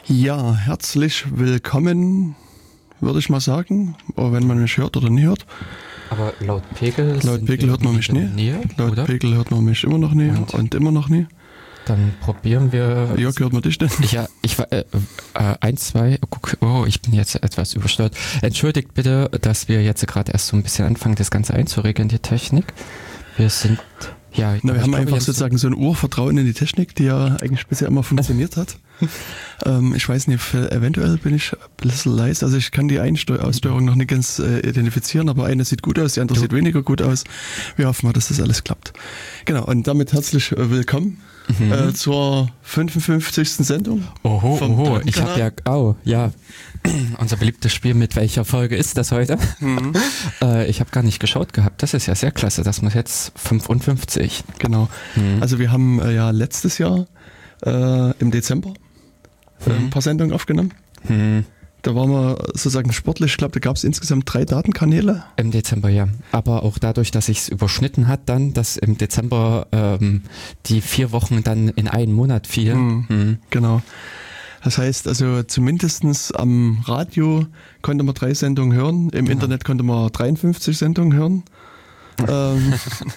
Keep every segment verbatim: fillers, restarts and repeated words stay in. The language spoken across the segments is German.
Ja, herzlich willkommen, würde ich mal sagen, auch wenn man mich hört oder nie hört. Aber laut Pegel... Laut Pegel hört man mich nie. Nähe, laut oder? Pegel hört man mich immer noch nie und, und immer noch nie. Dann probieren wir... Jörg, hört man dich denn? Ja, ich war... Äh, äh, eins, zwei... Guck, oh, ich bin jetzt etwas übersteuert. Entschuldigt bitte, dass wir jetzt gerade erst so ein bisschen anfangen, das Ganze einzuregeln, die Technik. Wir sind... Ja, Na, wir haben glaube, einfach sozusagen so ein Urvertrauen in die Technik, die ja eigentlich bisher immer funktioniert hat. ähm, ich weiß nicht, eventuell bin ich ein bisschen leise, also ich kann die Einsteu- Aussteuerung noch nicht ganz äh, identifizieren, aber eine sieht gut aus, die andere du. sieht weniger gut aus. Wir hoffen mal, dass das alles klappt. Genau, und damit herzlich äh, willkommen mhm. äh, zur fünfundfünfzigsten Sendung. Oho, oho, ich habe ja, oh, ja, unser beliebtes Spiel, mit welcher Folge ist das heute? Mhm. äh, ich habe gar nicht geschaut gehabt, das ist ja sehr klasse, das muss jetzt fünfundfünfzig. Genau, mhm. also wir haben äh, ja letztes Jahr äh, im Dezember äh, mhm. ein paar Sendungen aufgenommen. Mhm. Da waren wir sozusagen sportlich, ich glaube, da gab es insgesamt drei Datenkanäle. Im Dezember, ja. Aber auch dadurch, dass sich es überschnitten hat dann, dass im Dezember ähm, die vier Wochen dann in einen Monat fielen. Mhm. Mhm. Genau. Das heißt also zumindestens am Radio konnte man drei Sendungen hören, im ja. Internet konnte man dreiundfünfzig Sendungen hören. ähm,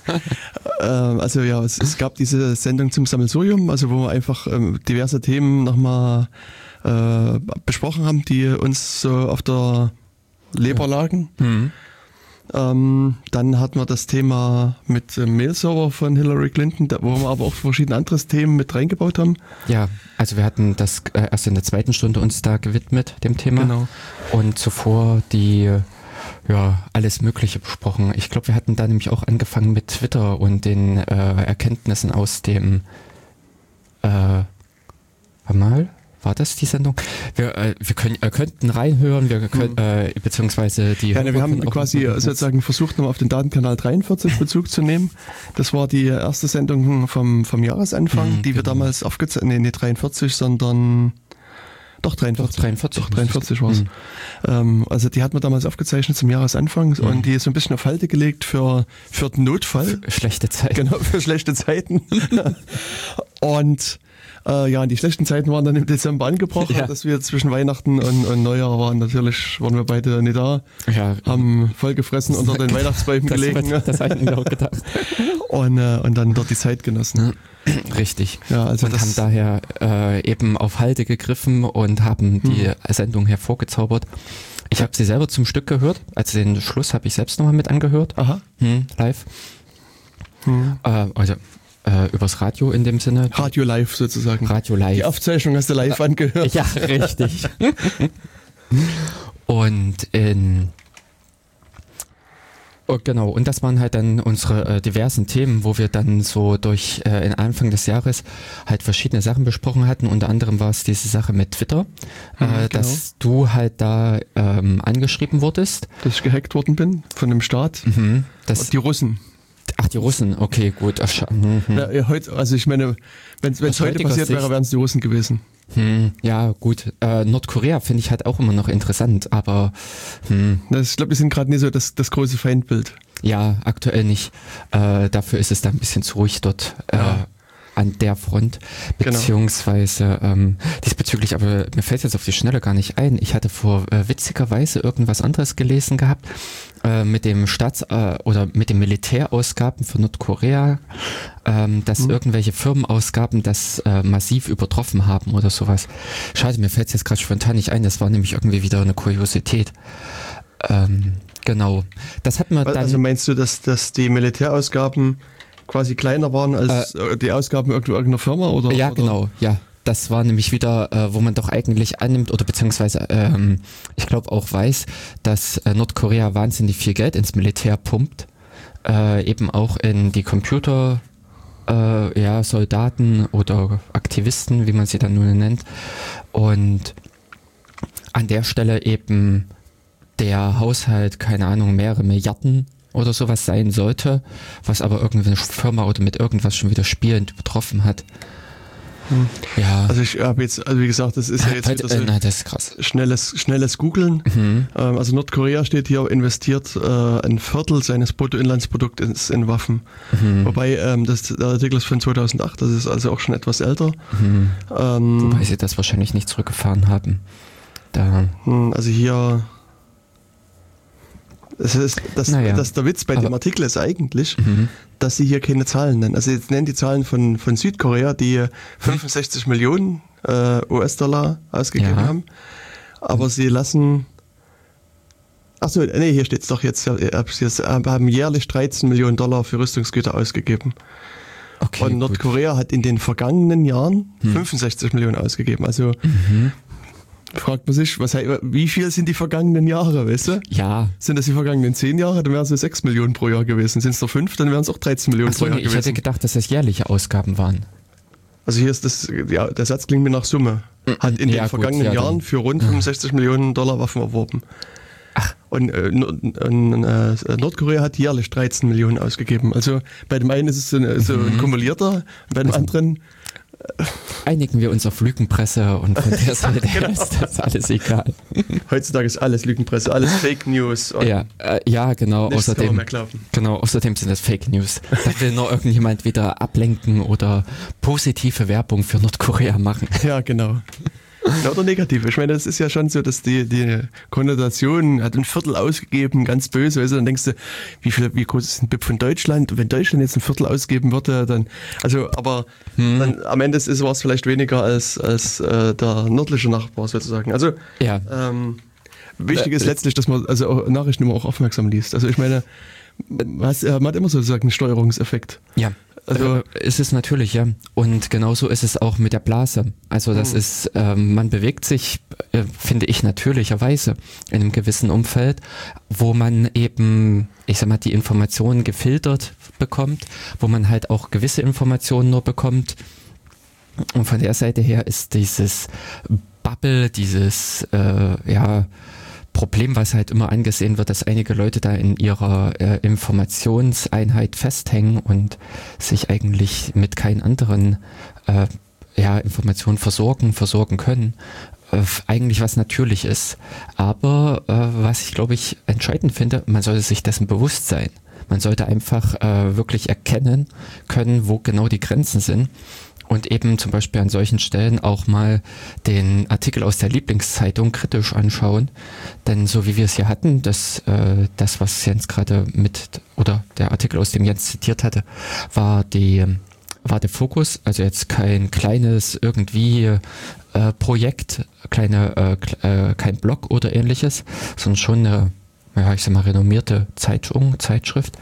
äh, also ja, es, es gab diese Sendung zum Sammelsurium, also wo wir einfach ähm, diverse Themen nochmal äh, besprochen haben, die uns so auf der Leber lagen. Mhm. Ähm, dann hatten wir das Thema mit dem Mail-Server von Hillary Clinton, da, wo wir aber auch verschiedene andere Themen mit reingebaut haben. Ja, also wir hatten das äh, erst in der zweiten Stunde uns da gewidmet, dem Thema. Genau. Und zuvor die, ja, alles Mögliche besprochen. Ich glaube, wir hatten da nämlich auch angefangen mit Twitter und den äh, Erkenntnissen aus dem, äh, warte mal, war das die Sendung? Wir, äh, wir können, äh, könnten reinhören, wir können, äh, beziehungsweise die... Ja, ne, wir haben quasi sozusagen versucht, nochmal auf den Datenkanal dreiundvierzig Bezug zu nehmen. Das war die erste Sendung vom, vom Jahresanfang, mhm, die wir genau. damals aufgezeichnet, nee, nicht dreiundvierzig, sondern... Doch, dreiundvierzig. Doch, dreiundvierzig. Doch, dreiundvierzig war es. Mhm. Ähm, also die hat man damals aufgezeichnet zum Jahresanfang mhm. und die ist so ein bisschen auf Halde gelegt für, für den Notfall. Für schlechte Zeiten. Genau, für schlechte Zeiten. und äh, ja, die schlechten Zeiten waren dann im Dezember angebrochen, ja. dass wir zwischen Weihnachten und, und Neujahr waren. Natürlich waren wir beide nicht da, ja. haben voll gefressen unter den Weihnachtsbäumen das gelegen. Wird, das hatten wir auch gedacht. und, äh, und dann dort die Zeit genossen. Richtig. Ja, also und das haben daher äh, eben auf Halde gegriffen und haben die hm. Sendung hervorgezaubert. Ich habe sie selber zum Stück gehört. Also den Schluss habe ich selbst nochmal mit angehört. Aha. Hm, live. Hm. Äh, also äh, übers Radio in dem Sinne. Radio live sozusagen. Radio live. Die Aufzeichnung hast du live äh, angehört. Ja, richtig. und in Oh, genau, und das waren halt dann unsere äh, diversen Themen, wo wir dann so durch äh, in Anfang des Jahres halt verschiedene Sachen besprochen hatten. Unter anderem war es diese Sache mit Twitter, mhm, äh, genau. dass du halt da ähm, angeschrieben wurdest. Dass ich gehackt worden bin von dem Staat. Mhm, das, die Russen. Ach, die Russen, okay, gut. Ach, mhm. ja, heute, also ich meine, wenn es heute passiert wäre, wären es die Russen gewesen. Hm, ja, gut. Äh, Nordkorea finde ich halt auch immer noch interessant, aber hm. das, ich glaube, die sind gerade nicht so das, das große Feindbild. Ja, aktuell nicht. Äh, dafür ist es da ein bisschen zu ruhig dort äh, ja. an der Front. Beziehungsweise genau. ähm, diesbezüglich, aber mir fällt jetzt auf die Schnelle gar nicht ein. Ich hatte vor äh, witzigerweise irgendwas anderes gelesen gehabt äh, mit dem Staats- äh, oder mit den Militärausgaben für Nordkorea, ähm, dass mhm. irgendwelche Firmenausgaben das äh, massiv übertroffen haben oder sowas. Schade, mir fällt es jetzt gerade spontan nicht ein. Das war nämlich irgendwie wieder eine Kuriosität. Ähm, genau. Das hat man dann. Also meinst du, dass, dass die Militärausgaben quasi kleiner waren als äh, die Ausgaben irgendeiner Firma? Oder, ja, oder? genau, ja. Das war nämlich wieder, äh, wo man doch eigentlich annimmt oder beziehungsweise ähm, ich glaube auch weiß, dass äh, Nordkorea wahnsinnig viel Geld ins Militär pumpt, äh, eben auch in die Computer, äh, ja, Soldaten oder Aktivisten, wie man sie dann nun nennt. Und an der Stelle eben der Haushalt, keine Ahnung, mehrere Milliarden oder sowas sein sollte, was aber irgendwie eine Firma oder mit irgendwas schon wieder spielend betroffen hat. Hm. Ja. Also ich habe jetzt, also wie gesagt, das ist ja jetzt Halt, wieder so äh, na, das ist krass. schnelles, schnelles Googeln. Mhm. Ähm, also Nordkorea steht hier, investiert äh, ein Viertel seines Bruttoinlandsprodukts in Waffen. Mhm. Wobei ähm, das, der Artikel ist von zweitausendacht, das ist also auch schon etwas älter. Mhm. Ähm, Wobei sie das wahrscheinlich nicht zurückgefahren haben. Da. Also hier, das ist, das, Naja, das, der Witz bei aber, dem Artikel ist eigentlich, mhm. dass sie hier keine Zahlen nennen. Also jetzt nennen die Zahlen von, von Südkorea, die fünfundsechzig Millionen äh, U S-Dollar ausgegeben Ja. haben. Aber sie lassen, achso, nee, hier steht es doch jetzt, sie haben jährlich dreizehn Millionen Dollar für Rüstungsgüter ausgegeben. Okay, und Nordkorea gut. hat in den vergangenen Jahren hm. fünfundsechzig Millionen ausgegeben. Also mhm. fragt man sich, was, wie viel sind die vergangenen Jahre, weißt du? Ja. Sind das die vergangenen zehn Jahre, dann wären es so sechs Millionen pro Jahr gewesen. Sind es noch fünf, dann wären es auch dreizehn Millionen Ach so, pro Jahr nee, gewesen. Ich hätte gedacht, dass das jährliche Ausgaben waren. Also hier ist das, ja, der Satz klingt mir nach Summe. Hat in ja, den vergangenen gut, ja, Jahren dann. für rund fünfundsechzig Millionen Dollar Waffen erworben. Ach. Und, äh, und äh, Nordkorea hat jährlich dreizehn Millionen ausgegeben. Also bei dem einen ist es so, eine, so ein Mhm. kumulierter, bei dem Also, anderen einigen wir uns auf Lügenpresse und von der Seite Genau. ist das alles egal. Heutzutage ist alles Lügenpresse, alles Fake News. Und Ja, äh, ja, genau. nichts kann man Außerdem, mehr glauben. genau, außerdem sind das Fake News. Da will nur irgendjemand wieder ablenken oder positive Werbung für Nordkorea machen. Ja, genau. Ja, oder negativ. Ich meine, das ist ja schon so, dass die, die Konnotation hat ein Viertel ausgegeben, ganz böse. Weißt du, dann denkst du, wie viel, wie groß ist ein B I P von Deutschland? Und wenn Deutschland jetzt ein Viertel ausgeben würde, dann, also, aber hm. dann, am Ende war es vielleicht weniger als, als äh, der nördliche Nachbar sozusagen. Also, ja. ähm, wichtig ist letztlich, dass man also auch Nachrichten immer auch aufmerksam liest. Also ich meine, man hat immer sozusagen einen Steuerungseffekt. Ja. Also äh, ist es natürlich, ja. Und genauso ist es auch mit der Blase. Also das mhm. ist, ähm, man bewegt sich, äh, finde ich, natürlicherweise in einem gewissen Umfeld, wo man eben, ich sag mal, die Informationen gefiltert bekommt, wo man halt auch gewisse Informationen nur bekommt. Und von der Seite her ist dieses Bubble, dieses, äh, ja, Problem, was halt immer angesehen wird, dass einige Leute da in ihrer äh, Informationseinheit festhängen und sich eigentlich mit keinen anderen äh, ja, Informationen versorgen, versorgen können. Äh, eigentlich was natürlich ist. Aber äh, was ich, glaube ich, entscheidend finde, man sollte sich dessen bewusst sein. Man sollte einfach äh, wirklich erkennen können, wo genau die Grenzen sind. Und eben zum Beispiel an solchen Stellen auch mal den Artikel aus der Lieblingszeitung kritisch anschauen. Denn so wie wir es hier hatten, das, äh, das was Jens gerade mit, oder der Artikel, aus dem Jens zitiert hatte, war die, war der Fokus, also jetzt kein kleines irgendwie äh, Projekt, kleine, äh, äh, kein Blog oder ähnliches, sondern schon eine, ja, ich sag mal, renommierte Zeitung, Zeitschrift.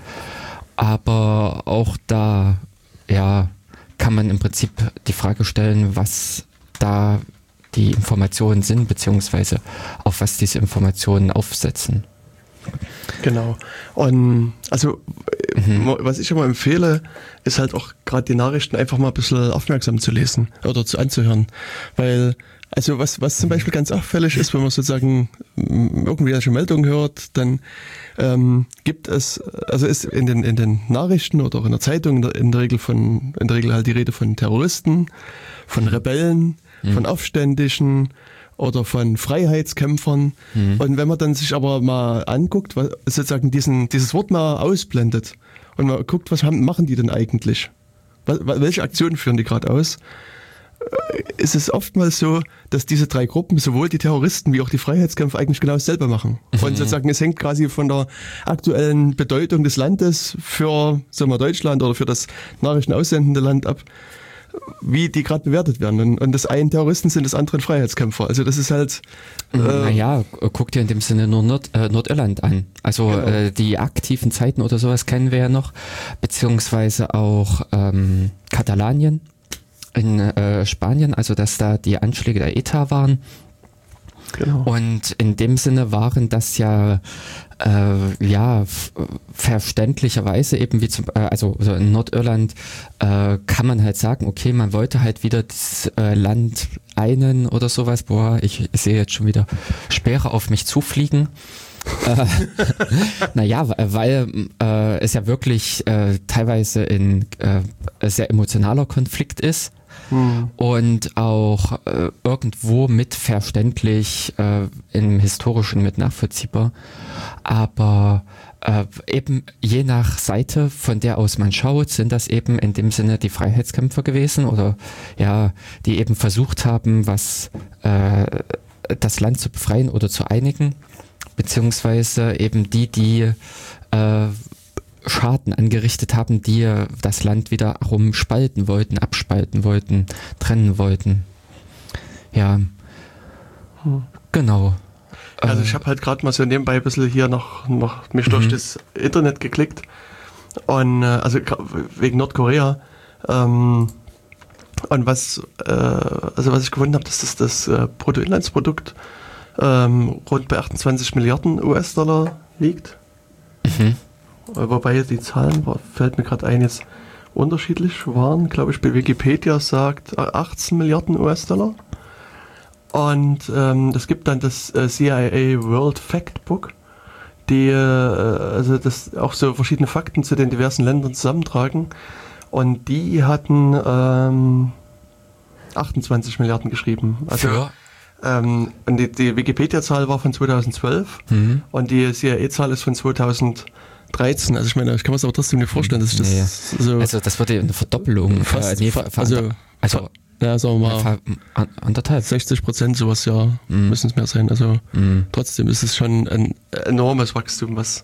Aber auch da, ja, kann man im Prinzip die Frage stellen, was da die Informationen sind, beziehungsweise auf was diese Informationen aufsetzen. Genau. Und also Mhm. was ich immer empfehle, ist halt auch gerade die Nachrichten einfach mal ein bisschen aufmerksam zu lesen oder zu anzuhören. Weil, also was, was zum Beispiel ganz auffällig ist, wenn man sozusagen irgendwie eine Meldung hört, dann ähm, gibt es, also ist in den, in den Nachrichten oder auch in der Zeitung in der, in der Regel von, in der Regel halt die Rede von Terroristen, von Rebellen, mhm. von Aufständischen oder von Freiheitskämpfern. Mhm. Und wenn man dann sich aber mal anguckt, was sozusagen diesen, dieses Wort mal ausblendet und man guckt, was haben, machen die denn eigentlich? Was, welche Aktionen führen die gerade aus? Ist es oftmals so, dass diese drei Gruppen, sowohl die Terroristen wie auch die Freiheitskämpfer, eigentlich genau dasselbe machen. Mhm. Und sozusagen, es hängt quasi von der aktuellen Bedeutung des Landes für, sagen wir, Deutschland oder für das nachrichtenaussendende Land ab, wie die gerade bewertet werden. Und, und das einen Terroristen sind, das andere Freiheitskämpfer. Also das ist halt... Äh, naja, guck dir in dem Sinne nur Nord, äh, Nordirland an. Also genau. äh, die aktiven Zeiten oder sowas kennen wir ja noch. Beziehungsweise auch ähm, Katalanien in äh, Spanien, also dass da die Anschläge der E T A waren. Genau. Und in dem Sinne waren das ja äh, ja f- verständlicherweise eben wie zum äh, also, also in Nordirland äh, kann man halt sagen, okay, man wollte halt wieder das äh, Land einen oder sowas. Boah, ich, ich sehe jetzt schon wieder Speere auf mich zufliegen. äh, naja, weil äh, es ja wirklich äh, teilweise ein äh, sehr emotionaler Konflikt ist. hm. und auch äh, irgendwo mit verständlich, äh, im Historischen mit nachvollziehbar, aber äh, eben je nach Seite, von der aus man schaut, sind das eben in dem Sinne die Freiheitskämpfer gewesen oder ja, die eben versucht haben, was äh, das Land zu befreien oder zu einigen, beziehungsweise eben die, die äh, Schaden angerichtet haben, die das Land wiederum spalten wollten, abspalten wollten, trennen wollten. Ja, hm. genau. Also ich habe halt gerade mal so nebenbei ein bisschen hier noch, noch mich durch mhm. das Internet geklickt und äh, also wegen Nordkorea ähm, und was äh, also was ich gefunden habe, dass das das äh, Bruttoinlandsprodukt ähm, rund bei achtundzwanzig Milliarden U S-Dollar liegt. Mhm. Wobei die Zahlen, fällt mir gerade ein, jetzt unterschiedlich waren, glaube ich, bei Wikipedia sagt achtzehn Milliarden U S-Dollar. Und ähm, es gibt dann das äh, C I A World Factbook, die äh, also das auch so verschiedene Fakten zu den diversen Ländern zusammentragen. Und die hatten ähm, achtundzwanzig Milliarden geschrieben. Also, Für? Ähm, und die, die Wikipedia-Zahl war von zweitausendzwölf mhm. und die C I A-Zahl ist von zweitausenddreizehn. Also ich meine, ich kann mir das aber trotzdem nicht vorstellen, dass ich das nee. so... Also das würde eine Verdoppelung... Fast, äh, nee, fa- also, also ja, sagen wir mal, an, anderthalb. sechzig Prozent sowas, ja, mm. müssen es mehr sein. Also mm. trotzdem ist es schon ein enormes Wachstum, was...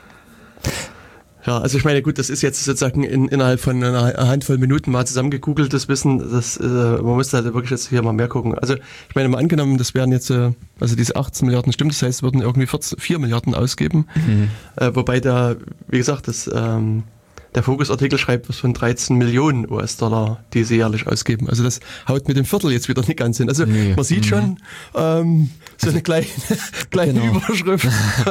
Ja, also ich meine, gut, das ist jetzt sozusagen in, innerhalb von einer Handvoll Minuten mal zusammengegoogeltes Wissen. Das, äh, man muss halt wirklich jetzt hier mal mehr gucken. Also ich meine, mal angenommen, das wären jetzt, äh, also diese achtzehn Milliarden stimmt, das heißt, würden irgendwie vierzehn, vier Milliarden ausgeben. Mhm. Äh, wobei da, wie gesagt, das... Ähm, der Fokus-Artikel schreibt was von dreizehn Millionen U S-Dollar, die sie jährlich ausgeben. Also das haut mit dem Viertel jetzt wieder nicht ganz hin. Also nee. man sieht mhm. schon, ähm, so also, eine kleine, kleine genau. Überschrift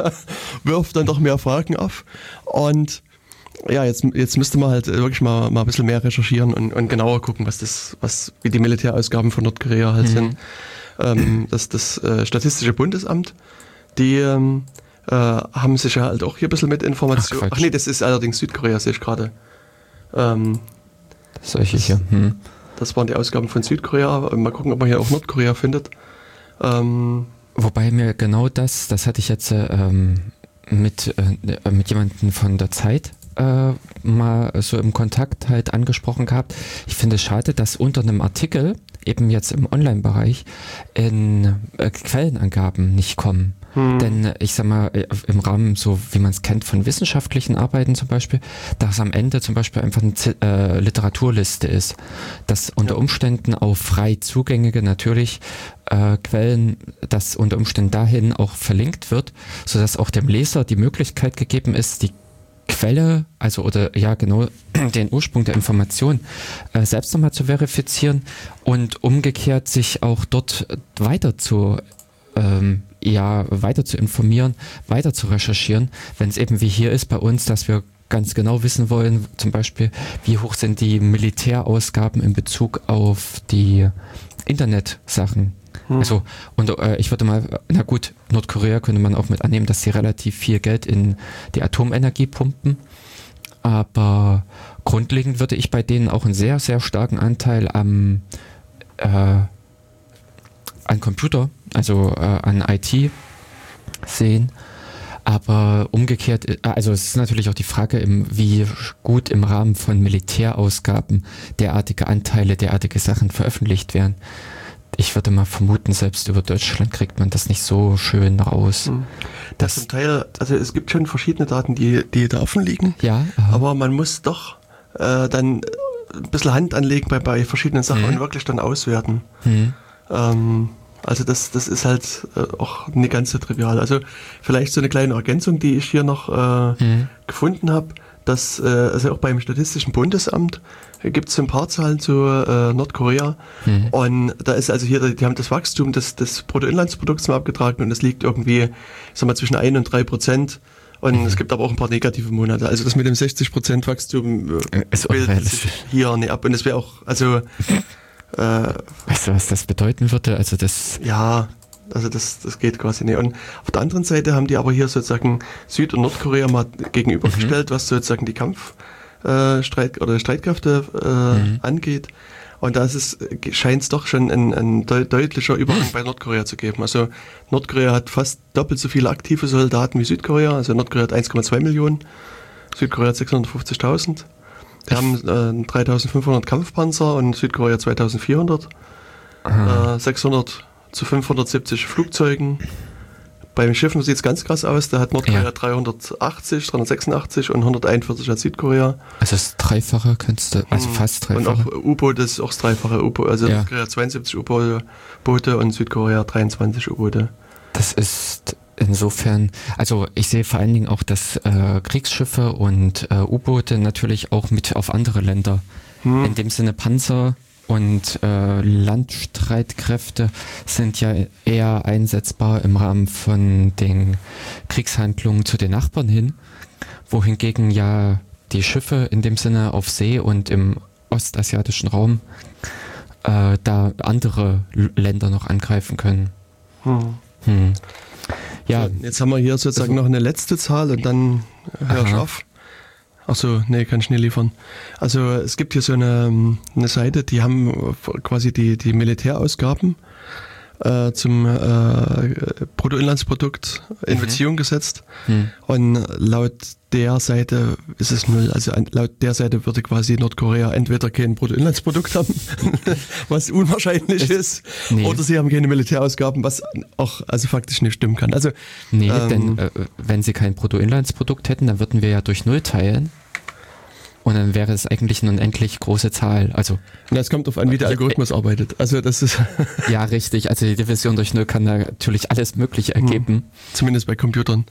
wirft dann doch mehr Fragen auf. Und ja, jetzt, jetzt müsste man halt wirklich mal, mal ein bisschen mehr recherchieren und, und genauer gucken, was das, was, wie die Militärausgaben von Nordkorea halt mhm. sind. Ähm, das das äh, Statistische Bundesamt, die ähm, Äh, haben sich ja halt auch hier ein bisschen mit Informationen. Ach, Ach nee, das ist allerdings Südkorea, sehe ich gerade. Ähm, Solche hier. Hm. Das waren die Ausgaben von Südkorea. Mal gucken, ob man hier auch Nordkorea findet. Ähm, Wobei mir genau das, das hatte ich jetzt ähm, mit, äh, mit jemandem von der Zeit äh, mal so im Kontakt halt angesprochen gehabt. Ich finde es schade, dass unter einem Artikel, eben jetzt im Online-Bereich, in äh, Quellenangaben nicht kommen. Hm. Denn ich sag mal, im Rahmen, so wie man es kennt von wissenschaftlichen Arbeiten zum Beispiel, dass am Ende zum Beispiel einfach eine Z- äh, Literaturliste ist, dass unter Umständen auf frei zugängige natürlich äh, Quellen, dass unter Umständen dahin auch verlinkt wird, sodass auch dem Leser die Möglichkeit gegeben ist, die Quelle, also oder ja genau, den Ursprung der Information äh, selbst nochmal zu verifizieren und umgekehrt sich auch dort weiter zu ähm, ja, weiter zu informieren, weiter zu recherchieren, wenn es eben wie hier ist bei uns, dass wir ganz genau wissen wollen, zum Beispiel, wie hoch sind die Militärausgaben in Bezug auf die Internetsachen. Hm. Also, und äh, ich würde mal, na gut, Nordkorea könnte man auch mit annehmen, dass sie relativ viel Geld in die Atomenergie pumpen, aber grundlegend würde ich bei denen auch einen sehr, sehr starken Anteil am äh, an Computer, also äh, an I T sehen, aber umgekehrt, also es ist natürlich auch die Frage, im, wie gut im Rahmen von Militärausgaben derartige Anteile, derartige Sachen veröffentlicht werden. Ich würde mal vermuten, selbst über Deutschland kriegt man das nicht so schön raus. Das zum Teil, also es gibt schon verschiedene Daten, die, die da offen liegen, ja, aber man muss doch äh, dann ein bisschen Hand anlegen bei, bei verschiedenen Sachen hm. und wirklich dann auswerten. Hm. Ähm, Also das, das ist halt äh, auch nicht ganz so trivial. Also vielleicht so eine kleine Ergänzung, die ich hier noch äh, mhm. gefunden habe, dass äh, also auch beim Statistischen Bundesamt äh, gibt es so ein paar Zahlen zu äh, Nordkorea mhm. und da ist also hier, die haben das Wachstum des, des Bruttoinlandsprodukts mal abgetragen und das liegt irgendwie, ich sag mal, zwischen ein und drei Prozent. Und mhm. es gibt aber auch ein paar negative Monate. Also das mit dem sechzig Prozent Wachstum äh, ist bildet sich hier nicht ab und es wäre auch, also Äh, weißt du, was das bedeuten würde? Also das ja, also das, das geht quasi nicht. Und auf der anderen Seite haben die aber hier sozusagen Süd- und Nordkorea mal gegenübergestellt, mhm. was sozusagen die Kampfstreit- äh, oder Streitkräfte äh, mhm. angeht. Und da scheint es doch schon ein, ein deut- deutlicher Übergang bei Nordkorea zu geben. Also Nordkorea hat fast doppelt so viele aktive Soldaten wie Südkorea. Also Nordkorea hat eins Komma zwei Millionen, Südkorea hat sechshundertfünfzigtausend. Die haben äh, dreitausendfünfhundert Kampfpanzer und Südkorea zweitausendvierhundert. Äh, sechshundert zu fünfhundertsiebzig Flugzeugen. Bei den Schiffen sieht es ganz krass aus. Da hat Nordkorea ja. dreihundertachtzig, dreihundertsechsundachtzig und hunderteinundvierzig hat Südkorea. Also das Dreifache könntest du, also fast Dreifache. Und auch U-Boote ist auch das Dreifache. U-Boot, also ja. Nordkorea hat zweiundsiebzig U-Boote und Südkorea dreiundzwanzig U-Boote. Das ist insofern, also ich sehe vor allen Dingen auch, dass äh, Kriegsschiffe und äh, U-Boote natürlich auch mit auf andere Länder, hm. in dem Sinne Panzer und äh, Landstreitkräfte sind ja eher einsetzbar im Rahmen von den Kriegshandlungen zu den Nachbarn hin, wohingegen ja die Schiffe in dem Sinne auf See und im ostasiatischen Raum äh, da andere L- Länder noch angreifen können. Hm. Hm. Ja, so, jetzt haben wir hier sozusagen also, noch eine letzte Zahl und dann hör ich auf. Achso, nee, kann ich nicht liefern. Also es gibt hier so eine, eine Seite, die haben quasi die, die Militärausgaben äh, zum äh, Bruttoinlandsprodukt in mhm. Beziehung gesetzt. Mhm. Und laut der Seite ist es null. Also laut der Seite würde quasi Nordkorea entweder kein Bruttoinlandsprodukt haben, was unwahrscheinlich ich, ist, nee. oder sie haben keine Militärausgaben, was auch also faktisch nicht stimmen kann. Also nee, ähm, denn äh, wenn sie kein Bruttoinlandsprodukt hätten, dann würden wir ja durch Null teilen. Und dann wäre es eigentlich eine unendlich große Zahl. Also das kommt auf an, wie der Algorithmus äh, arbeitet. Also das ist ja richtig. Also die Division durch Null kann natürlich alles Mögliche ergeben. Zumindest bei Computern.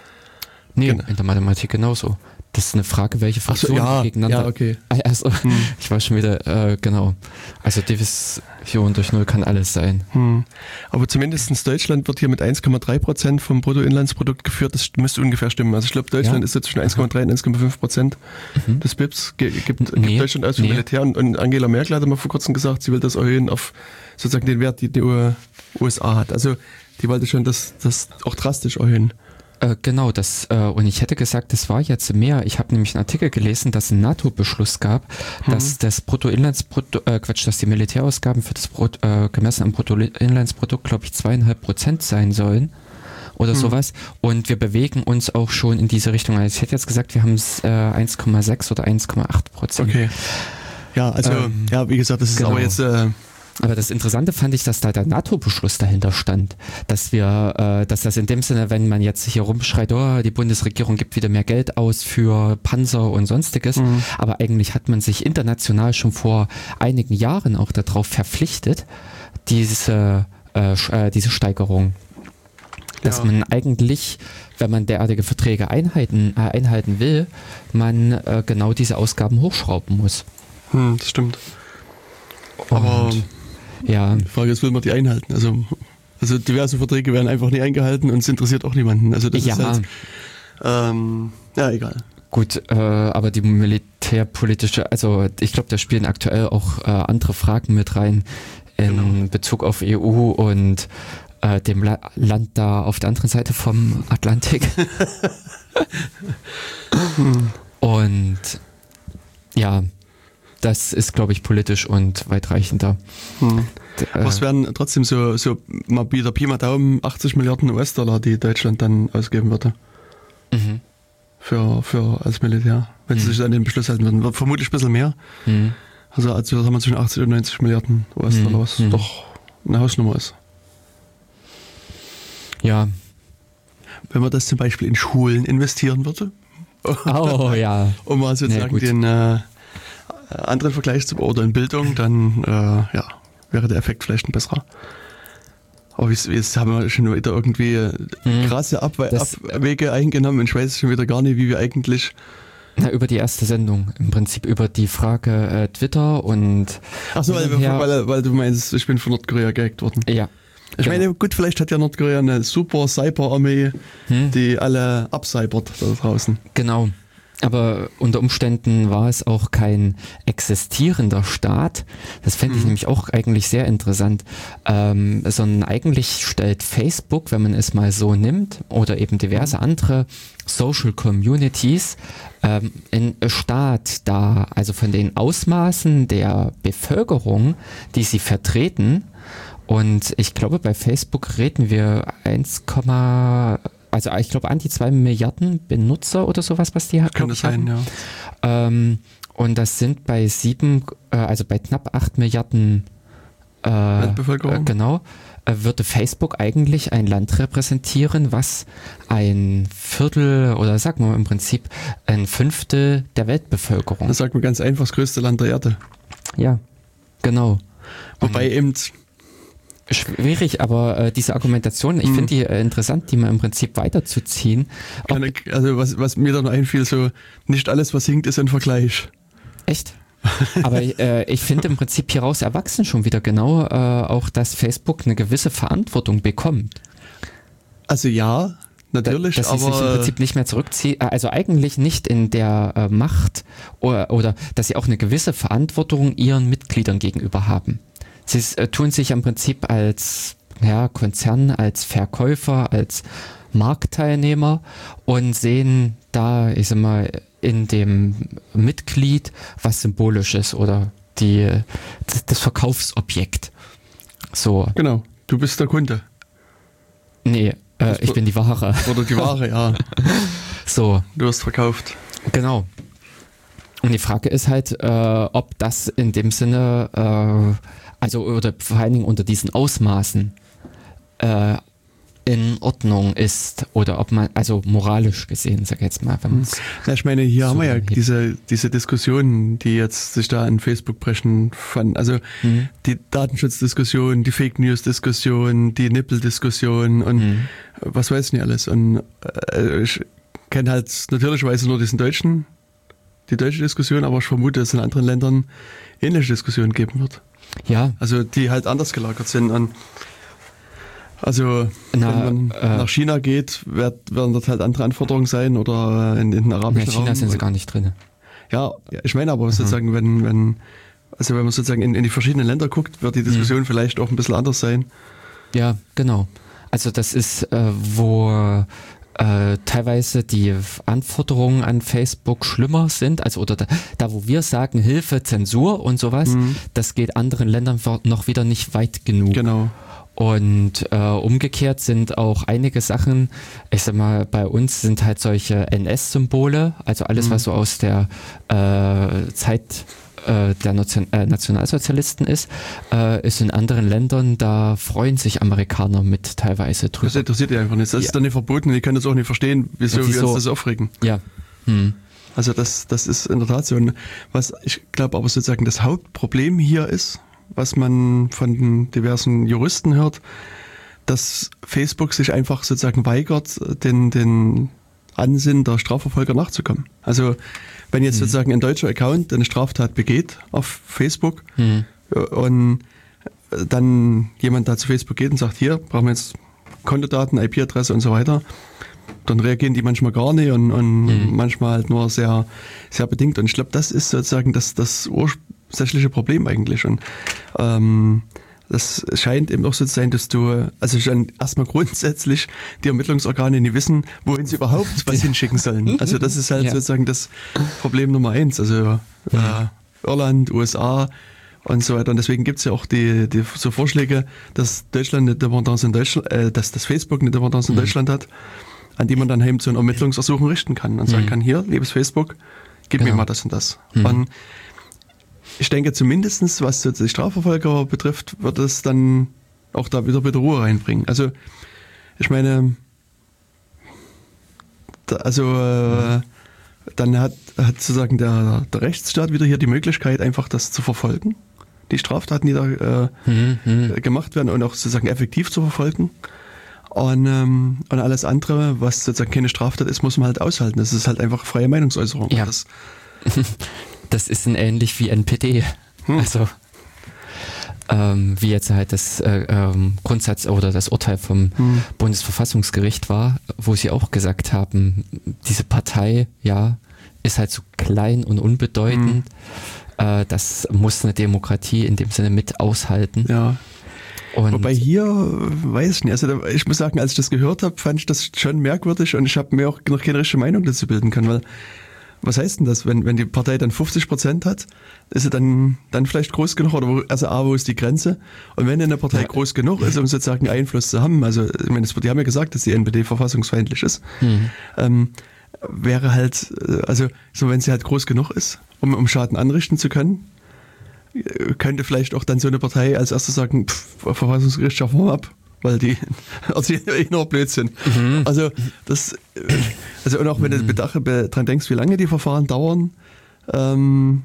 Nee, genau. In der Mathematik genauso. Das ist eine Frage, welche Funktionen so, ja, gegeneinander... Ja, okay. Also, hm. Ich war schon wieder, äh, genau. Also Division durch Null kann alles sein. Hm. Aber zumindest Deutschland wird hier mit eins Komma drei Prozent vom Bruttoinlandsprodukt geführt. Das müsste ungefähr stimmen. Also ich glaube, Deutschland ja? ist jetzt zwischen eins Komma drei und eins Komma fünf Prozent mhm. des B I P S. Ge- gibt, nee, gibt Deutschland aus für nee. Militär. Und, und Angela Merkel hat mal vor kurzem gesagt, sie will das erhöhen auf sozusagen den Wert, den die U S A hat. Also die wollte schon das, das auch drastisch erhöhen. Äh, genau, das äh, und ich hätte gesagt, das war jetzt mehr. Ich habe nämlich einen Artikel gelesen, dass es einen NATO-Beschluss gab, mhm. dass das Bruttoinlandsprodukt, äh, Quatsch, dass die Militärausgaben für das Brut, äh, gemessen am Bruttoinlandsprodukt, glaube ich, zweieinhalb Prozent sein sollen oder mhm. sowas. Und wir bewegen uns auch schon in diese Richtung. Also ich hätte jetzt gesagt, wir haben es äh, eins Komma sechs oder eins Komma acht Prozent. Okay. Ja, also ähm, ja, wie gesagt, das ist genau. aber jetzt äh, Aber das Interessante fand ich, dass da der NATO-Beschluss dahinter stand, dass wir, äh, dass das in dem Sinne, wenn man jetzt hier rumschreit, oh, die Bundesregierung gibt wieder mehr Geld aus für Panzer und sonstiges, mhm. aber eigentlich hat man sich international schon vor einigen Jahren auch darauf verpflichtet, diese, äh, diese Steigerung, dass ja. man eigentlich, wenn man derartige Verträge einhalten, äh, einhalten will, man äh, genau diese Ausgaben hochschrauben muss. Hm, das stimmt. Und aber ja. Die Frage ist, will man die einhalten? Also, also diverse Verträge werden einfach nicht eingehalten und es interessiert auch niemanden. Also das ja. ist halt, ähm, ja, egal. Gut, äh, aber die militärpolitische, also ich glaube, da spielen aktuell auch äh, andere Fragen mit rein in genau. Bezug auf E U und äh, dem La- Land da auf der anderen Seite vom Atlantik. Und ja, das ist, glaube ich, politisch und weitreichender. Hm. Aber es wären trotzdem so, so mal wieder Pi mal Daumen achtzig Milliarden U S-Dollar, die Deutschland dann ausgeben würde. Mhm. Für, für als Militär, wenn mhm. sie sich an den Beschluss halten würden. Wird vermutlich ein bisschen mehr. Mhm. Also, also haben wir zwischen achtzig und neunzig Milliarden U S-Dollar, was mhm. doch eine Hausnummer ist. Ja. Wenn man das zum Beispiel in Schulen investieren würde. Oh ja. Um mal sozusagen nee, den äh, anderen Vergleich zu oder in Bildung, dann äh, ja, wäre der Effekt vielleicht ein besserer. Aber jetzt, jetzt haben wir schon wieder irgendwie hm. krasse Abwe- das, Abwege eingenommen und ich weiß schon wieder gar nicht, wie wir eigentlich... Na, über die erste Sendung, im Prinzip über die Frage äh, Twitter und... Achso, weil, weil, weil du meinst, ich bin von Nordkorea gehackt worden. Ja. Ich genau. meine, gut, vielleicht hat ja Nordkorea eine super Cyber-Armee, hm. die alle abcybert da draußen. Genau. Aber unter Umständen war es auch kein existierender Staat. Das fände ich mhm. nämlich auch eigentlich sehr interessant. Ähm, sondern eigentlich stellt Facebook, wenn man es mal so nimmt, oder eben diverse andere Social Communities, ähm, einen Staat dar. Also von den Ausmaßen der Bevölkerung, die sie vertreten. Und ich glaube, bei Facebook reden wir eins, also ich glaube an die zwei Milliarden Benutzer oder sowas, was die haben. Kann das sein, ja. Ähm, und das sind bei sieben, äh, also bei knapp acht Milliarden äh, Weltbevölkerung. Äh, genau, äh, würde Facebook eigentlich ein Land repräsentieren, was ein Viertel oder sagen wir im Prinzip ein Fünftel der Weltbevölkerung. Das sagt man ganz einfach, das größte Land der Erde. Ja, genau. Wobei eben schwierig, aber äh, diese Argumentation, ich hm. finde die äh, interessant, die mal im Prinzip weiterzuziehen. Ob, ich, also was, was mir dann einfiel, so nicht alles, was hinkt, ist ein Vergleich. Echt? Aber äh, ich finde im Prinzip hieraus erwachsen schon wieder genau äh, auch, dass Facebook eine gewisse Verantwortung bekommt. Also ja, natürlich, da, dass aber sie sich im Prinzip nicht mehr zurückziehen, also eigentlich nicht in der äh, Macht oder, oder dass sie auch eine gewisse Verantwortung ihren Mitgliedern gegenüber haben. Sie äh, tun sich im Prinzip als ja, Konzern, als Verkäufer, als Marktteilnehmer und sehen da, ich sag mal, in dem Mitglied was Symbolisches oder die, das, das Verkaufsobjekt. So. Genau, du bist der Kunde. Nee, äh, ich bin die Ware. Oder die Ware, ja. So. Du hast verkauft. Genau. Und die Frage ist halt, äh, ob das in dem Sinne, äh, also oder vor allen Dingen unter diesen Ausmaßen äh, in Ordnung ist oder ob man, also moralisch gesehen, sag ich jetzt mal. Wenn ja, ich meine, hier so haben wir ja hebt. diese, diese Diskussionen, die jetzt sich da in Facebook brechen fanden. Also mhm. die Datenschutzdiskussion, die Fake News Diskussion, die Nippel-Diskussion und mhm. was weiß ich nicht alles. Und äh, ich kenne halt natürlicherweise nur diesen deutschen, die deutsche Diskussion, aber ich vermute, dass es in anderen Ländern ähnliche Diskussionen geben wird. Ja. Also die halt anders gelagert sind. Und also Na, wenn man äh, nach China geht, wird, werden dort halt andere Anforderungen sein oder in, in den arabischen Raum. In China Raum. sind sie gar nicht drin. Ja, ich meine aber mhm. sozusagen, wenn, wenn, also wenn man sozusagen in, in die verschiedenen Länder guckt, wird die Diskussion mhm. vielleicht auch ein bisschen anders sein. Ja, genau. Also das ist, äh, wo äh, teilweise die Anforderungen an Facebook schlimmer sind, also oder da, da wo wir sagen Hilfe, Zensur und sowas, mhm. das geht anderen Ländern noch wieder nicht weit genug. Genau. Und äh, umgekehrt sind auch einige Sachen, ich sag mal, bei uns sind halt solche N S-Symbole, also alles, mhm. was so aus der äh, Zeit äh, der Nation, äh, Nationalsozialisten ist, äh, ist in anderen Ländern, da freuen sich Amerikaner mit teilweise drüber. Das interessiert die einfach nicht. Das ja. ist dann nicht verboten. Ich kann das auch nicht verstehen, wieso ja, wir uns das aufregen. Ja. Hm. Also das, das ist in der Tat so. Und was ich glaube aber sozusagen das Hauptproblem hier ist, was man von den diversen Juristen hört, dass Facebook sich einfach sozusagen weigert, den, den Ansinnen der Strafverfolger nachzukommen. Also wenn jetzt mhm. sozusagen ein deutscher Account eine Straftat begeht auf Facebook mhm. und dann jemand da zu Facebook geht und sagt, hier brauchen wir jetzt Kontodaten, I P-Adresse und so weiter, dann reagieren die manchmal gar nicht und, und mhm. manchmal halt nur sehr, sehr bedingt. Und ich glaube, das ist sozusagen das, das ursächliche Problem eigentlich. Und ähm, das scheint eben auch so zu sein, dass du, also schon erstmal grundsätzlich die Ermittlungsorgane nicht wissen, wohin sie überhaupt was hinschicken sollen. Also das ist halt ja. sozusagen das Problem Nummer eins. Also äh, Irland, U S A und so weiter. Und deswegen gibt es ja auch die, die so Vorschläge, dass Deutschland eine Dependance in Deutschland, äh, dass das Facebook eine Dependance in mhm. Deutschland hat, an die man dann eben so ein Ermittlungsersuchen richten kann und mhm. sagen kann, hier, liebes Facebook, gib genau. mir mal das und das. Mhm. Und ich denke zumindestens, was so die Strafverfolger betrifft, wird es dann auch da wieder bitte Ruhe reinbringen. Also ich meine, da, also äh, dann hat, hat sozusagen der, der Rechtsstaat wieder hier die Möglichkeit, einfach das zu verfolgen, die Straftaten, die da äh, mhm, mhm. gemacht werden und auch sozusagen effektiv zu verfolgen. Und, ähm, und alles andere, was sozusagen keine Straftat ist, muss man halt aushalten. Das ist halt einfach freie Meinungsäußerung. Ja. Das, das ist ein ähnlich wie N P D. Hm. Also ähm, wie jetzt halt das äh, ähm, Grundsatz oder das Urteil vom hm. Bundesverfassungsgericht war, wo sie auch gesagt haben, diese Partei, ja, ist halt so klein und unbedeutend. Mhm. Äh, das muss eine Demokratie in dem Sinne mit aushalten. Ja. Und wobei hier, weiß ich nicht, also da, ich muss sagen, als ich das gehört habe, fand ich das schon merkwürdig und ich habe mir auch noch keine richtige Meinung dazu bilden können, weil was heißt denn das, wenn, wenn die Partei dann fünfzig Prozent hat, ist sie dann, dann vielleicht groß genug oder wo, also A, wo ist die Grenze? Und wenn eine Partei ja. groß genug ist, um sozusagen Einfluss zu haben, also ich meine, die haben ja gesagt, dass die N P D verfassungsfeindlich ist, mhm. ähm, wäre halt, also so wenn sie halt groß genug ist, um, um Schaden anrichten zu können, könnte vielleicht auch dann so eine Partei als erstes sagen, pff, Verfassungsgericht schaffen wir ab, weil die erzählen ja eh nur Blödsinn. Mhm. Also das, also und auch wenn mhm. du bedacht, dran denkst, wie lange die Verfahren dauern, ähm,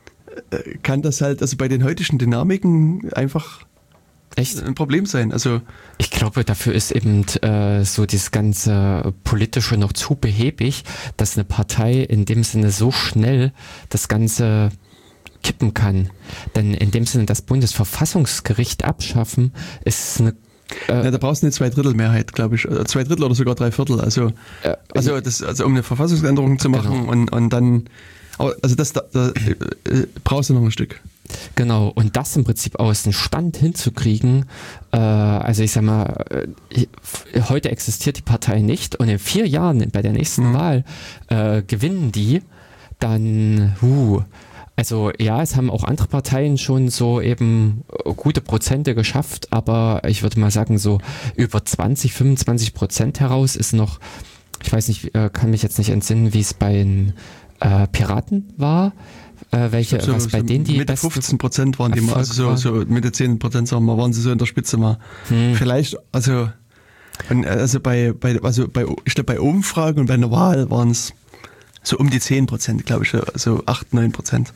kann das halt, also bei den heutigen Dynamiken einfach Echt? ein Problem sein. Also ich glaube, dafür ist eben äh, so dieses ganze Politische noch zu behäbig, dass eine Partei in dem Sinne so schnell das Ganze kippen kann. Denn in dem Sinne das Bundesverfassungsgericht abschaffen, ist eine Äh, ja, da brauchst du eine Zweidrittelmehrheit, glaube ich. Zwei Drittel oder sogar drei Viertel. Also, äh, also, das, also um eine Verfassungsänderung zu machen genau. und, und dann, also das da, da äh, brauchst du noch ein Stück. Genau, und das im Prinzip aus dem Stand hinzukriegen, äh, also ich sag mal, äh, heute existiert die Partei nicht und in vier Jahren bei der nächsten mhm. Wahl äh, gewinnen die, dann, huh, also ja, es haben auch andere Parteien schon so eben gute Prozente geschafft, aber ich würde mal sagen, so über zwanzig, fünfundzwanzig Prozent heraus ist noch, ich weiß nicht, kann mich jetzt nicht entsinnen, wie es bei den äh, Piraten war, äh, welche, so, was so bei denen die Mitte fünfzehn Prozent waren die mal, also so, so Mitte zehn Prozent sagen wir, waren sie so in der Spitze mal. Hm. Vielleicht, also, also bei, bei, also bei, ich glaube bei Umfragen und bei einer Wahl waren es so um die zehn Prozent, glaube ich, so acht, neun Prozent.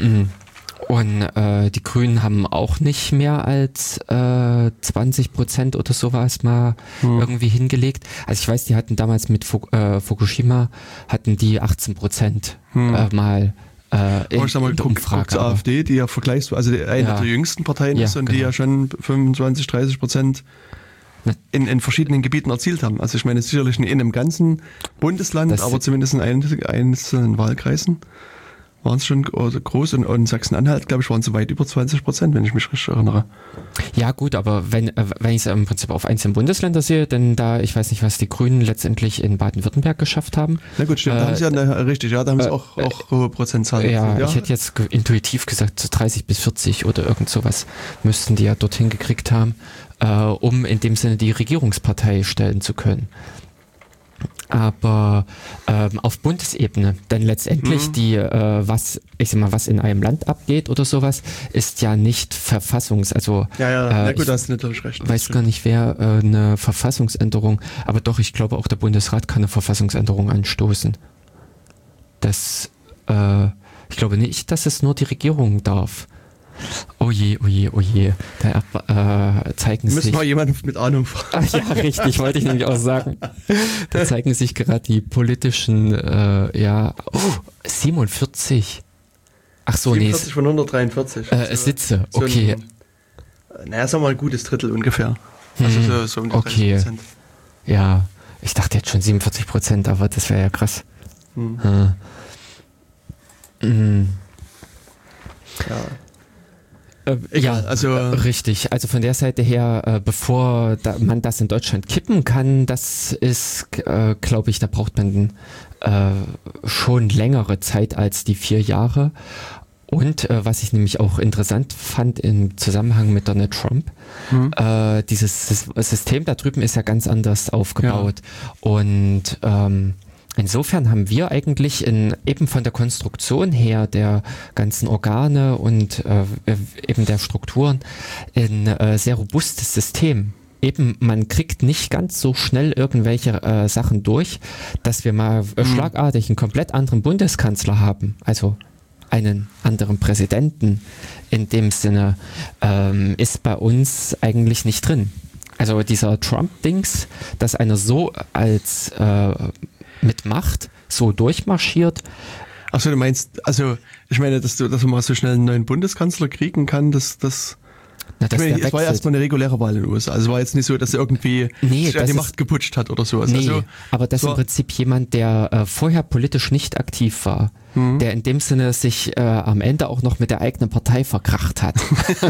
Und äh, die Grünen haben auch nicht mehr als äh, zwanzig Prozent oder sowas mal hm. irgendwie hingelegt. Also ich weiß, die hatten damals mit Fuk- äh, Fukushima, hatten die achtzehn Prozent hm. äh, mal äh, in, ich sag mal, in der Umfrage. Guck, A f D, die ja vergleichsweise also eine ja. der jüngsten Parteien ja, ist und genau. die ja schon fünfundzwanzig, dreißig Prozent In, in verschiedenen Gebieten erzielt haben. Also ich meine sicherlich nicht in einem ganzen Bundesland, das aber zumindest in einzelnen Wahlkreisen waren es schon groß und in Sachsen-Anhalt, glaube ich, waren es weit über zwanzig Prozent, wenn ich mich richtig erinnere. Ja gut, aber wenn, wenn ich es im Prinzip auf einzelne Bundesländer sehe, denn da, ich weiß nicht, was die Grünen letztendlich in Baden-Württemberg geschafft haben. Na gut, stimmt, äh, da haben sie ja eine, richtig, ja, da haben sie äh, auch, auch hohe Prozentzahlen. Ja, ja, ich hätte jetzt intuitiv gesagt, so dreißig bis vierzig oder irgend sowas müssten die ja dorthin gekriegt haben, äh, um in dem Sinne die Regierungspartei stellen zu können. Aber ähm, auf Bundesebene, denn letztendlich mhm. die, äh, was, ich sag mal, was in einem Land abgeht oder sowas, ist ja nicht Verfassungs-, also ja, ja, äh, na gut, da hast du natürlich recht. Ich weiß gar nicht, wer äh, eine Verfassungsänderung, aber doch, ich glaube auch der Bundesrat kann eine Verfassungsänderung anstoßen. Das, äh, ich glaube nicht, dass es nur die Regierung darf. Oh je, oh je, oh je. Da äh, zeigen Müssen sich... Müssen wir jemanden mit Ahnung fragen. Ach, ja, richtig, wollte ich nämlich auch sagen. Da zeigen sich gerade die politischen, äh, ja, oh, siebenundvierzig. Ach so, siebenundvierzig nee. von hundertdreiundvierzig. Äh, so, Sitze, okay. So ein, naja, sagen wir mal ein gutes Drittel ungefähr. Also hm, so, so um die okay. dreißig Prozent. Ja, ich dachte jetzt schon siebenundvierzig Prozent, aber das wäre ja krass. Hm. Hm. Hm. Ja. Äh, ja, also äh, richtig. Also von der Seite her, äh, bevor da, man das in Deutschland kippen kann, das ist, äh, glaube ich, da braucht man äh, schon längere Zeit als die vier Jahre. Und äh, was ich nämlich auch interessant fand im Zusammenhang mit Donald Trump, mhm. äh, dieses System da drüben ist ja ganz anders aufgebaut. Ja. Und ähm, insofern haben wir eigentlich in, eben von der Konstruktion her der ganzen Organe und äh, eben der Strukturen ein äh, sehr robustes System. Eben, man kriegt nicht ganz so schnell irgendwelche äh, Sachen durch, dass wir mal äh, mhm. schlagartig einen komplett anderen Bundeskanzler haben. Also einen anderen Präsidenten in dem Sinne ähm, ist bei uns eigentlich nicht drin. Also dieser Trump-Dings, dass einer so als äh, mit Macht so durchmarschiert. Achso, du meinst, also ich meine, dass du, dass man mal so schnell einen neuen Bundeskanzler kriegen kann, das, das Na, ich meine, es war ja erstmal eine reguläre Wahl in den U S A. Also es war jetzt nicht so, dass er irgendwie nee, sich an die Macht geputscht hat oder so. Nee, also, aber das ist im Prinzip jemand, der äh, vorher politisch nicht aktiv war, mhm. der in dem Sinne sich äh, am Ende auch noch mit der eigenen Partei verkracht hat.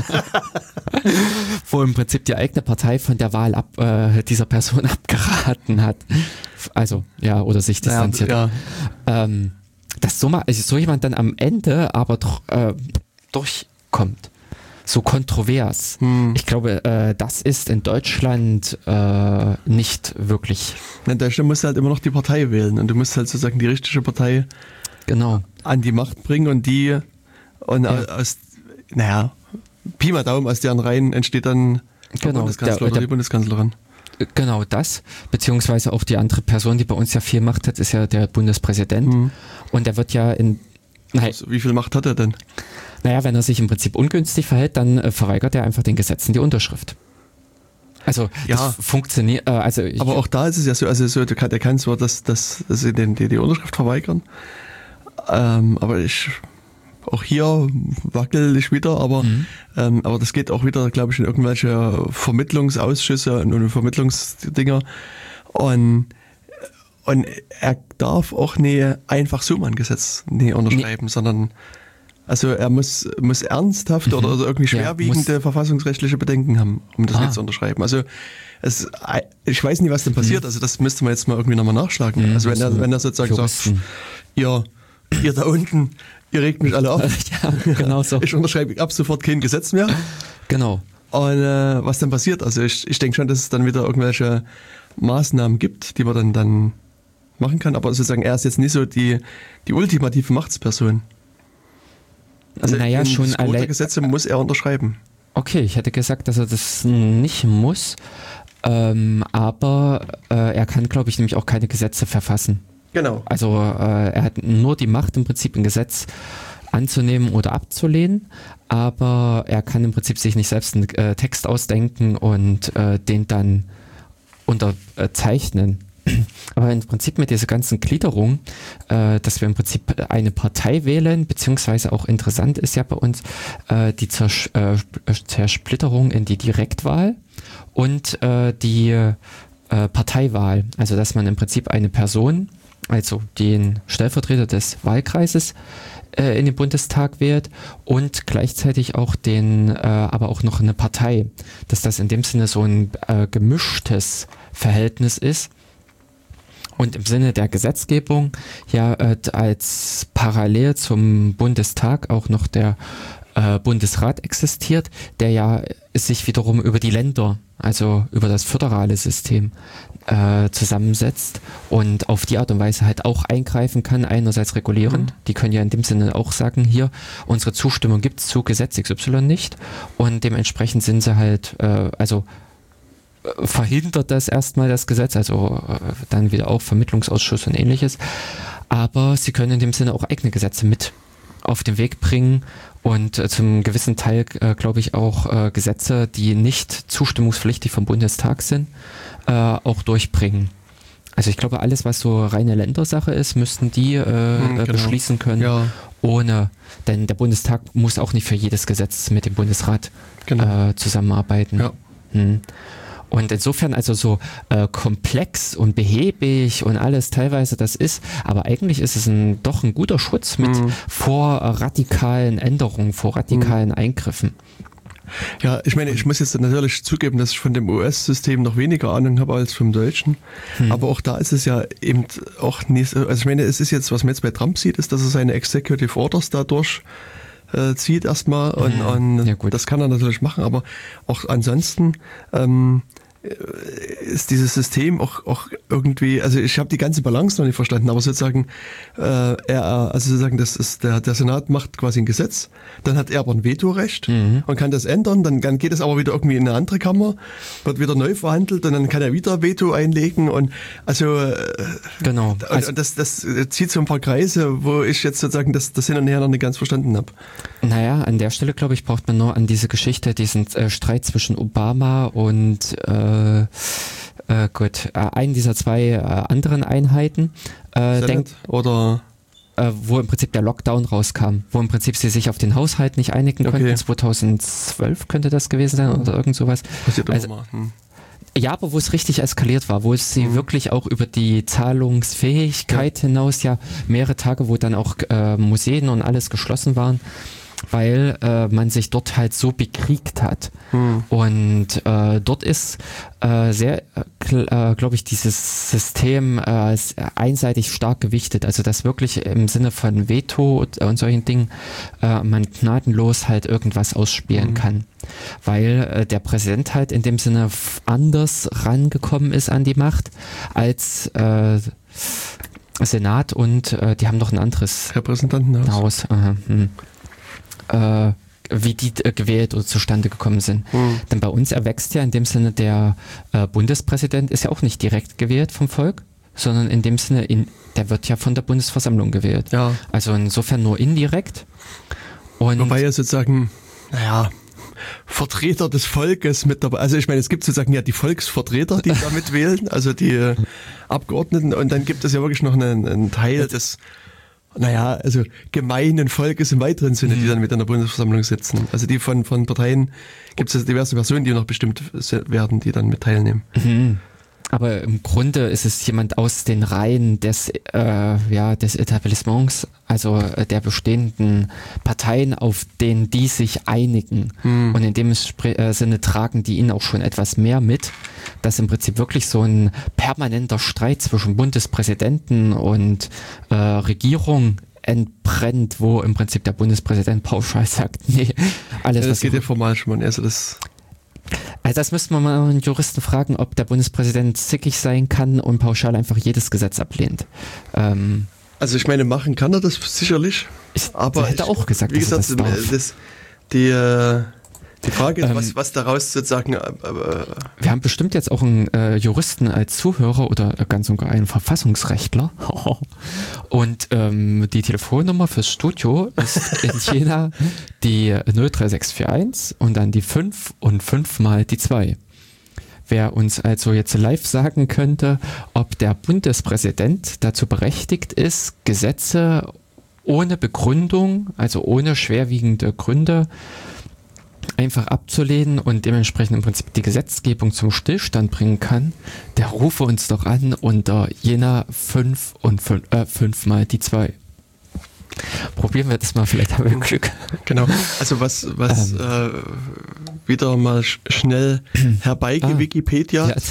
Wo im Prinzip die eigene Partei von der Wahl ab, äh, dieser Person abgeraten hat. Also, ja, oder sich distanziert. Ja, ja. Ähm, dass so, mal, also so jemand dann am Ende aber doch, äh, durchkommt. So kontrovers. Hm. Ich glaube, äh, das ist in Deutschland äh, nicht wirklich. In Deutschland musst du halt immer noch die Partei wählen und du musst halt sozusagen die richtige Partei genau. an die Macht bringen und die und ja. aus, naja, Pi mal Daumen, aus deren Reihen entsteht dann der genau. Bundeskanzler der, oder der, die Bundeskanzlerin. Genau das, beziehungsweise auch die andere Person, die bei uns ja viel Macht hat, ist ja der Bundespräsident hm. und der wird ja in Nein. Also, wie viel Macht hat er denn? Naja, wenn er sich im Prinzip ungünstig verhält, dann äh, verweigert er einfach den Gesetzen die Unterschrift. Also ja. das funktioniert. Äh, also ich, aber auch da ist es ja so, also so, der kann, der kann zwar das, das, das die, die, die Unterschrift verweigern, ähm, aber ich auch hier wackel ich wieder, aber mhm. ähm, aber das geht auch wieder, glaube ich, in irgendwelche Vermittlungsausschüsse und, und Vermittlungsdinger und Und er darf auch nie einfach so mal ein Gesetz nie unterschreiben, nee. sondern also er muss, muss ernsthaft mhm. oder also irgendwie schwerwiegende ja, verfassungsrechtliche Bedenken haben, um das ah. nicht zu unterschreiben. Also es, ich weiß nicht, was denn passiert, mhm. also das müsste man jetzt mal irgendwie nochmal nachschlagen. Mhm. Also wenn er, wenn er sozusagen Juristen. sagt, ihr, ihr da unten, ihr regt mich alle auf, ja, genau so. Ich unterschreibe ab sofort kein Gesetz mehr. Genau. Und äh, was dann passiert, also ich, ich denke schon, dass es dann wieder irgendwelche Maßnahmen gibt, die man dann, dann machen kann, aber sozusagen er ist jetzt nicht so die, die ultimative Machtsperson. Also naja, schon alle Gesetze muss er unterschreiben. Okay, ich hätte gesagt, dass er das nicht muss, ähm, aber äh, er kann, glaube ich, nämlich auch keine Gesetze verfassen. Genau. Also äh, er hat nur die Macht, im Prinzip ein Gesetz anzunehmen oder abzulehnen, aber er kann im Prinzip sich nicht selbst einen äh, Text ausdenken und äh, den dann unterzeichnen. Aber im Prinzip mit dieser ganzen Gliederung, äh, dass wir im Prinzip eine Partei wählen, beziehungsweise auch interessant ist ja bei uns äh, die Zers- äh, Zersplitterung in die Direktwahl und äh, die äh, Parteiwahl. Also dass man im Prinzip eine Person, also den Stellvertreter des Wahlkreises äh, in den Bundestag wählt und gleichzeitig auch den, äh, aber auch noch eine Partei. Dass das in dem Sinne so ein äh, gemischtes Verhältnis ist. Und im Sinne der Gesetzgebung ja äh, als parallel zum Bundestag auch noch der äh, Bundesrat existiert, der ja sich wiederum über die Länder, also über das föderale System äh, zusammensetzt und auf die Art und Weise halt auch eingreifen kann, einerseits regulierend. Mhm. Die können ja in dem Sinne auch sagen, hier, unsere Zustimmung gibt es zu Gesetz X Y nicht und dementsprechend sind sie halt, äh, also verhindert das erstmal das Gesetz, also äh, dann wieder auch Vermittlungsausschuss und ähnliches, aber sie können in dem Sinne auch eigene Gesetze mit auf den Weg bringen und äh, zum gewissen Teil, äh, glaube ich, auch äh, Gesetze, die nicht zustimmungspflichtig vom Bundestag sind, äh, auch durchbringen. Also ich glaube, alles, was so reine Ländersache ist, müssten die äh, hm, genau. beschließen können, ja. ohne, denn der Bundestag muss auch nicht für jedes Gesetz mit dem Bundesrat genau. äh, zusammenarbeiten. Ja. Hm. Und insofern also so äh, komplex und behäbig und alles teilweise das ist, aber eigentlich ist es ein, doch ein guter Schutz mit mhm. vor radikalen Änderungen, vor radikalen mhm. Eingriffen. Ja, ich meine, ich muss jetzt natürlich zugeben, dass ich von dem U S-System noch weniger Ahnung habe als vom deutschen, hm. aber auch da ist es ja eben auch nicht, also ich meine, es ist jetzt, was man jetzt bei Trump sieht, ist, dass er seine Executive Orders dadurch äh, zieht erstmal und, mhm. und ja, das kann er natürlich machen, aber auch ansonsten ähm, ist dieses System auch, auch irgendwie, also ich habe die ganze Balance noch nicht verstanden, aber sozusagen, äh, er, also sozusagen, das ist der, der Senat macht quasi ein Gesetz, dann hat er aber ein Vetorecht mhm. und kann das ändern, dann, dann geht es aber wieder irgendwie in eine andere Kammer, wird wieder neu verhandelt und dann kann er wieder Veto einlegen und also äh, genau. Und, also, und das, das zieht so ein paar Kreise, wo ich jetzt sozusagen das, das hin und her noch nicht ganz verstanden habe. Naja, an der Stelle, glaube ich, braucht man nur an diese Geschichte, diesen äh, Streit zwischen Obama und äh, Äh, äh, gut, äh, einen dieser zwei äh, anderen Einheiten. Äh, denk, oder äh, wo im Prinzip der Lockdown rauskam, wo im Prinzip sie sich auf den Haushalt nicht einigen Okay. konnten. zweitausendzwölf könnte das gewesen sein oder irgend sowas. Passiert Also, immer mal. Hm. ja, aber wo es richtig eskaliert war, wo es sie Mhm. wirklich auch über die Zahlungsfähigkeit hinaus, ja, mehrere Tage, wo dann auch äh, Museen und alles geschlossen waren, weil äh, man sich dort halt so bekriegt hat. Hm. Und äh, dort ist äh, sehr, äh, glaube ich, dieses System äh, einseitig stark gewichtet. Also dass wirklich im Sinne von Veto und, und solchen Dingen äh, man gnadenlos halt irgendwas ausspielen Mhm. kann. Weil äh, der Präsident halt in dem Sinne f- anders rangekommen ist an die Macht als äh, Senat und äh, die haben noch ein anderes Repräsentantenhaus. Haus. Aha, hm. äh, wie die äh, gewählt oder zustande gekommen sind. Hm. Denn bei uns erwächst ja in dem Sinne der äh, Bundespräsident ist ja auch nicht direkt gewählt vom Volk, sondern in dem Sinne, in, der wird ja von der Bundesversammlung gewählt. Ja. Also insofern nur indirekt. Und Wobei ja sozusagen, naja, Vertreter des Volkes mit dabei, also ich meine, es gibt sozusagen ja die Volksvertreter, die damit wählen, also die äh, Abgeordneten, und dann gibt es ja wirklich noch einen, einen Teil des, naja, also gemeinen Volkes im weiteren Sinne, die dann mit in der Bundesversammlung sitzen. Also die von, von Parteien gibt es diverse Personen, die noch bestimmt werden, die dann mit teilnehmen. Mhm. Aber im Grunde ist es jemand aus den Reihen des, äh, ja, des Etablissements, also äh, der bestehenden Parteien, auf denen die sich einigen. Hm. Und in dem Spre- äh, Sinne tragen die ihnen auch schon etwas mehr mit, dass im Prinzip wirklich so ein permanenter Streit zwischen Bundespräsidenten und äh, Regierung entbrennt, wo im Prinzip der Bundespräsident pauschal sagt, nee, alles Ja, was das geht ja formal schon mal. Also das Also das müsste man mal einen Juristen fragen, ob der Bundespräsident zickig sein kann und pauschal einfach jedes Gesetz ablehnt. Ähm, Also ich meine, machen kann er das sicherlich, ich aber hätte ich, auch gesagt, wie dass er gesagt, das darf. das, die, äh, die Frage ist, Ähm, was, was daraus sozusagen, äh, äh, Wir haben bestimmt jetzt auch einen äh, Juristen als Zuhörer oder äh, ganz sogar einen Verfassungsrechtler. Und ähm, die Telefonnummer fürs Studio ist in Jena die null drei sechs vier eins und dann die fünf und fünf mal die zwei. Wer uns also jetzt live sagen könnte, ob der Bundespräsident dazu berechtigt ist, Gesetze ohne Begründung, also ohne schwerwiegende Gründe, einfach abzulehnen und dementsprechend im Prinzip die Gesetzgebung zum Stillstand bringen kann, der rufe uns doch an unter Jena fünf und fünf mal die zwei. Probieren wir das mal, vielleicht haben wir Glück. genau. Also was, was Ähm. äh, wieder mal sch schnell herbeigewikipedia. Ah. Wikipedia. Ja.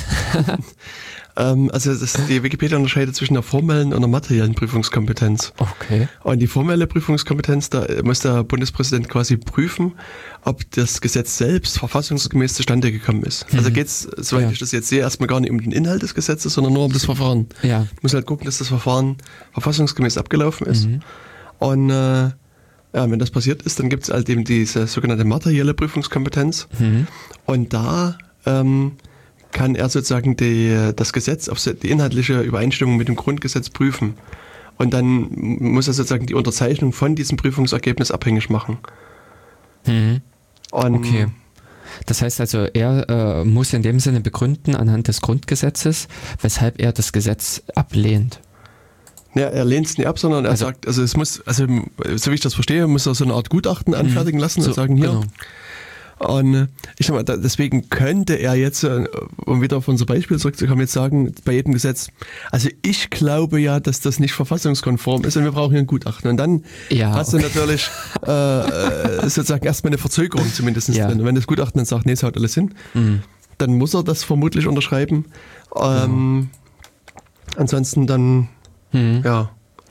Ähm, also das, die Wikipedia unterscheidet zwischen der formellen und der materiellen Prüfungskompetenz. Okay. Und die formelle Prüfungskompetenz, da muss der Bundespräsident quasi prüfen, ob das Gesetz selbst verfassungsgemäß zustande gekommen ist. Mhm. Also geht es, soweit Ja. ich das jetzt sehe, erstmal gar nicht um den Inhalt des Gesetzes, sondern nur um das Verfahren. Ja. Ich muss halt gucken, dass das Verfahren verfassungsgemäß abgelaufen ist. Mhm. Und äh, ja, wenn das passiert ist, dann gibt es halt eben diese sogenannte materielle Prüfungskompetenz. Mhm. Und da ähm, kann er sozusagen die, das Gesetz auf die inhaltliche Übereinstimmung mit dem Grundgesetz prüfen. Und dann muss er sozusagen die Unterzeichnung von diesem Prüfungsergebnis abhängig machen. Mhm. Und Okay. Das heißt also, er äh, muss in dem Sinne begründen anhand des Grundgesetzes, weshalb er das Gesetz ablehnt. Ja, er lehnt es nicht ab, sondern er Also- sagt, also es muss, also so wie ich das verstehe, muss er so eine Art Gutachten anfertigen lassen So, und sagen, hier. genau. Und äh, ich sag mal, da, deswegen könnte er jetzt, äh, um wieder auf unser Beispiel zurückzukommen, jetzt sagen, bei jedem Gesetz, also ich glaube ja, dass das nicht verfassungskonform ist und wir brauchen hier ein Gutachten. Und dann Ja, hast okay. du natürlich äh, äh, sozusagen erstmal eine Verzögerung zumindest Ja. drin. Und wenn das Gutachten dann sagt, nee, es haut alles hin, Mhm. dann muss er das vermutlich unterschreiben. Ähm, Ansonsten dann, Mhm. ja.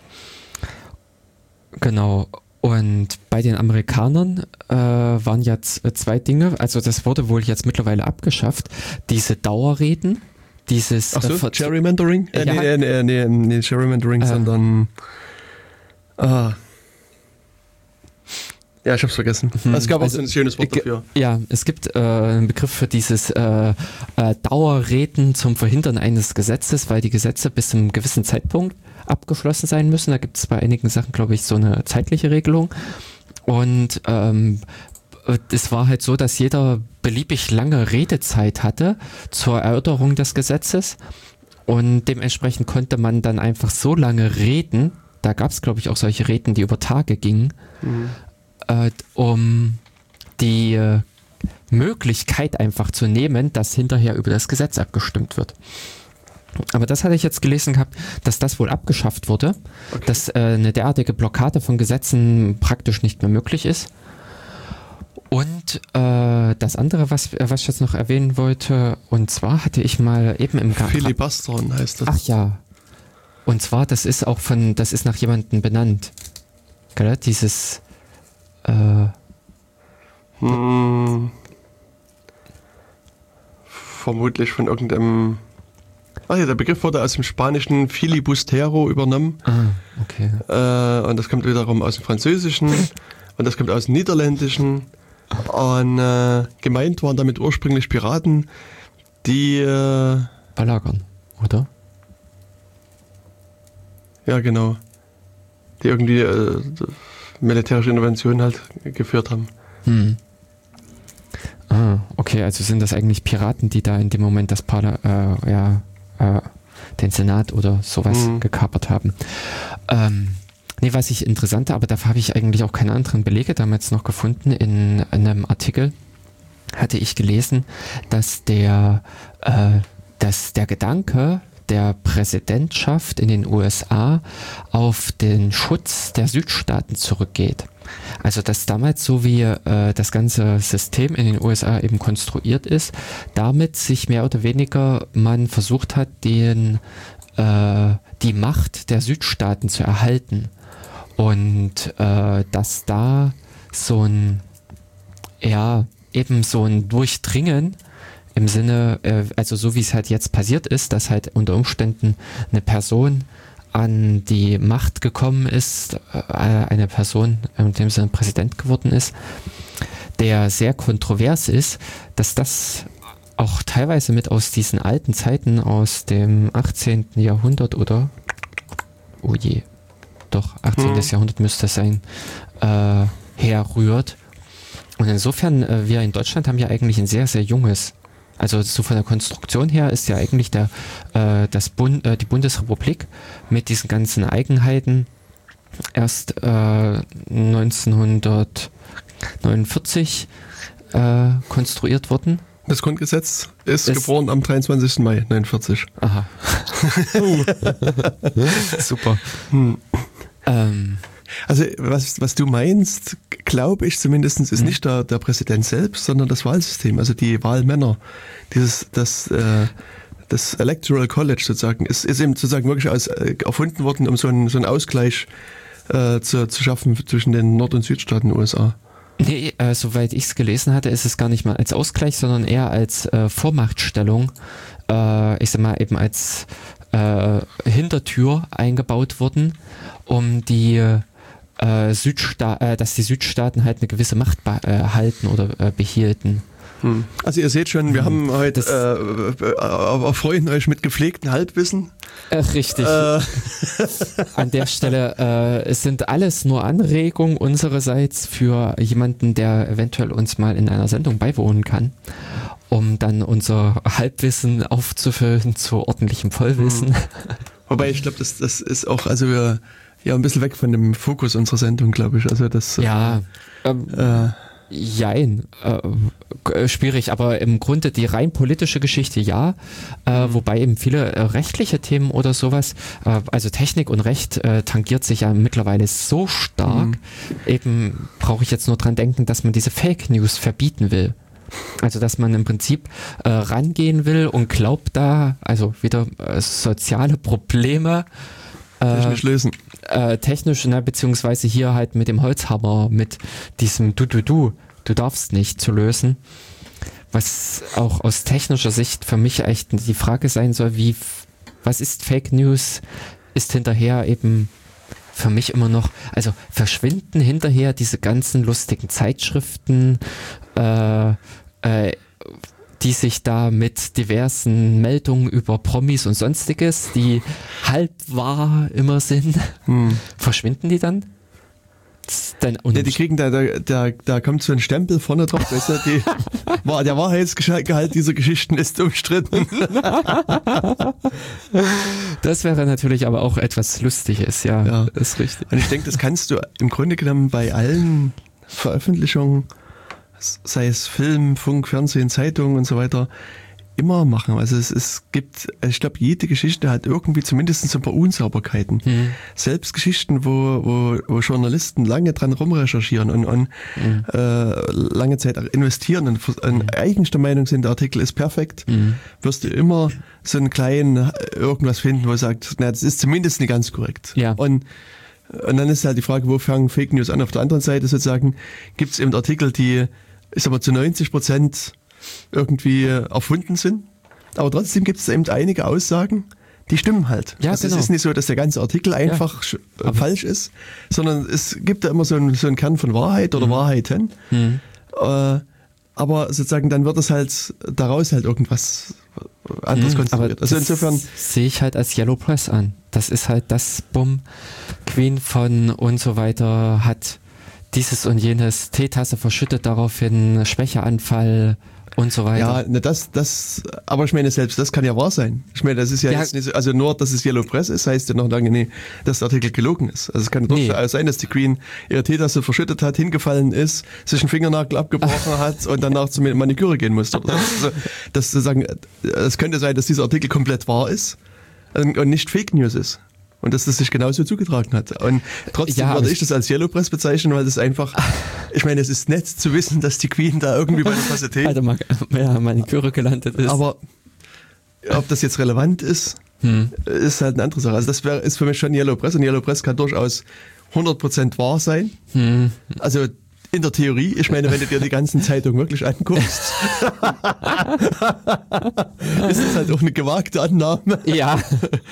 Genau. Und bei den Amerikanern äh, waren jetzt äh, zwei Dinge, also das wurde wohl jetzt mittlerweile abgeschafft, diese Dauerreden, dieses Ach so, äh, Ver- Gerrymandering? Äh, Ja. nee, nee, nee, nee, Gerrymandering, Äh. sondern ah. Ja, ich hab's vergessen. Mhm. Es gab auch Also, so ein schönes Wort ge- dafür. Ja, es gibt äh, einen Begriff für dieses äh, äh, Dauerreden zum Verhindern eines Gesetzes, weil die Gesetze bis zu einem gewissen Zeitpunkt abgeschlossen sein müssen. Da gibt es bei einigen Sachen, glaube ich, so eine zeitliche Regelung. Und ähm, es war halt so, dass jeder beliebig lange Redezeit hatte zur Erörterung des Gesetzes und dementsprechend konnte man dann einfach so lange reden, da gab es, glaube ich, auch solche Reden, die über Tage gingen, mhm. äh, um die äh, Möglichkeit einfach zu nehmen, dass hinterher über das Gesetz abgestimmt wird. Aber das hatte ich jetzt gelesen gehabt, dass das wohl abgeschafft wurde, okay. dass äh, eine derartige Blockade von Gesetzen praktisch nicht mehr möglich ist. Und äh, das andere, was, was ich jetzt noch erwähnen wollte, und zwar hatte ich mal eben im Garten... Filibustern heißt das. Ach ja. Und zwar, das ist auch von, das ist nach jemandem benannt. Gell? Dieses... Äh, hm, vermutlich von irgendeinem... Ach ja, der Begriff wurde aus dem spanischen Filibustero übernommen. Ah, okay. Äh, und das kommt wiederum aus dem Französischen und das kommt aus dem Niederländischen. Und äh, gemeint waren damit ursprünglich Piraten, die... Äh, belagern, oder? Ja, genau. Die irgendwie äh, militärische Interventionen halt geführt haben. Hm. Ah, okay, also sind das eigentlich Piraten, die da in dem Moment das Parla- äh, ja, äh, den Senat oder sowas mhm. gekapert haben. Ähm, nee, was ich interessanter, aber dafür habe ich eigentlich auch keine anderen Belege damals noch gefunden. In, in einem Artikel hatte ich gelesen, dass der, äh, dass der Gedanke der Präsidentschaft in den U S A auf den Schutz der Südstaaten zurückgeht. Also dass damals, so wie äh, das ganze System in den U S A eben konstruiert ist, damit sich mehr oder weniger man versucht hat, den, äh, die Macht der Südstaaten zu erhalten. Und äh, dass da so ein, ja, eben so ein Durchdringen im Sinne, äh, also so wie es halt jetzt passiert ist, dass halt unter Umständen eine Person an die Macht gekommen ist, äh, eine Person, in dem Sinne Präsident geworden ist, der sehr kontrovers ist, dass das auch teilweise mit aus diesen alten Zeiten aus dem achtzehnten Jahrhundert oder, oh je, doch, achtzehnten Hm. Jahrhundert müsste es sein, äh, herrührt. Und insofern, äh, wir in Deutschland haben ja eigentlich ein sehr, sehr junges, also so von der Konstruktion her ist ja eigentlich der, äh, das Bund, äh, die Bundesrepublik mit diesen ganzen Eigenheiten erst äh, neunzehnhundertneunundvierzig äh, konstruiert worden. Das Grundgesetz ist, ist geboren am dreiundzwanzigsten Mai neunundvierzig. Aha. uh. Super. Hm. Ähm. Also was, was du meinst, glaube ich zumindest, ist mhm. nicht der, der Präsident selbst, sondern das Wahlsystem, also die Wahlmänner. Dieses, das, äh, das Electoral College sozusagen ist, ist eben sozusagen wirklich aus, äh, erfunden worden, um so einen, so einen Ausgleich äh, zu, zu schaffen zwischen den Nord- und Südstaaten der U S A. Nee, äh, soweit ich es gelesen hatte, ist es gar nicht mal als Ausgleich, sondern eher als äh, Vormachtstellung, äh, ich sag mal eben als äh, Hintertür eingebaut worden, um die Äh, Südsta- äh, dass die Südstaaten halt eine gewisse Macht behalten äh, oder äh, behielten. Hm. Also ihr seht schon, wir hm. haben heute äh, äh, erfreuen euch mit gepflegten Halbwissen. Äh, richtig. Äh. An der Stelle, äh, es sind alles nur Anregungen unsererseits für jemanden, der eventuell uns mal in einer Sendung beiwohnen kann, um dann unser Halbwissen aufzufüllen zu ordentlichem Vollwissen. Hm. Wobei ich glaube, das, das ist auch, also wir ja, ein bisschen weg von dem Fokus unserer Sendung, glaube ich. Also das. Ja, ähm, äh, jein, äh, schwierig, aber im Grunde die rein politische Geschichte ja, äh, mhm. wobei eben viele äh, rechtliche Themen oder sowas, äh, also Technik und Recht äh, tangiert sich ja mittlerweile so stark, mhm. eben brauche ich jetzt nur dran denken, dass man diese Fake News verbieten will. Also dass man im Prinzip äh, rangehen will und glaubt da, also wieder äh, soziale Probleme technisch lösen. Äh, technisch, ne, beziehungsweise hier halt mit dem Holzhammer, mit diesem Du, du, du, du darfst nicht zu lösen. Was auch aus technischer Sicht für mich echt die Frage sein soll, wie, was ist Fake News, ist hinterher eben für mich immer noch, also verschwinden hinterher diese ganzen lustigen Zeitschriften, äh, äh, die sich da mit diversen Meldungen über Promis und Sonstiges, die halb wahr immer sind, hm. verschwinden die dann? denn ja, die kriegen da, da, da, da kommt so ein Stempel vorne drauf, weißt du, die, war, der Wahrheitsgehalt dieser Geschichten ist umstritten. Das wäre natürlich aber auch etwas Lustiges, ja, ja. Ist richtig. Und ich denke, das kannst du im Grunde genommen bei allen Veröffentlichungen, sei es Film, Funk, Fernsehen, Zeitung und so weiter, immer machen. Also es, es gibt, ich glaube, jede Geschichte hat irgendwie zumindest so ein paar Unsauberkeiten. Mhm. Selbst Geschichten, wo, wo, wo Journalisten lange dran rumrecherchieren und, und mhm. äh, lange Zeit investieren und, und mhm. eigentlich der Meinung sind, der Artikel ist perfekt, mhm. wirst du immer so einen kleinen irgendwas finden, wo du sagst, na, das ist zumindest nicht ganz korrekt. Ja. Und Und dann ist halt die Frage, wo fangen Fake News an? Auf der anderen Seite sozusagen gibt es eben Artikel, die, ich sag mal, zu neunzig Prozent irgendwie erfunden sind. Aber trotzdem gibt es eben einige Aussagen, die stimmen halt. Ja, also genau. Es ist nicht so, dass der ganze Artikel einfach ja. falsch ist, sondern es gibt da immer so einen, so einen Kern von Wahrheit oder mhm. Wahrheiten. Mhm. Äh, aber sozusagen dann wird es halt daraus halt irgendwas anderes mhm, konstruiert. Also insofern sehe ich halt als Yellow Press an. Das ist halt das Bumm, Queen von und so weiter hat dieses und jenes, Teetasse verschüttet daraufhin, Schwächeanfall und so weiter. Ja, ne, das, das, aber ich meine, selbst das kann ja wahr sein. Ich meine, das ist ja, ja jetzt nicht so, also nur, dass es Yellow Press ist, heißt ja noch lange nicht, dass der Artikel gelogen ist. Also es kann nee. durchaus sein, dass die Queen ihre Teetasse verschüttet hat, hingefallen ist, sich einen Fingernagel abgebrochen hat und danach zur Maniküre gehen musste. Oder so. Also, das zu sagen, es könnte sein, dass dieser Artikel komplett wahr ist und nicht Fake News ist. Und dass das sich genauso zugetragen hat. Und trotzdem ja, würde ich das als Yellow Press bezeichnen, weil das einfach, ich meine, es ist nett zu wissen, dass die Queen da irgendwie bei der Tasse Tee also ja, Maniküre gelandet ist. Aber ob das jetzt relevant ist, hm. ist halt eine andere Sache. Also das wär, ist für mich schon Yellow Press und Yellow Press kann durchaus hundert Prozent wahr sein. Hm. Also in der Theorie, ich meine, wenn du dir die ganzen Zeitungen wirklich anguckst, ist das halt auch eine gewagte Annahme. Ja.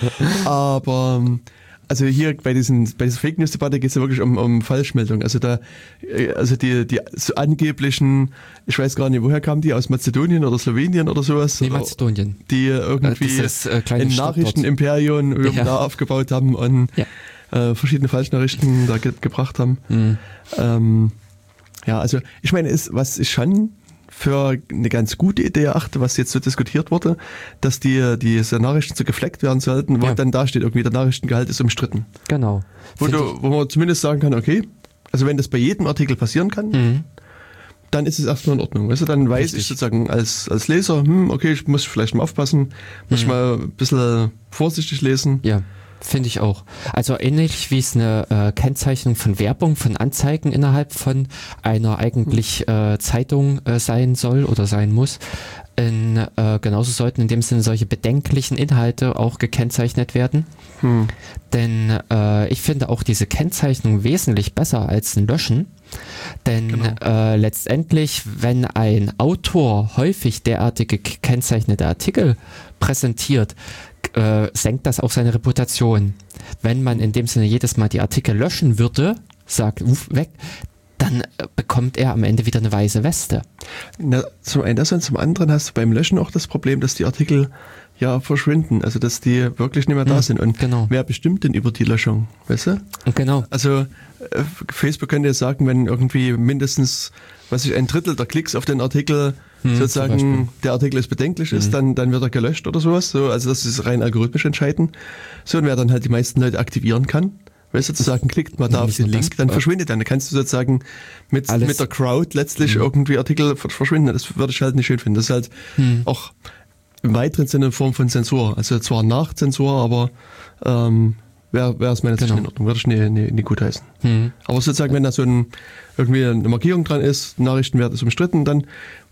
Aber also hier bei diesen bei dieser Fake News Debatte geht es ja wirklich um, um Falschmeldung. Also da, also die die so angeblichen, ich weiß gar nicht, woher kamen die, aus Mazedonien oder Slowenien oder sowas? Nee, Mazedonien. Die irgendwie Dieses, äh, ein Nachrichtenimperium ja. da aufgebaut haben und ja. äh, verschiedene Falschnachrichten da ge- gebracht haben. Mhm. Ähm, Ja, also ich meine, ist, was ich schon für eine ganz gute Idee erachte, was jetzt so diskutiert wurde, dass die diese Nachrichten so gefleckt werden sollten, wo ja. dann da steht, irgendwie der Nachrichtengehalt ist umstritten. Genau. Wo, du, wo man zumindest sagen kann, okay, also wenn das bei jedem Artikel passieren kann, mhm. dann ist es erstmal in Ordnung. Weißt du, dann weiß Richtig. ich sozusagen als, als Leser, hm, okay, ich muss vielleicht mal aufpassen, muss mhm. mal ein bisschen vorsichtig lesen. Ja. Finde ich auch. Also ähnlich wie es eine äh, Kennzeichnung von Werbung, von Anzeigen innerhalb von einer eigentlich äh, Zeitung äh, sein soll oder sein muss. In, äh, genauso sollten in dem Sinne solche bedenklichen Inhalte auch gekennzeichnet werden. Hm. Denn äh, ich finde auch diese Kennzeichnung wesentlich besser als ein Löschen. Denn genau. äh, letztendlich, wenn ein Autor häufig derartige gekennzeichnete Artikel präsentiert, Äh, senkt das auch seine Reputation. Wenn man in dem Sinne jedes Mal die Artikel löschen würde, sagt, uff, weg, dann äh, bekommt er am Ende wieder eine weiße Weste. Na, zum einen das und zum anderen hast du beim Löschen auch das Problem, dass die Artikel ja verschwinden, also dass die wirklich nicht mehr da hm, sind. Und genau. wer bestimmt denn über die Löschung, weißt du? Genau. Also äh, Facebook könnte jetzt sagen, wenn irgendwie mindestens, was ich, ein Drittel der Klicks auf den Artikel hm, sozusagen der Artikel ist bedenklich ist, mhm. dann, dann wird er gelöscht oder sowas. So, also das ist rein algorithmisch entscheiden. So, und wer dann halt die meisten Leute aktivieren kann, weißt du, zu sagen, klickt mal da auf den Link, dann verschwindet dann. Dann kannst du sozusagen mit, mit der Crowd letztlich mhm. irgendwie Artikel verschwinden. Das würde ich halt nicht schön finden. Das ist halt mhm. auch im weiteren Sinne eine Form von Zensur. Also zwar Nachzensur, aber ähm, wäre wär es meiner Sicht genau. in Ordnung. Würde ich nicht, nicht, nicht gut heißen. Mhm. Aber sozusagen, wenn da so ein, irgendwie eine Markierung dran ist, Nachrichtenwert ist umstritten, dann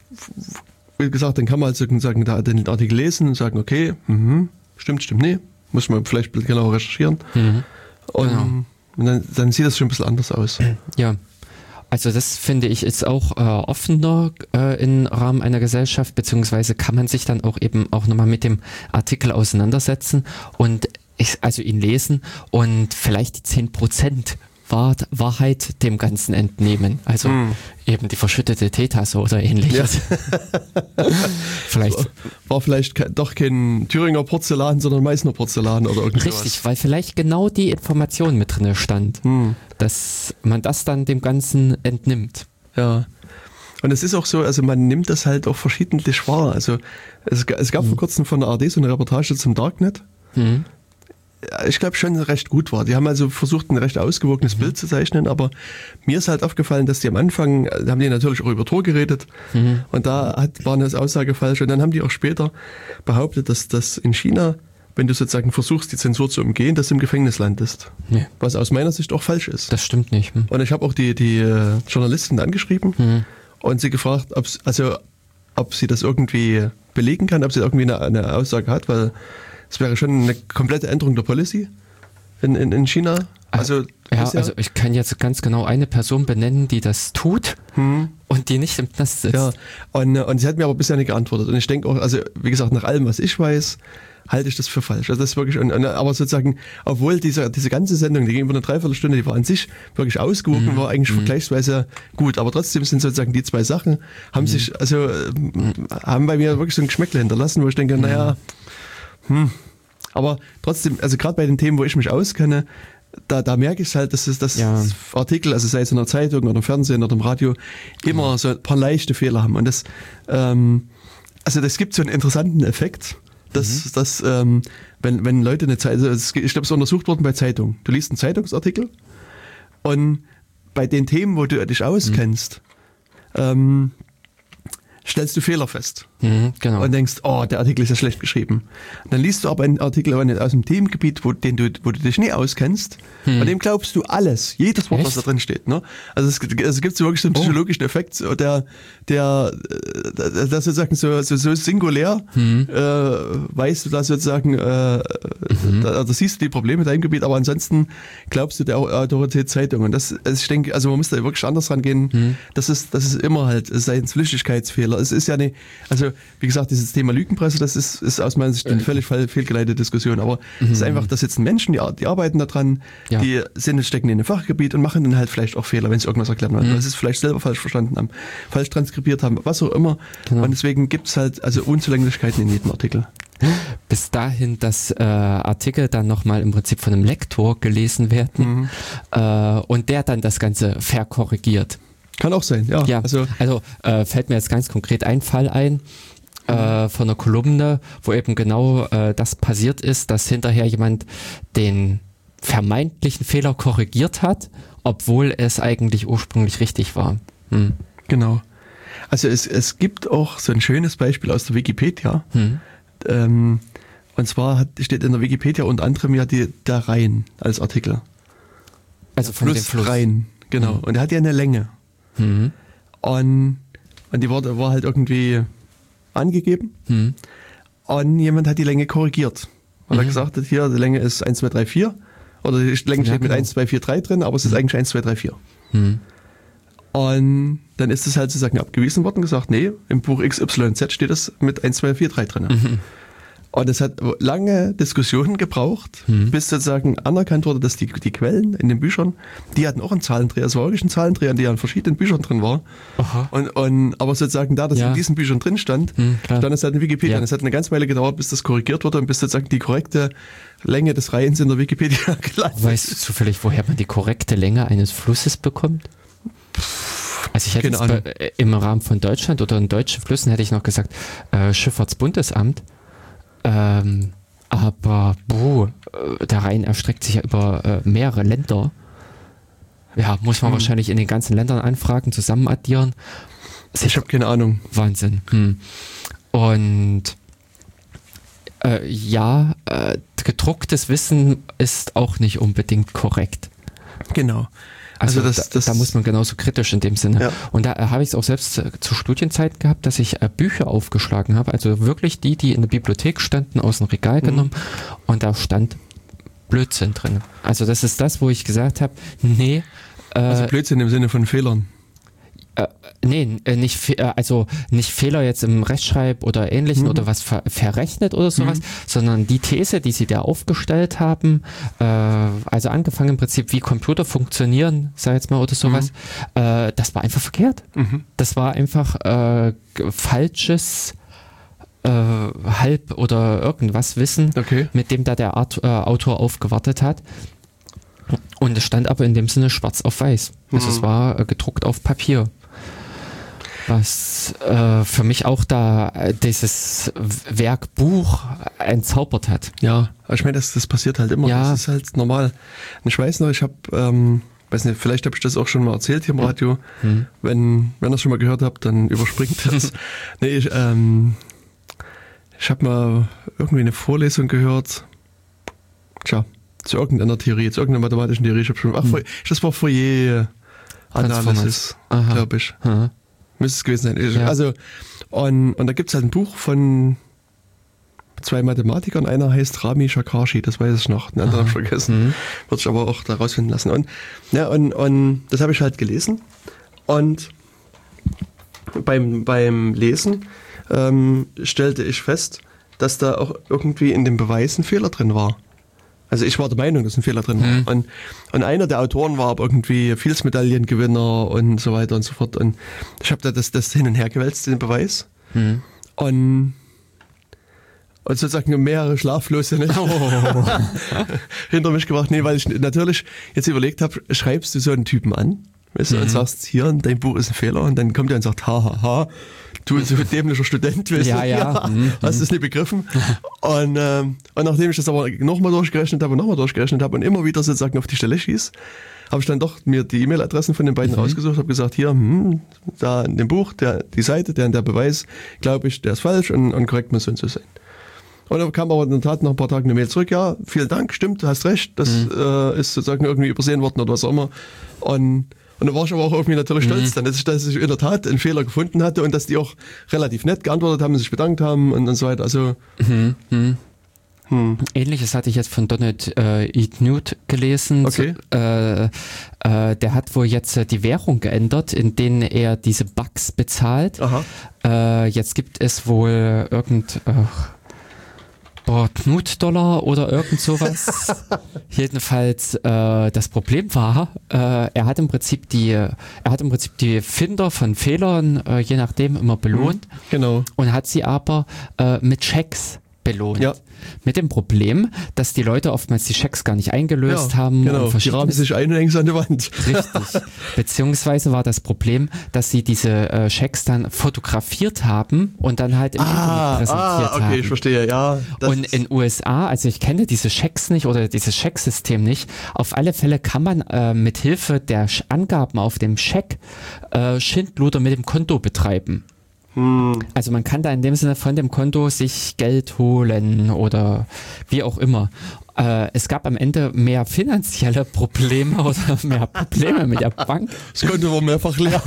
wie gesagt, dann kann man halt sozusagen da den Artikel lesen und sagen, okay, mh, stimmt, stimmt, nee, muss man vielleicht genauer recherchieren. Mhm. Und, genau. und dann, dann sieht das schon ein bisschen anders aus. Ja, also das finde ich ist auch äh, offener äh, im Rahmen einer Gesellschaft, beziehungsweise kann man sich dann auch eben auch nochmal mit dem Artikel auseinandersetzen und ich, also ihn lesen und vielleicht die zehn Prozent Wahr, Wahrheit dem Ganzen entnehmen. Also hm. eben die verschüttete Teetasse oder ähnliches. Ja. vielleicht war, war vielleicht ke- doch kein Thüringer Porzellan, sondern Meißner Porzellan oder irgendwas. Richtig, weil vielleicht genau die Information mit drin stand, hm. dass man das dann dem Ganzen entnimmt. Ja. Und es ist auch so, also man nimmt das halt auch verschiedentlich wahr. Also es, es gab hm. vor kurzem von der A R D so eine Reportage zum Darknet. Hm. Ich glaube schon recht gut war. Die haben also versucht, ein recht ausgewogenes mhm. Bild zu zeichnen, aber mir ist halt aufgefallen, dass die am Anfang, da haben die natürlich auch über Tor geredet mhm. und da hat, war eine Aussage falsch und dann haben die auch später behauptet, dass das in China, wenn du sozusagen versuchst, die Zensur zu umgehen, dass du im Gefängnis landest. Nee. Was aus meiner Sicht auch falsch ist. Das stimmt nicht. Hm. Und ich habe auch die, die äh, Journalistin angeschrieben mhm. und sie gefragt, ob, also, ob sie das irgendwie belegen kann, ob sie irgendwie eine, eine Aussage hat, weil es wäre schon eine komplette Änderung der Policy in, in, in China. Also, ja, also ich kann jetzt ganz genau eine Person benennen, die das tut hm. und die nicht im Knast sitzt. Ja, und, und sie hat mir aber bisher nicht geantwortet. Und ich denke auch, also wie gesagt, nach allem, was ich weiß, halte ich das für falsch. Also das ist wirklich, und, und, aber sozusagen, obwohl diese, diese ganze Sendung, die ging über eine Dreiviertelstunde, die war an sich wirklich ausgewogen, mhm. war eigentlich mhm. vergleichsweise gut. Aber trotzdem sind sozusagen die zwei Sachen, haben mhm. sich, also mhm. haben bei mir wirklich so ein Geschmäckle hinterlassen, wo ich denke, mhm. naja, Hm. aber trotzdem, also gerade bei den Themen, wo ich mich auskenne, da, da merke ich halt, dass es das ja. Artikel, also sei es in der Zeitung oder im Fernsehen oder im Radio, immer mhm. so ein paar leichte Fehler haben. Und das, ähm, also das gibt so einen interessanten Effekt, dass, mhm. dass ähm, wenn, wenn Leute eine Zeitung, also ich glaube, es ist untersucht worden bei Zeitungen. Du liest einen Zeitungsartikel und bei den Themen, wo du dich auskennst, mhm. ähm, stellst du Fehler fest mhm, genau. und denkst, oh, der Artikel ist ja schlecht geschrieben. Und dann liest du aber einen Artikel aus einem Themengebiet, wo, den du, wo du dich nie auskennst, mhm. und dem glaubst du alles, jedes Wort, Echt? was da drin steht. Ne? Also es, es gibt so wirklich so einen psychologischen oh. Effekt, der, der, der, der sozusagen so, so, so singulär, mhm. äh, weißt du da sozusagen, äh, mhm. da, da siehst du die Probleme in deinem Gebiet, aber ansonsten glaubst du der Autorität Zeitung. Und das, also ich denke, also man muss da wirklich anders rangehen. Mhm. Das ist, das ist immer halt, es sei ein Flüchtigkeitsfehler. Es ist ja eine, also wie gesagt, dieses Thema Lügenpresse, das ist, ist aus meiner Sicht eine völlig fehlgeleitete Diskussion. Aber es mhm. ist einfach, da sitzen Menschen, die, die arbeiten da dran, ja. die sind, stecken in einem Fachgebiet und machen dann halt vielleicht auch Fehler, wenn sie irgendwas erklären wollen. Mhm. Weil sie es vielleicht selber falsch verstanden haben, falsch transkribiert haben, was auch immer. Genau. Und deswegen gibt es halt also Unzulänglichkeiten in jedem Artikel. Bis dahin, dass äh, Artikel dann nochmal im Prinzip von einem Lektor gelesen werden mhm. äh, und der dann das Ganze verkorrigiert. Kann auch sein, ja. ja also also äh, fällt mir jetzt ganz konkret ein Fall ein äh, von einer Kolumne, wo eben genau äh, das passiert ist, dass hinterher jemand den vermeintlichen Fehler korrigiert hat, obwohl es eigentlich ursprünglich richtig war. Hm. Genau. Also es, es gibt auch so ein schönes Beispiel aus der Wikipedia. Hm. Ähm, und zwar hat, steht in der Wikipedia unter anderem ja die, der Rhein als Artikel. Also von Fluss, dem Fluss. Rhein, genau. Hm. Und der hat ja eine Länge. Mhm. Und, und die war, war halt irgendwie angegeben. Mhm. Und jemand hat die Länge korrigiert. Weil mhm. er gesagt hat, hier, die Länge ist eins, zwei, drei, vier. Oder die Länge ja, steht mit genau. eins, zwei, vier, drei drin, aber es ist mhm. eigentlich eins, zwei, drei, vier. Mhm. Und dann ist es halt sozusagen abgewiesen worden und gesagt, nee, im Buch X Y Z steht das mit eins, zwei, vier, drei drin. Mhm. Und es hat lange Diskussionen gebraucht, mhm. bis sozusagen anerkannt wurde, dass die, die Quellen in den Büchern, die hatten auch einen Zahlendreher. Es war wirklich ein Zahlendreher, der in verschiedenen Büchern drin war. Und, und, aber sozusagen da, dass ja. in diesen Büchern drin stand, mhm, stand es halt in Wikipedia. Ja. Und es hat eine ganze Weile gedauert, bis das korrigiert wurde und bis sozusagen die korrekte Länge des Rheins in der Wikipedia gelandet ist. Weißt du zufällig, woher man die korrekte Länge eines Flusses bekommt? Also ich hätte jetzt bei, im Rahmen von Deutschland oder in deutschen Flüssen hätte ich noch gesagt, äh, Schifffahrtsbundesamt. Ähm, aber buh, der Rhein erstreckt sich ja über äh, mehrere Länder. Ja, muss man hm. wahrscheinlich in den ganzen Ländern anfragen, zusammen addieren. Ich habe keine Ahnung. Wahnsinn. Hm. Und äh, ja, äh, gedrucktes Wissen ist auch nicht unbedingt korrekt. Genau. Also, also das, das da, da muss man genauso kritisch in dem Sinne. Ja. Und da äh, habe ich es auch selbst äh, zur Studienzeit gehabt, dass ich äh, Bücher aufgeschlagen habe, also wirklich die, die in der Bibliothek standen, aus dem Regal mhm. genommen und da stand Blödsinn drin. Also das ist das, wo ich gesagt habe, nee. Äh, also Blödsinn im Sinne von Fehlern. Äh, nee, nicht, also nicht Fehler jetzt im Rechtschreib oder Ähnlichem mhm. oder was ver verrechnet oder sowas, mhm. sondern die These, die sie da aufgestellt haben, äh, also angefangen im Prinzip, wie Computer funktionieren, sag ich jetzt mal, oder sowas, mhm. äh, das war einfach verkehrt. Mhm. Das war einfach äh, falsches äh, Halb- oder irgendwas Wissen, okay. mit dem da der Art, äh, Autor aufgewartet hat. Und es stand aber in dem Sinne schwarz auf weiß. Also mhm. es war äh, gedruckt auf Papier. Was äh, für mich auch da äh, dieses Werk Buch entzaubert hat. Ja, aber ich meine, das, das passiert halt immer. Ja. Das ist halt normal. Und ich weiß noch, ich habe, ähm, weiß nicht, vielleicht habe ich das auch schon mal erzählt hier im Radio. Mhm. Wenn, wenn ihr es schon mal gehört habt, dann überspringt das. nee, ich, ähm, ich habe mal irgendwie eine Vorlesung gehört. Tja, zu irgendeiner Theorie, zu irgendeiner mathematischen Theorie. Ich habe schon, ach, mhm. das war Fourier-Analysis, glaube ich. Aha. Müsste es gewesen sein. Ja. Also, und, und da gibt es halt ein Buch von zwei Mathematikern. Einer heißt Rami Shakarshi, das weiß ich noch. Den anderen habe ich vergessen. Mhm. Würde ich aber auch da rausfinden lassen. Und, ja, und, und das habe ich halt gelesen. Und beim, beim Lesen ähm, stellte ich fest, dass da auch irgendwie in dem Beweis ein Fehler drin war. Also ich war der Meinung, dass ein Fehler drin war. Mhm. Und, und einer der Autoren war aber irgendwie Fields-Medaillengewinner und so weiter und so fort. Und ich habe da das, das hin und her gewälzt, den Beweis. Mhm. Und, und sozusagen mehrere schlaflose Nächte oh. hinter mich gebracht. Nee, weil ich natürlich jetzt überlegt habe, schreibst du so einen Typen an, weißt du, mhm. und sagst, hier, dein Buch ist ein Fehler. Und dann kommt er und sagt, ha, ha, ha. Du so ein dämlicher Student, weißt ja, du? Ja, ja. Mhm. Hast du es nicht begriffen? Und, ähm, und nachdem ich das aber nochmal durchgerechnet habe und nochmal durchgerechnet habe und immer wieder sozusagen auf die Stelle schieß, habe ich dann doch mir die E-Mail-Adressen von den beiden mhm. rausgesucht, habe gesagt, hier, hm, da in dem Buch, der, die Seite, der, der Beweis, glaube ich, der ist falsch und, und korrekt muss so und so sein. Und dann kam aber in der Tat nach ein paar Tagen eine Mail zurück, ja, vielen Dank, stimmt, du hast recht, das mhm. äh, ist sozusagen irgendwie übersehen worden oder was auch immer. Und Und da war ich aber auch irgendwie natürlich stolz mhm. dann, dass ich, dass ich in der Tat einen Fehler gefunden hatte und dass die auch relativ nett geantwortet haben, sich bedankt haben und, und so weiter. Also mhm. Mhm. Hm. Ähnliches hatte ich jetzt von Donald äh, E. Knuth gelesen. Okay. So, äh, äh, der hat wohl jetzt äh, die Währung geändert, in denen er diese Bucks bezahlt. Aha. Äh, jetzt gibt es wohl irgend... Äh, Boah, Knut-Dollar oder irgend sowas. Jedenfalls, äh, das Problem war, äh, er hat im Prinzip die, er hat im Prinzip die Finder von Fehlern, äh, je nachdem, immer belohnt. Genau. Und hat sie aber äh, mit Schecks belohnt. Ja. Mit dem Problem, dass die Leute oftmals die Schecks gar nicht eingelöst ja, haben. Genau, die rahmen sich ein und hängen sie an die Wand. Richtig. Beziehungsweise war das Problem, dass sie diese äh, Schecks dann fotografiert haben und dann halt im ah, Internet präsentiert ah, okay, haben. Ich verstehe, ja. Und in U S A, also ich kenne diese Schecks nicht oder dieses Schecksystem nicht, auf alle Fälle kann man äh, mit Hilfe der Angaben auf dem Scheck äh, Schindluder mit dem Konto betreiben. Also man kann da in dem Sinne von dem Konto sich Geld holen oder wie auch immer. Äh, es gab am Ende mehr finanzielle Probleme oder mehr Probleme mit der Bank. Das Konto war mehrfach leer.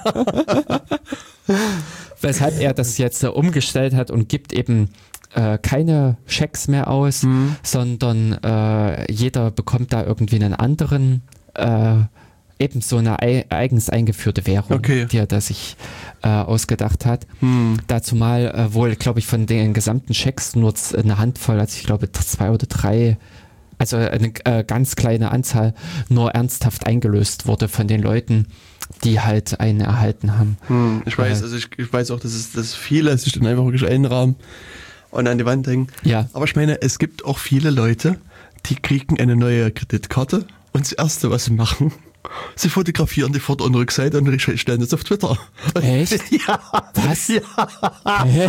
Weshalb er das jetzt äh, umgestellt hat und gibt eben äh, keine Schecks mehr aus, mhm. sondern äh, jeder bekommt da irgendwie einen anderen äh, eben so eine ei- eigens eingeführte Währung, okay. die er da sich äh, ausgedacht hat. Hm. Dazu mal äh, wohl, glaube ich, von den gesamten Schecks nur z- eine Handvoll, also ich glaube zwei oder drei, also eine äh, ganz kleine Anzahl nur ernsthaft eingelöst wurde von den Leuten, die halt einen erhalten haben. Hm. Ich weiß, äh, also ich, ich weiß auch, dass es dass viele sich dann einfach wirklich einrahmen und an die Wand hängen. Ja. Aber ich meine, es gibt auch viele Leute, die kriegen eine neue Kreditkarte und das Erste, was sie machen, sie fotografieren die Vorder- und Rückseite und stellen das auf Twitter. Echt? Ja. Was? Ja. Hä?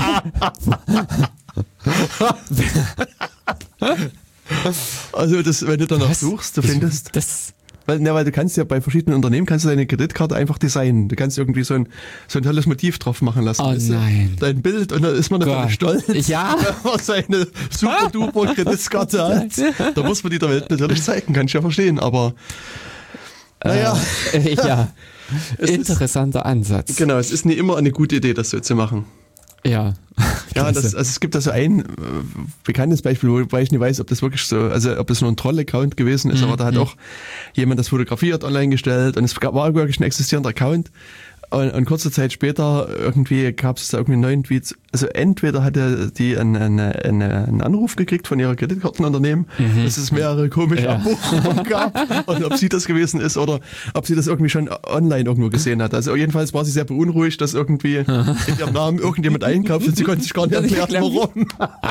Also das, wenn du danach Was? suchst, du findest... Das... Weil, ne, weil du kannst ja bei verschiedenen Unternehmen kannst du deine Kreditkarte einfach designen. Du kannst irgendwie so ein, so ein tolles Motiv drauf machen lassen. Oh nein. Dein Bild und dann ist man natürlich stolz, ja. wenn man seine super duper Kreditkarte hat. Da muss man die der Welt natürlich zeigen, kann ich ja verstehen, aber naja. Äh, ja, interessanter ist, Ansatz. Genau, es ist nicht immer eine gute Idee, das so zu machen. Ja. Ja, das, also es gibt da so ein äh, bekanntes Beispiel, wobei ich nicht weiß, ob das wirklich so, also ob das nur ein Troll-Account gewesen ist, mhm. aber da hat auch jemand das fotografiert, online gestellt und es war wirklich ein existierender Account Und, und kurze Zeit später irgendwie gab es da irgendwie einen neuen Tweet. Also entweder hatte die einen, einen, einen Anruf gekriegt von ihrer Kreditkartenunternehmen, mhm. dass es mehrere komische ja. Abbuchungen gab und ob sie das gewesen ist oder ob sie das irgendwie schon online irgendwo gesehen hat. Also jedenfalls war sie sehr beunruhigt, dass irgendwie in ihrem Namen irgendjemand einkauft und sie konnte sich gar nicht erklären, warum.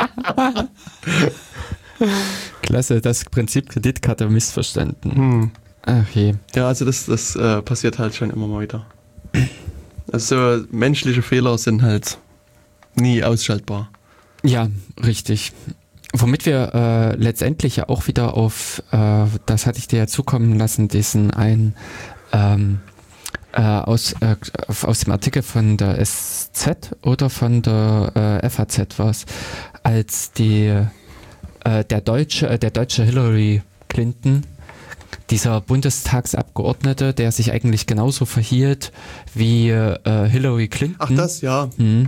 Klasse, das Prinzip Kreditkarte missverstanden. Hm. Ach je. Ja, also das, das äh, passiert halt schon immer mal wieder. Also menschliche Fehler sind halt nie ausschaltbar. Ja, richtig. Womit wir äh, letztendlich ja auch wieder auf, äh, das hatte ich dir ja zukommen lassen, diesen einen ähm, äh, aus, äh, aus dem Artikel von der S Z oder von der äh, F A Z war es, als die äh, der deutsche, äh, der deutsche Hillary Clinton, dieser Bundestagsabgeordnete, der sich eigentlich genauso verhielt wie äh, Hillary Clinton. Ach das, ja. Mhm.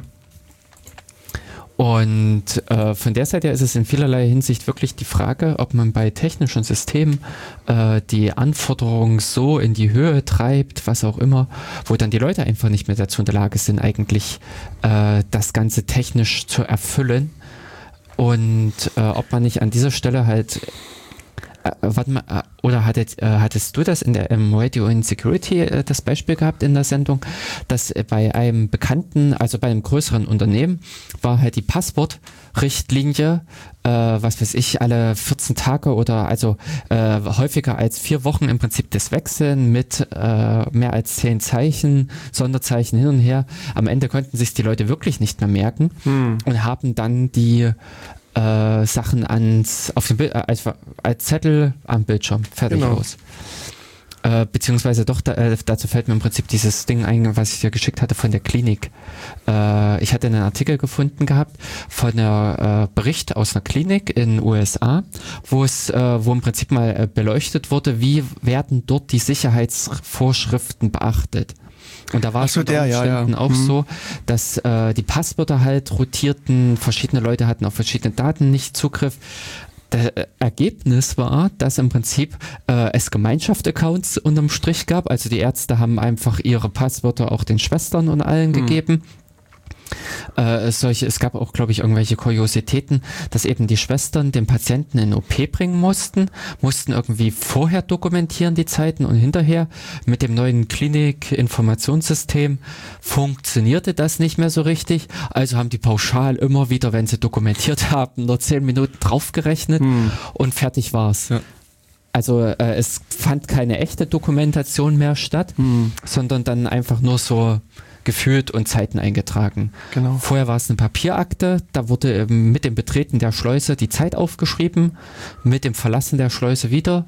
Und äh, von der Seite ist es in vielerlei Hinsicht wirklich die Frage, ob man bei technischen Systemen äh, die Anforderungen so in die Höhe treibt, was auch immer, wo dann die Leute einfach nicht mehr dazu in der Lage sind, eigentlich äh, das Ganze technisch zu erfüllen. Und äh, ob man nicht an dieser Stelle halt Äh, warte mal, äh, oder hattet, äh, hattest du das in der im Radio Insecurity äh, das Beispiel gehabt in der Sendung, dass äh, bei einem bekannten, also bei einem größeren Unternehmen war halt die Passwortrichtlinie, äh, was weiß ich, alle vierzehn Tage oder also äh, häufiger als vier Wochen im Prinzip das Wechseln mit äh, mehr als zehn Zeichen, Sonderzeichen hin und her. Am Ende konnten sich die Leute wirklich nicht mehr merken hm. und haben dann die Äh, Sachen ans, auf dem Bild, äh, als, als Zettel am Bildschirm, fertig genau. aus. Äh, beziehungsweise doch, da, äh, dazu fällt mir im Prinzip dieses Ding ein, was ich dir geschickt hatte von der Klinik. Äh, ich hatte einen Artikel gefunden gehabt von einem äh, Bericht aus einer Klinik in den U S A, wo es, äh, wo im Prinzip mal äh, beleuchtet wurde, wie werden dort die Sicherheitsvorschriften beachtet. Und da war es so, unter Umständen ja, ja. auch mhm. so, dass äh, die Passwörter halt rotierten, verschiedene Leute hatten auf verschiedene Daten nicht Zugriff. Das Ergebnis war, dass im Prinzip äh, es Gemeinschaftsaccounts unterm Strich gab, also die Ärzte haben einfach ihre Passwörter auch den Schwestern und allen mhm. gegeben. Äh, solche, es gab auch, glaube ich, irgendwelche Kuriositäten, dass eben die Schwestern den Patienten in O P bringen mussten, mussten irgendwie vorher dokumentieren die Zeiten und hinterher mit dem neuen Klinik-Informationssystem funktionierte das nicht mehr so richtig, also haben die pauschal immer wieder, wenn sie dokumentiert haben, nur zehn Minuten draufgerechnet hm. und fertig war's. Ja. Also äh, es fand keine echte Dokumentation mehr statt, hm. sondern dann einfach nur so gefühlt und Zeiten eingetragen. Genau. Vorher war es eine Papierakte, da wurde mit dem Betreten der Schleuse die Zeit aufgeschrieben, mit dem Verlassen der Schleuse wieder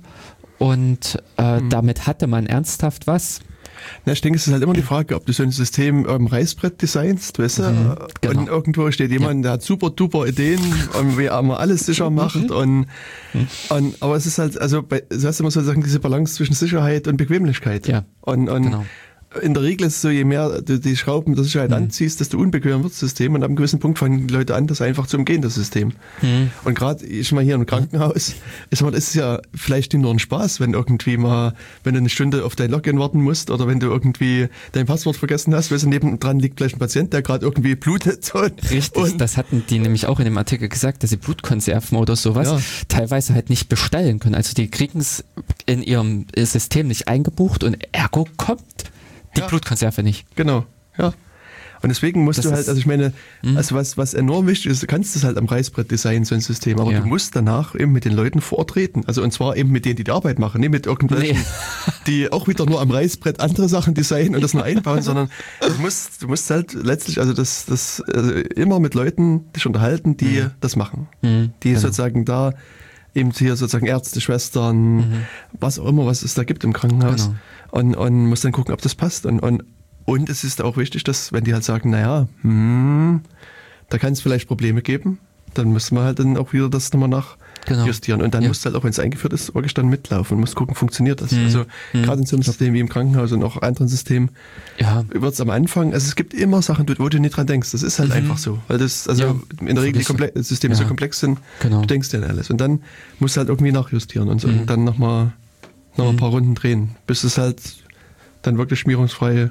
und äh, mhm. damit hatte man ernsthaft was. Na, ich denke, es ist halt immer die Frage, ob du so ein System am Reißbrett designst, weißt du? Mhm, genau. Und irgendwo steht jemand, ja. der hat super duper Ideen und wie er mal alles sicher macht. und, mhm. und aber es ist halt, also bei, du hast immer sozusagen diese Balance zwischen Sicherheit und Bequemlichkeit. Ja. Und, und genau. in der Regel ist es so, je mehr du die Schrauben der Sicherheit mhm. anziehst, desto unbequemer wird das System und ab einem gewissen Punkt fangen die Leute an, das einfach zu umgehen, das System. Mhm. Und gerade, ich mal hier im Krankenhaus, ist mal, das ist ja vielleicht nur ein Spaß, wenn irgendwie mal, wenn du eine Stunde auf dein Login warten musst oder wenn du irgendwie dein Passwort vergessen hast, weil nebendran liegt vielleicht ein Patient, der gerade irgendwie blutet. Und, Richtig, und das hatten die nämlich auch in dem Artikel gesagt, dass sie Blutkonserven oder sowas ja. teilweise halt nicht bestellen können. Also die kriegen es in ihrem System nicht eingebucht und ergo kommt die ja. Blutkonserve nicht. Genau, ja. Und deswegen musst das du halt, also ich meine, mh. also was, was enorm wichtig ist, du kannst das halt am Reißbrett designen, so ein System, aber ja. du musst danach eben mit den Leuten vor Ort reden. Also und zwar eben mit denen, die die Arbeit machen, nicht mit irgendwelchen, nee. die auch wieder nur am Reißbrett andere Sachen designen und das nur einbauen, sondern du musst, du musst halt letztlich, also das, das also immer mit Leuten dich unterhalten, die mhm. das machen. Mhm. Die genau. sozusagen da eben hier sozusagen Ärzte, Schwestern, mhm. was auch immer, was es da gibt im Krankenhaus. Genau. Und, und muss dann gucken, ob das passt. Und, und, und es ist auch wichtig, dass wenn die halt sagen, naja, hm, da kann es vielleicht Probleme geben, dann müssen wir halt dann auch wieder das nochmal nachjustieren. Genau. Und dann ja. musst du halt auch, wenn es eingeführt ist, wirklich dann mitlaufen und musst gucken, funktioniert das. Mhm. Also mhm. gerade in so einem System wie im Krankenhaus und auch anderen Systemen ja. wird es am Anfang, also es gibt immer Sachen, wo du nicht dran denkst. Das ist halt mhm. einfach so. Weil das, also ja. in der Regel die Komple- Systeme ja. so komplex sind, genau. du denkst dir an alles. Und dann musst du halt irgendwie nachjustieren und, so. mhm. und dann nochmal noch mhm. ein paar Runden drehen, bis es halt dann wirklich schmierungsfrei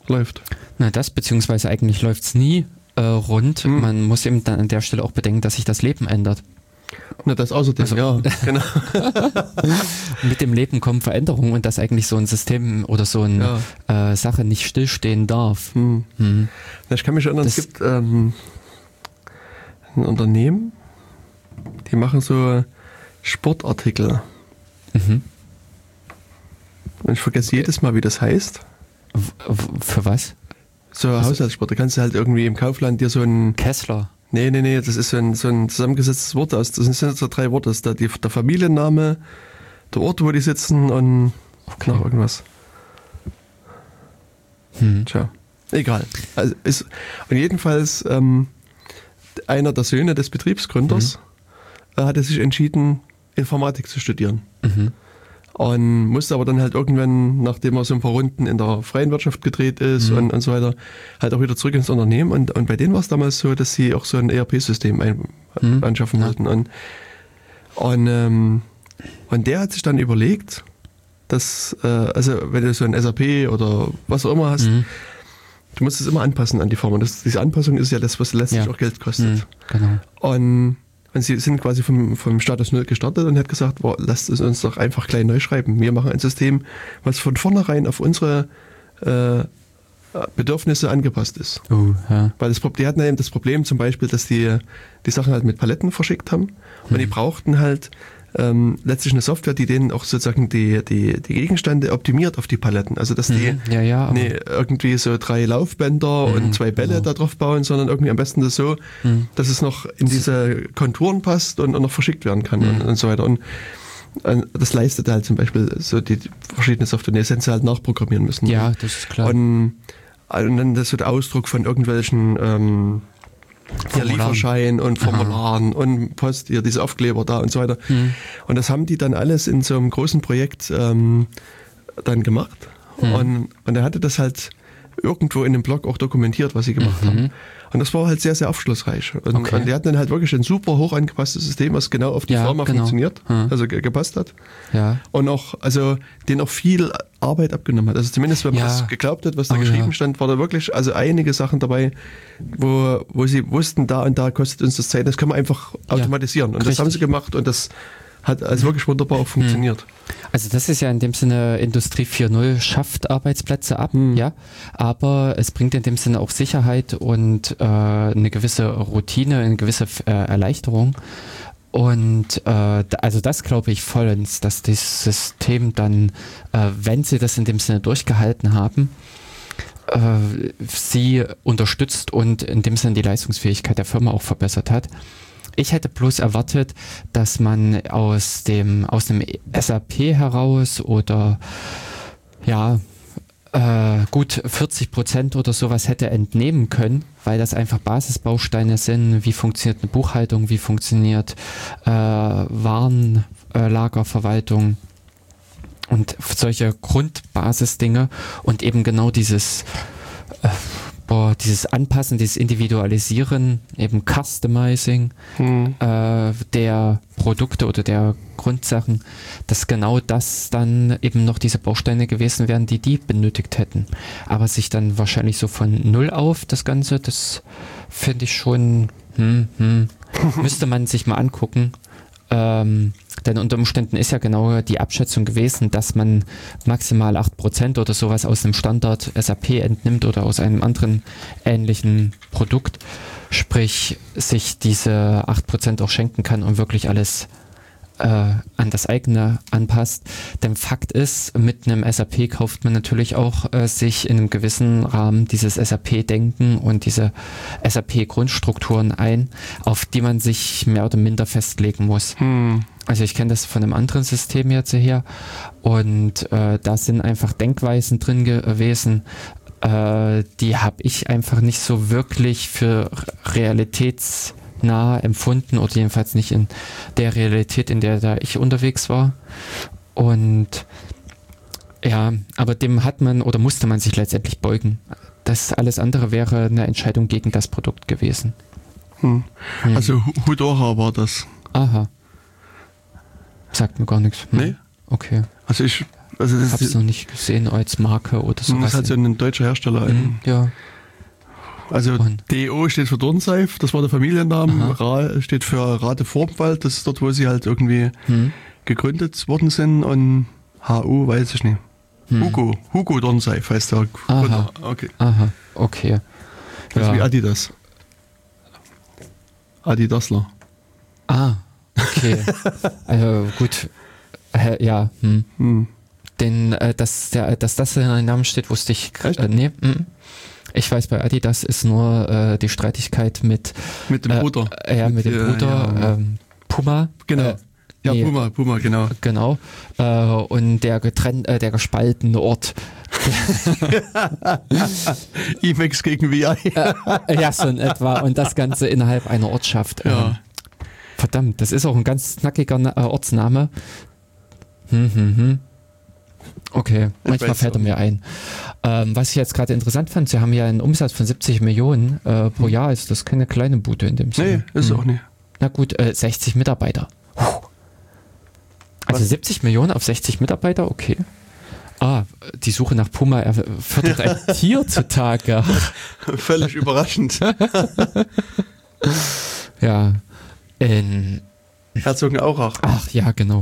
läuft. Na das, beziehungsweise eigentlich läuft es nie äh, rund. Hm. Man muss eben dann an der Stelle auch bedenken, dass sich das Leben ändert. Na, das außerdem, also, ja, genau. Mit dem Leben kommen Veränderungen und dass eigentlich so ein System oder so eine ja. äh, Sache nicht stillstehen darf. Hm. Hm. Na, ich kann mich erinnern, das es gibt ähm, ein Unternehmen, die machen so Sportartikel. Mhm. Und ich vergesse jedes Mal, wie das heißt. W- für was? So also, Haushaltssport. Da kannst du halt irgendwie im Kaufland dir so ein... Kessler. Nee, nee, nee, das ist so ein, so ein zusammengesetztes Wort aus. Das sind so drei Worte. Das ist der, die, der Familienname, der Ort, wo die sitzen und okay. noch irgendwas. Hm. Tja, egal. Also ist, und jedenfalls ähm, einer der Söhne des Betriebsgründers mhm. äh, hatte sich entschieden, Informatik zu studieren. Mhm. Und musste aber dann halt irgendwann, nachdem er so ein paar Runden in der freien Wirtschaft gedreht ist mhm. und, und so weiter, halt auch wieder zurück ins Unternehmen. Und, und bei denen war es damals so, dass sie auch so ein E R P-System ein, mhm. anschaffen ja. wollten. Und, und, ähm, und der hat sich dann überlegt, dass, äh, also wenn du so ein S A P oder was auch immer hast, mhm. du musst es immer anpassen an die Form. Und das, diese Anpassung ist ja das, was letztlich ja. auch Geld kostet. Mhm. Genau. Und Und sie sind quasi vom, vom Status Null gestartet und hat gesagt, boah, lasst es uns doch einfach gleich neu schreiben. Wir machen ein System, was von vornherein auf unsere äh, Bedürfnisse angepasst ist. Oh, ja. Weil das, die hatten ja eben das Problem zum Beispiel, dass die die Sachen halt mit Paletten verschickt haben und mhm. die brauchten halt ähm, letztlich eine Software, die denen auch sozusagen die, die, die Gegenstände optimiert auf die Paletten. Also dass die mhm. ja, ja, nee, irgendwie so drei Laufbänder mhm, und zwei Bälle genau. da drauf bauen, sondern irgendwie am besten das so, mhm. dass es noch in diese Konturen passt und, und noch verschickt werden kann mhm. und, und so weiter. Und, und das leistet halt zum Beispiel so die, die verschiedene Software, die hätten sie halt nachprogrammieren müssen. Ja, das ist klar. Und, und dann das so der Ausdruck von irgendwelchen ähm, hier Lieferschein und Formularen Aha. und Post, hier diese Aufkleber da und so weiter. Mhm. Und das haben die dann alles in so einem großen Projekt ähm, dann gemacht. Mhm. Und, und er hatte das halt irgendwo in dem Blog auch dokumentiert, was sie gemacht mhm. haben. Und das war halt sehr, sehr aufschlussreich. Und, okay. und die hatten dann halt wirklich ein super hoch angepasstes System, was genau auf die ja, Firma genau. funktioniert, mhm. also ge- gepasst hat. Ja. Und auch, also den auch viel Arbeit abgenommen hat. Also zumindest, wenn man es ja. geglaubt hat, was da oh, geschrieben ja. stand, war da wirklich also einige Sachen dabei, wo, wo sie wussten, da und da kostet uns das Zeit. Das können wir einfach automatisieren. Ja, und richtig. Das haben sie gemacht und das hat also wirklich wunderbar auch funktioniert. Also das ist ja in dem Sinne Industrie vier Punkt null, schafft Arbeitsplätze ab, hm. ja, aber es bringt in dem Sinne auch Sicherheit und äh, eine gewisse Routine, eine gewisse äh, Erleichterung. Und äh, also das glaube ich vollends, dass das System dann, äh, wenn sie das in dem Sinne durchgehalten haben, äh, sie unterstützt und in dem Sinne die Leistungsfähigkeit der Firma auch verbessert hat. Ich hätte bloß erwartet, dass man aus dem aus dem S A P heraus oder ja äh, gut vierzig Prozent oder sowas hätte entnehmen können, weil das einfach Basisbausteine sind. Wie funktioniert eine Buchhaltung? Wie funktioniert äh, Warenlagerverwaltung? Und solche Grundbasisdinge und eben genau dieses äh, Boah, dieses Anpassen, dieses Individualisieren, eben Customizing hm. äh, der Produkte oder der Grundsachen, dass genau das dann eben noch diese Bausteine gewesen wären, die die benötigt hätten. Aber sich dann wahrscheinlich so von null auf das Ganze, das finde ich schon, hm, hm, müsste man sich mal angucken. Ähm, denn unter Umständen ist ja genau die Abschätzung gewesen, dass man maximal acht Prozent oder sowas aus einem Standard S A P entnimmt oder aus einem anderen ähnlichen Produkt, sprich sich diese acht Prozent auch schenken kann und wirklich alles äh, an das eigene anpasst. Denn Fakt ist, mit einem S A P kauft man natürlich auch äh, sich in einem gewissen Rahmen dieses S A P-Denken und diese S A P-Grundstrukturen ein, auf die man sich mehr oder minder festlegen muss. Hm. Also ich kenne das von einem anderen System jetzt her und äh, da sind einfach Denkweisen drin gewesen, äh, die habe ich einfach nicht so wirklich für realitätsnah empfunden oder jedenfalls nicht in der Realität, in der da ich unterwegs war. Und ja, aber dem hat man oder musste man sich letztendlich beugen. Das alles andere wäre eine Entscheidung gegen das Produkt gewesen. Hm. Hm. Also Hudora war das. Aha. Sagt mir gar nichts. Hm. Nee? Okay. Also ich Also das habe es noch nicht gesehen als Marke oder sowas. Das hat so ein deutscher Hersteller. Mhm, ja. Also Und? D O steht für Dornseif, das war der Familienname. Ra steht für Rade Vormwald, das ist dort, wo sie halt irgendwie hm. gegründet worden sind. Und H U weiß ich nicht. Hm. Hugo, Hugo Dornseif heißt der Gründer. Okay. Aha, okay. Das ja. ist wie Adidas. Adidasler. Ah, okay. Also gut. Äh, ja. Hm. Hm. Den, äh, dass, der, dass das in einem Namen steht, wusste ich. Äh, nee. Mm. Ich weiß, bei Adidas ist nur äh, die Streitigkeit mit mit dem Bruder. Äh, ja, mit, mit dem Bruder. Ja, ja. Ähm, Puma. Genau. Äh, ja, nee, Puma, Puma, genau. Genau. Äh, und der getrennt, äh, der gespaltene Ort. Imex gegen V I. äh, ja, so in etwa. Und das Ganze innerhalb einer Ortschaft. Ja. Ähm, verdammt, das ist auch ein ganz knackiger äh, Ortsname. Hm, hm, hm. Okay, ich manchmal fällt er mir ein. Ähm, was ich jetzt gerade interessant fand, sie haben ja einen Umsatz von siebzig Millionen äh, pro Jahr. Ist das keine kleine Bude in dem Sinne? Nee, ist hm. auch nicht. Na gut, äh, sechzig Mitarbeiter. Puh. Also was? siebzig Millionen auf sechzig Mitarbeiter, okay. Ah, die Suche nach Puma fördert ein Tier zutage. Völlig überraschend. Ja. In Herzogenaurach. Ach ja, genau.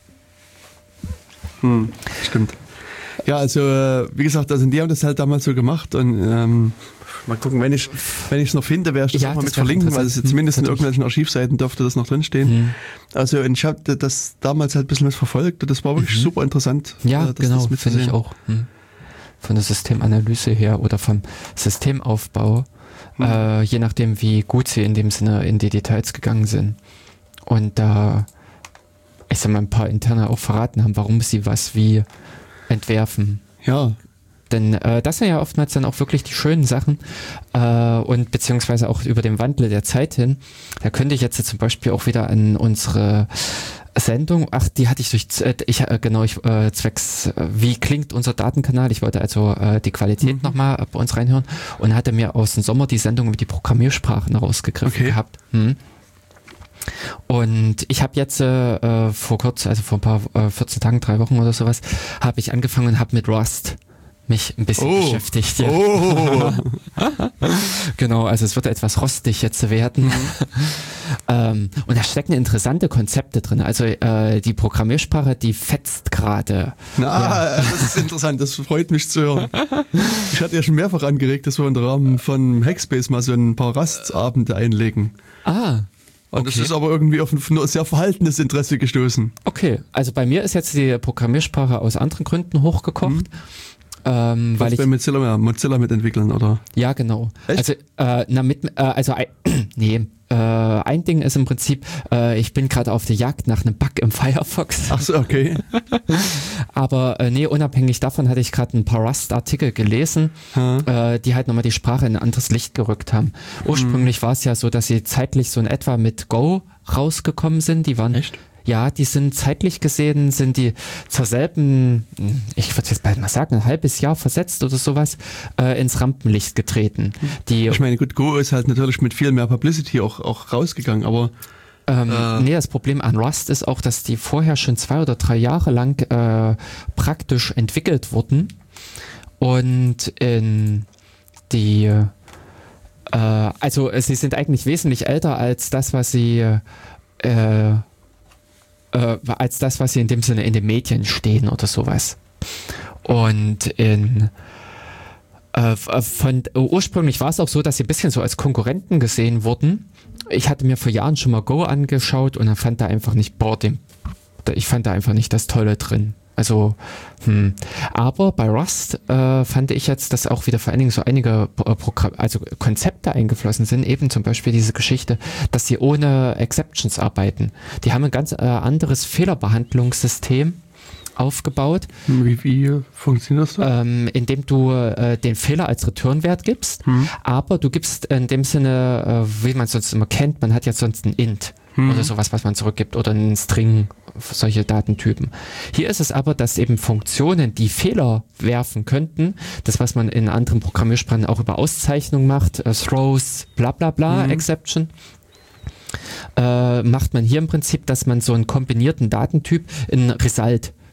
Hm, stimmt. Ja, also wie gesagt, also die haben das halt damals so gemacht und ähm, mal gucken, wenn ich wenn ich es noch finde, werde ich das ja, auch mal mit verlinken, weil es hm, zumindest in irgendwelchen Archivseiten dürfte das noch drinstehen. Hm. Also und ich habe das damals halt ein bisschen was verfolgt und das war wirklich mhm. super interessant. Ja, das, genau, das finde ich auch. Hm. Von der Systemanalyse her oder vom Systemaufbau, hm. äh, je nachdem wie gut sie in dem Sinne in die Details gegangen sind. Und da ich sag mal, ein paar Interne auch verraten haben, warum sie was wie entwerfen. Ja. Denn äh, das sind ja oftmals dann auch wirklich die schönen Sachen äh, und beziehungsweise auch über den Wandel der Zeit hin. Da könnte ich jetzt zum Beispiel auch wieder an unsere Sendung, ach, die hatte ich durch, ich äh, genau, ich äh, zwecks, äh, wie klingt unser Datenkanal? Ich wollte also äh, die Qualität mhm. nochmal bei uns reinhören und hatte mir aus dem Sommer die Sendung mit die Programmiersprachen rausgegriffen okay. gehabt. Hm. Und ich habe jetzt äh, vor kurz, also vor ein paar äh, vierzehn Tagen, drei Wochen oder sowas, habe ich angefangen und habe mit Rust mich ein bisschen oh. beschäftigt. Ja. Oh. Genau, also es wird etwas rostig jetzt werden. ähm, und da stecken interessante Konzepte drin. Also äh, die Programmiersprache, die fetzt gerade. Na, ja. Das ist interessant, das freut mich zu hören. Ich hatte ja schon mehrfach angeregt, dass wir im Rahmen von Hackspace mal so ein paar Rastabende einlegen. Ah. Und okay. Das ist aber irgendwie auf ein sehr verhaltenes Interesse gestoßen. Okay, also bei mir ist jetzt die Programmiersprache aus anderen Gründen hochgekocht. Mhm. Ähm, weil ich bei Mozilla, Mozilla mitentwickeln, oder? Ja, genau. Echt? Also, äh, na, mit, äh, also, äh, nee, äh, ein Ding ist im Prinzip, äh, ich bin gerade auf der Jagd nach einem Bug im Firefox. Ach so, okay. Aber äh, nee, unabhängig davon hatte ich gerade ein paar Rust-Artikel gelesen, hm. äh, die halt nochmal die Sprache in ein anderes Licht gerückt haben. Ursprünglich hm. war es ja so, dass sie zeitlich so in etwa mit Go rausgekommen sind. Die waren Echt? Ja, die sind zeitlich gesehen, sind die zur selben, ich würde jetzt bald mal sagen, ein halbes Jahr versetzt oder sowas, äh, ins Rampenlicht getreten. Die, ich meine, gut, Go ist halt natürlich mit viel mehr Publicity auch, auch rausgegangen, aber ähm, äh, nee, das Problem an Rust ist auch, dass die vorher schon zwei oder drei Jahre lang äh, praktisch entwickelt wurden und in die äh, also sie sind eigentlich wesentlich älter als das, was sie äh, Äh, als das, was sie in dem Sinne in den Medien stehen oder sowas. Und in äh, von uh, ursprünglich war es auch so, dass sie ein bisschen so als Konkurrenten gesehen wurden. Ich hatte mir vor Jahren schon mal Go angeschaut und dann fand da einfach nicht, boah, dem, ich fand da einfach nicht das Tolle drin. Also, hm. Aber bei Rust äh, fand ich jetzt, dass auch wieder vor allen Dingen so einige äh, Programm, also Konzepte eingeflossen sind, eben zum Beispiel diese Geschichte, dass sie ohne Exceptions arbeiten. Die haben ein ganz äh, anderes Fehlerbehandlungssystem aufgebaut. Wie, wie funktioniert das da? Ähm, indem du äh, den Fehler als Returnwert gibst, hm. aber du gibst in dem Sinne, äh, wie man es sonst immer kennt, man hat ja sonst ein Int. Hm. Oder sowas, was man zurückgibt, oder einen String, solche Datentypen. Hier ist es aber, dass eben Funktionen, die Fehler werfen könnten, das, was man in anderen Programmiersprachen auch über Auszeichnung macht, äh, Throws, bla bla bla, hm. Exception, äh, macht man hier im Prinzip, dass man so einen kombinierten Datentyp in Result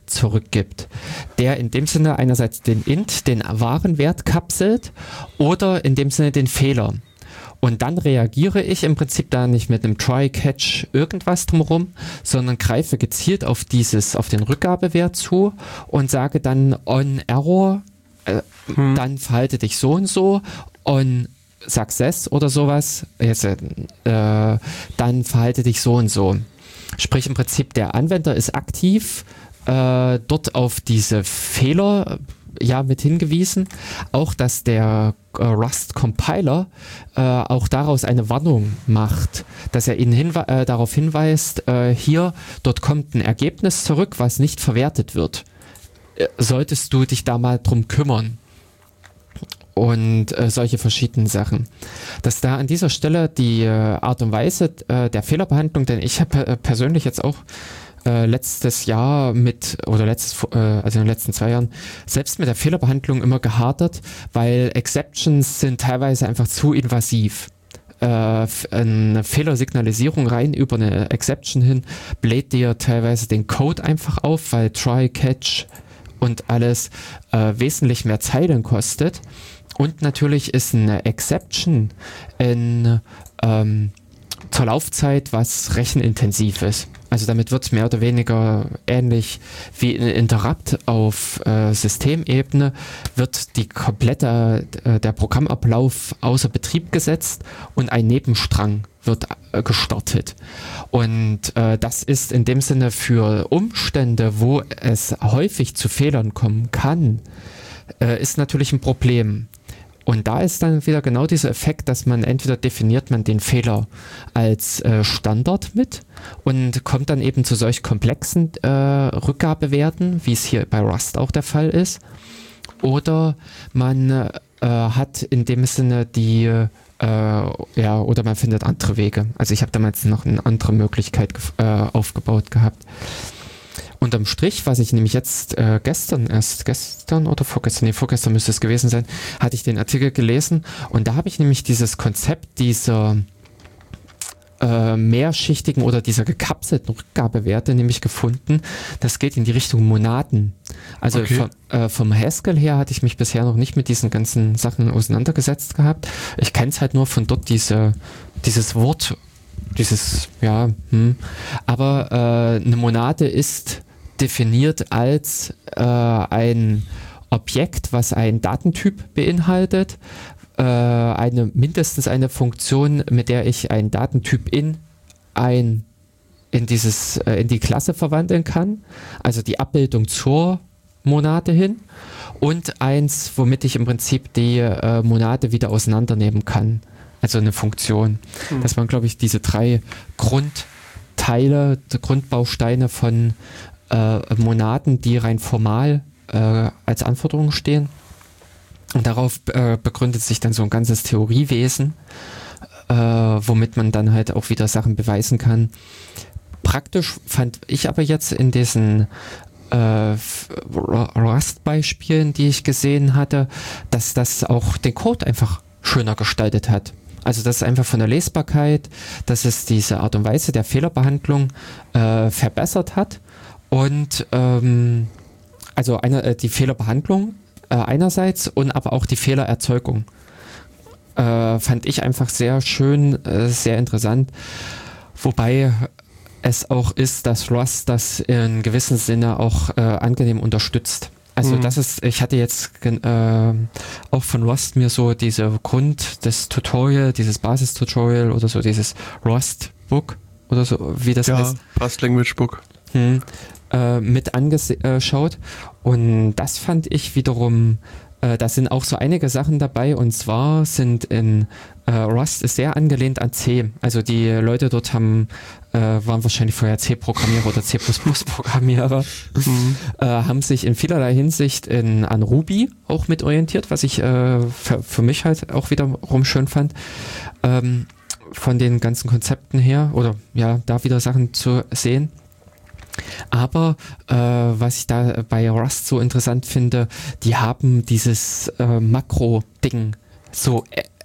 zurückgibt, der in dem Sinne einerseits den Int, den wahren Wert kapselt oder in dem Sinne den Fehler. Und dann reagiere ich im Prinzip da nicht mit einem Try-Catch irgendwas drumherum, sondern greife gezielt auf dieses, auf den Rückgabewert zu und sage dann on Error, äh, hm. dann verhalte dich so und so, on Success oder sowas, jetzt, äh, dann verhalte dich so und so. Sprich im Prinzip der Anwender ist aktiv äh, dort auf diese Fehler ja mit hingewiesen, auch dass der äh, Rust-Compiler äh, auch daraus eine Warnung macht, dass er ihn hinwe- äh, darauf hinweist, äh, hier, dort kommt ein Ergebnis zurück, was nicht verwertet wird. Äh, solltest du dich da mal drum kümmern? Und äh, solche verschiedenen Sachen. Dass da an dieser Stelle die äh, Art und Weise äh, der Fehlerbehandlung, denn ich habe äh, persönlich jetzt auch Äh, letztes Jahr mit, oder letztes, äh, also in den letzten zwei Jahren, selbst mit der Fehlerbehandlung immer gehadert, weil Exceptions sind teilweise einfach zu invasiv. Äh, eine Fehlersignalisierung rein über eine Exception hin bläht dir teilweise den Code einfach auf, weil Try, Catch und alles äh, wesentlich mehr Zeilen kostet. Und natürlich ist eine Exception in ähm, zur Laufzeit was rechenintensiv ist. Also damit wird es mehr oder weniger ähnlich wie ein Interrupt auf äh, Systemebene, wird die komplette, äh, der Programmablauf außer Betrieb gesetzt und ein Nebenstrang wird äh, gestartet. Und äh, das ist in dem Sinne für Umstände, wo es häufig zu Fehlern kommen kann, äh, ist natürlich ein Problem. Und da ist dann wieder genau dieser Effekt, dass man entweder definiert man den Fehler als äh, Standard mit und kommt dann eben zu solch komplexen äh, Rückgabewerten, wie es hier bei Rust auch der Fall ist, oder man äh, hat in dem Sinne die, äh, ja, oder man findet andere Wege. Also ich habe damals noch eine andere Möglichkeit äh, aufgebaut gehabt. Unterm Strich, was ich nämlich jetzt äh, gestern erst, gestern oder vorgestern, nee, vorgestern müsste es gewesen sein, hatte ich den Artikel gelesen und da habe ich nämlich dieses Konzept dieser äh, mehrschichtigen oder dieser gekapselten Rückgabewerte nämlich gefunden. Das geht in die Richtung Monaden. Also okay. vom, äh, vom Haskell her hatte ich mich bisher noch nicht mit diesen ganzen Sachen auseinandergesetzt gehabt. Ich kenne es halt nur von dort diese, dieses Wort, dieses, ja, hm. aber äh, eine Monade ist definiert als äh, ein Objekt, was einen Datentyp beinhaltet, äh, eine, mindestens eine Funktion, mit der ich einen Datentyp in ein in dieses äh, in die Klasse verwandeln kann, also die Abbildung zur Monade hin und eins, womit ich im Prinzip die äh, Monade wieder auseinandernehmen kann, also eine Funktion. Mhm. Das waren, glaube ich, diese drei Grundteile, die Grundbausteine von äh, Monaden, die rein formal äh, als Anforderungen stehen. Und darauf äh, begründet sich dann so ein ganzes Theoriewesen, äh, womit man dann halt auch wieder Sachen beweisen kann. Praktisch fand ich aber jetzt in diesen äh, Rust-Beispielen, die ich gesehen hatte, dass das auch den Code einfach schöner gestaltet hat. Also das ist einfach von der Lesbarkeit, dass es diese Art und Weise der Fehlerbehandlung äh, verbessert hat und ähm, also eine, äh, die Fehlerbehandlung äh, einerseits und aber auch die Fehlererzeugung äh, fand ich einfach sehr schön, äh, sehr interessant, wobei es auch ist, dass Rust das in gewissem Sinne auch äh, angenehm unterstützt. Also das ist, ich hatte jetzt äh, auch von Rust mir so diese Grund, das Tutorial, dieses Basis-Tutorial oder so dieses Rust-Book oder so, wie das ja, heißt. Rust Language Book. Hm, äh, mit angeschaut und das fand ich wiederum, äh, da sind auch so einige Sachen dabei und zwar sind in äh, Rust ist sehr angelehnt an C. Also die Leute dort haben äh, waren wahrscheinlich vorher C-Programmierer oder C plus plus-Programmierer, mhm. äh, haben sich in vielerlei Hinsicht in, an Ruby auch mit orientiert, was ich äh, für, für mich halt auch wiederum schön fand. Ähm, von den ganzen Konzepten her oder ja, da wieder Sachen zu sehen. Aber äh, was ich da bei Rust so interessant finde, die haben dieses äh, Makro-Ding so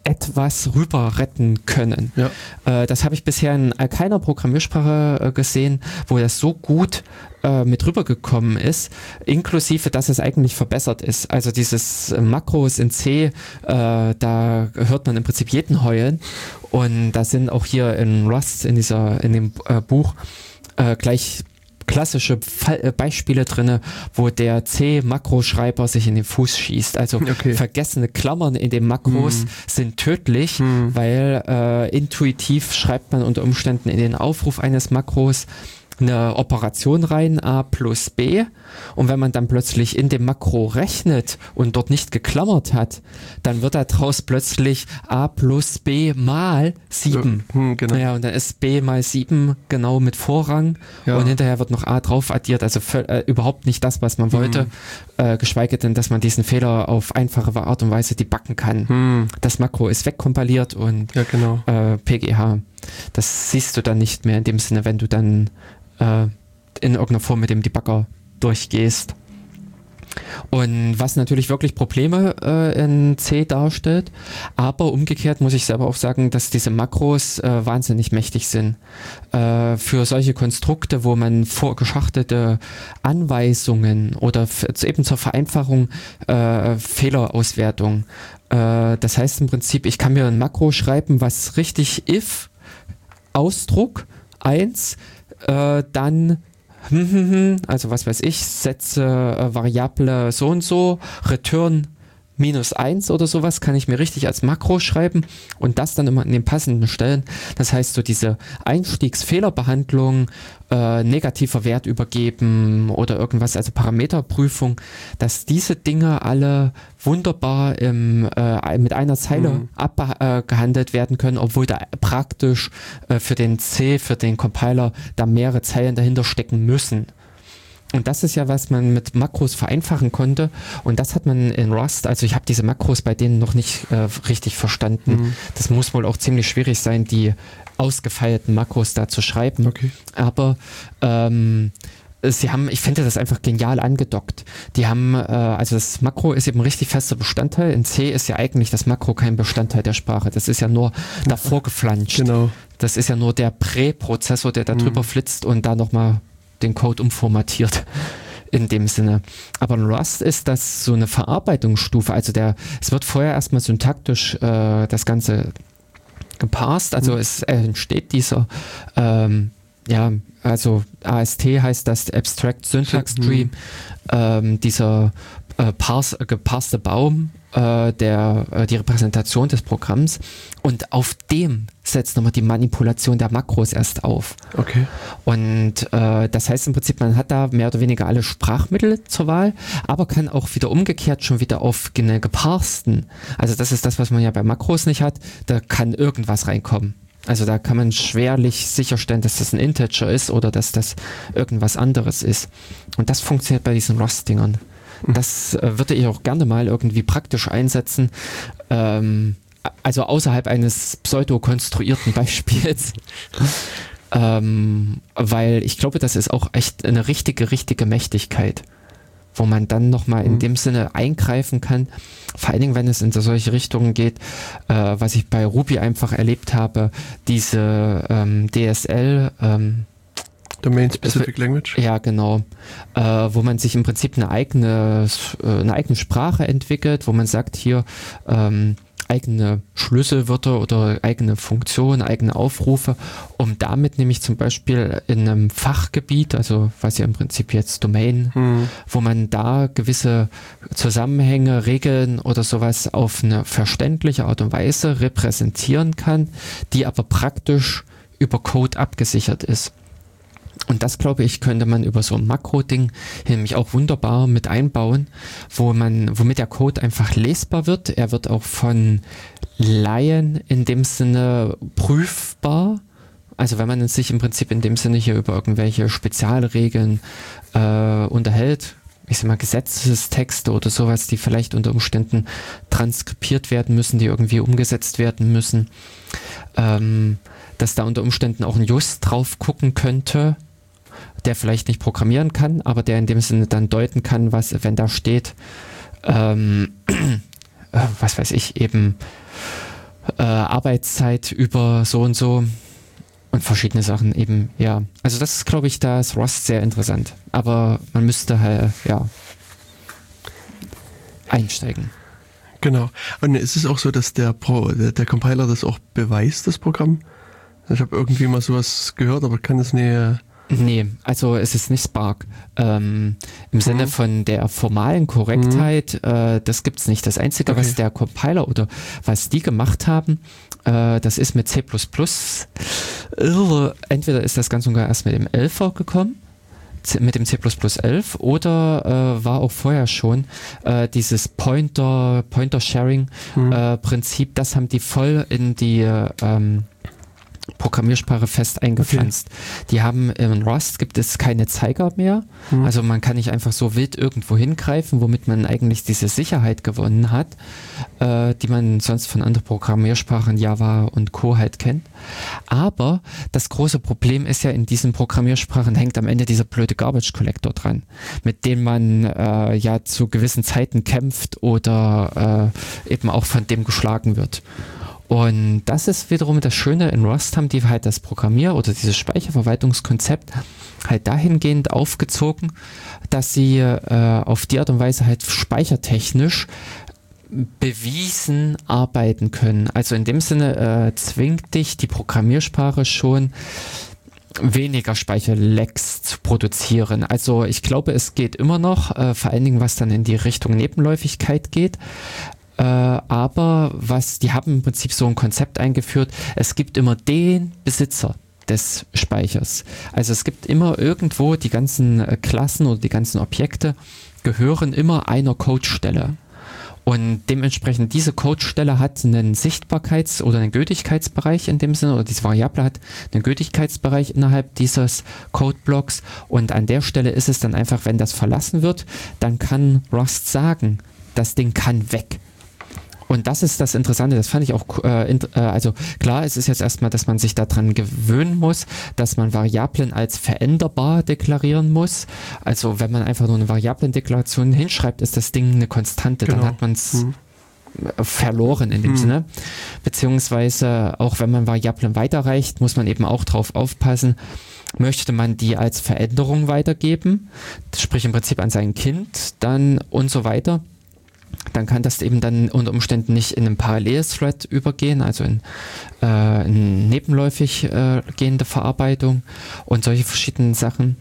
etwas rüber retten können. Ja. Äh, das habe ich bisher in keiner Programmiersprache äh, gesehen, wo das so gut äh, mit rübergekommen ist, inklusive, dass es eigentlich verbessert ist. Also dieses äh, Makros in C, äh, da hört man im Prinzip jeden heulen, und da sind auch hier in Rust, in dieser, in dem äh, Buch, äh, gleich klassische Fall, äh, Beispiele drinne, wo der C-Makroschreiber sich in den Fuß schießt. Also okay. vergessene Klammern in den Makros hm. sind tödlich, hm. weil äh, intuitiv schreibt man unter Umständen in den Aufruf eines Makros eine Operation rein, a plus b, und wenn man dann plötzlich in dem Makro rechnet und dort nicht geklammert hat, dann wird daraus plötzlich a plus b mal sieben. Ja, hm, genau. Ja, und dann ist b mal sieben genau mit Vorrang, ja. und hinterher wird noch a drauf addiert, also für, äh, überhaupt nicht das, was man wollte, hm. äh, geschweige denn, dass man diesen Fehler auf einfache Art und Weise debuggen kann. Hm. Das Makro ist wegkompiliert und ja, genau. äh, P G H. Das siehst du dann nicht mehr in dem Sinne, wenn du dann in irgendeiner Form mit dem Debugger durchgehst. Und was natürlich wirklich Probleme äh, in C darstellt, aber umgekehrt muss ich selber auch sagen, dass diese Makros äh, wahnsinnig mächtig sind. Äh, für solche Konstrukte, wo man vorgeschachtelte Anweisungen oder f- eben zur Vereinfachung äh, Fehlerauswertung. Äh, das heißt im Prinzip, ich kann mir ein Makro schreiben, was richtig if, Ausdruck, eins, Äh, dann, also was weiß ich, setze äh, Variable so und so, return minus eins oder sowas, kann ich mir richtig als Makro schreiben und das dann immer in den passenden Stellen. Das heißt, so diese Einstiegsfehlerbehandlung, äh, negativer Wert übergeben oder irgendwas, also Parameterprüfung, dass diese Dinge alle wunderbar im, äh, mit einer Zeile mhm. abgehandelt äh, werden können, obwohl da praktisch äh, für den C, für den Compiler da mehrere Zeilen dahinter stecken müssen. Und das ist ja, was man mit Makros vereinfachen konnte, und das hat man in Rust, also ich habe diese Makros bei denen noch nicht äh, richtig verstanden. Mhm. Das muss wohl auch ziemlich schwierig sein, die ausgefeilten Makros da zu schreiben. Okay. Aber ähm, sie haben, ich finde das einfach genial angedockt. Die haben, äh, also das Makro ist eben ein richtig fester Bestandteil. In C ist ja eigentlich das Makro kein Bestandteil der Sprache. Das ist ja nur davor geflanscht. Genau. Das ist ja nur der Präprozessor, der da drüber mhm. flitzt und da nochmal den Code umformatiert in dem Sinne. Aber in Rust ist das so eine Verarbeitungsstufe, also der, es wird vorher erstmal syntaktisch äh, das Ganze geparst, also mhm. es entsteht dieser ähm, ja, also A S T heißt das Abstract Syntax Tree, mhm. ähm, dieser äh, parse, geparste Baum, äh, der, äh, die Repräsentation des Programms, und auf dem setzt nochmal die Manipulation der Makros erst auf. Okay. Und äh, das heißt im Prinzip, man hat da mehr oder weniger alle Sprachmittel zur Wahl, aber kann auch wieder umgekehrt schon wieder auf eine geparsten, also das ist das, was man ja bei Makros nicht hat, da kann irgendwas reinkommen. Also da kann man schwerlich sicherstellen, dass das ein Integer ist oder dass das irgendwas anderes ist. Und das funktioniert bei diesen Rust-Dingern. Das äh, würde ich auch gerne mal irgendwie praktisch einsetzen. Ähm, also außerhalb eines pseudo-konstruierten Beispiels. ähm, weil ich glaube, das ist auch echt eine richtige, richtige Mächtigkeit, wo man dann nochmal in mhm. dem Sinne eingreifen kann. Vor allen Dingen, wenn es in solche Richtungen geht, äh, was ich bei Ruby einfach erlebt habe, diese ähm, D S L, ähm, Domain Specific Language. Ja, genau. Äh, wo man sich im Prinzip eine eigene, äh, eine eigene Sprache entwickelt, wo man sagt, hier ähm, eigene Schlüsselwörter oder eigene Funktionen, eigene Aufrufe, um damit nämlich zum Beispiel in einem Fachgebiet, also was ja im Prinzip jetzt Domain, hm. wo man da gewisse Zusammenhänge, Regeln oder sowas auf eine verständliche Art und Weise repräsentieren kann, die aber praktisch über Code abgesichert ist. Und das, glaube ich, könnte man über so ein Makro-Ding nämlich auch wunderbar mit einbauen, wo man, womit der Code einfach lesbar wird. Er wird auch von Laien in dem Sinne prüfbar. Also wenn man sich im Prinzip in dem Sinne hier über irgendwelche Spezialregeln äh, unterhält, ich sag mal Gesetzestexte oder sowas, die vielleicht unter Umständen transkribiert werden müssen, die irgendwie umgesetzt werden müssen, ähm, dass da unter Umständen auch ein Just drauf gucken könnte, der vielleicht nicht programmieren kann, aber der in dem Sinne dann deuten kann, was, wenn da steht, ähm, äh, was weiß ich, eben äh, Arbeitszeit über so und so und verschiedene Sachen eben, ja. Also das ist, glaube ich, da ist Rust sehr interessant. Aber man müsste halt, ja, einsteigen. Genau. Und ist es auch so, dass der, Pro, der, der Compiler das auch beweist, das Programm? Ich habe irgendwie mal sowas gehört, aber kann es nicht... Nee, also es ist nicht Spark. Ähm, Im mhm. Sinne von der formalen Korrektheit, mhm. äh, das gibt's nicht. Das Einzige, okay. was der Compiler oder was die gemacht haben, äh, das ist mit C plus plus. Entweder ist das ganz und gar erst mit dem Elfer gekommen, mit dem C plus plus elf, oder äh, war auch vorher schon äh, dieses Pointer, Pointer-Sharing mhm. äh, Prinzip, das haben die voll in die ähm, Programmiersprache fest eingepflanzt. Okay. Die haben in Rust gibt es keine Zeiger mehr, mhm. also man kann nicht einfach so wild irgendwo hingreifen, womit man eigentlich diese Sicherheit gewonnen hat, äh, die man sonst von anderen Programmiersprachen Java und Co. halt kennt. Aber das große Problem ist ja, in diesen Programmiersprachen hängt am Ende dieser blöde Garbage Collector dran, mit dem man äh, ja zu gewissen Zeiten kämpft oder äh, eben auch von dem geschlagen wird. Und das ist wiederum das Schöne, in Rust haben die halt das Programmier- oder dieses Speicherverwaltungskonzept halt dahingehend aufgezogen, dass sie äh, auf die Art und Weise halt speichertechnisch bewiesen arbeiten können. Also in dem Sinne äh, zwingt dich die Programmiersprache schon, weniger Speicherlecks zu produzieren. Also ich glaube, es geht immer noch, äh, vor allen Dingen was dann in die Richtung Nebenläufigkeit geht. Äh, aber was, die haben im Prinzip so ein Konzept eingeführt, es gibt immer den Besitzer des Speichers. Also es gibt immer irgendwo, die ganzen äh, Klassen oder die ganzen Objekte gehören immer einer Codestelle. Und dementsprechend diese Codestelle hat einen Sichtbarkeits- oder einen Gültigkeitsbereich in dem Sinne, oder diese Variable hat einen Gültigkeitsbereich innerhalb dieses Codeblocks, und an der Stelle ist es dann einfach, wenn das verlassen wird, dann kann Rust sagen, das Ding kann weg. Und das ist das Interessante, das fand ich auch, äh, int- äh, also klar, es ist jetzt erstmal, dass man sich daran gewöhnen muss, dass man Variablen als veränderbar deklarieren muss. Also wenn man einfach nur eine Variablendeklaration hinschreibt, ist das Ding eine Konstante, genau. Dann hat man es mhm. verloren in dem mhm. Sinne. Beziehungsweise auch wenn man Variablen weiterreicht, muss man eben auch drauf aufpassen, möchte man die als Veränderung weitergeben, sprich im Prinzip an sein Kind, dann und so weiter. Dann kann das eben dann unter Umständen nicht in einen Parallel-Thread übergehen, also in, äh, in nebenläufig äh, gehende Verarbeitung und solche verschiedenen Sachen.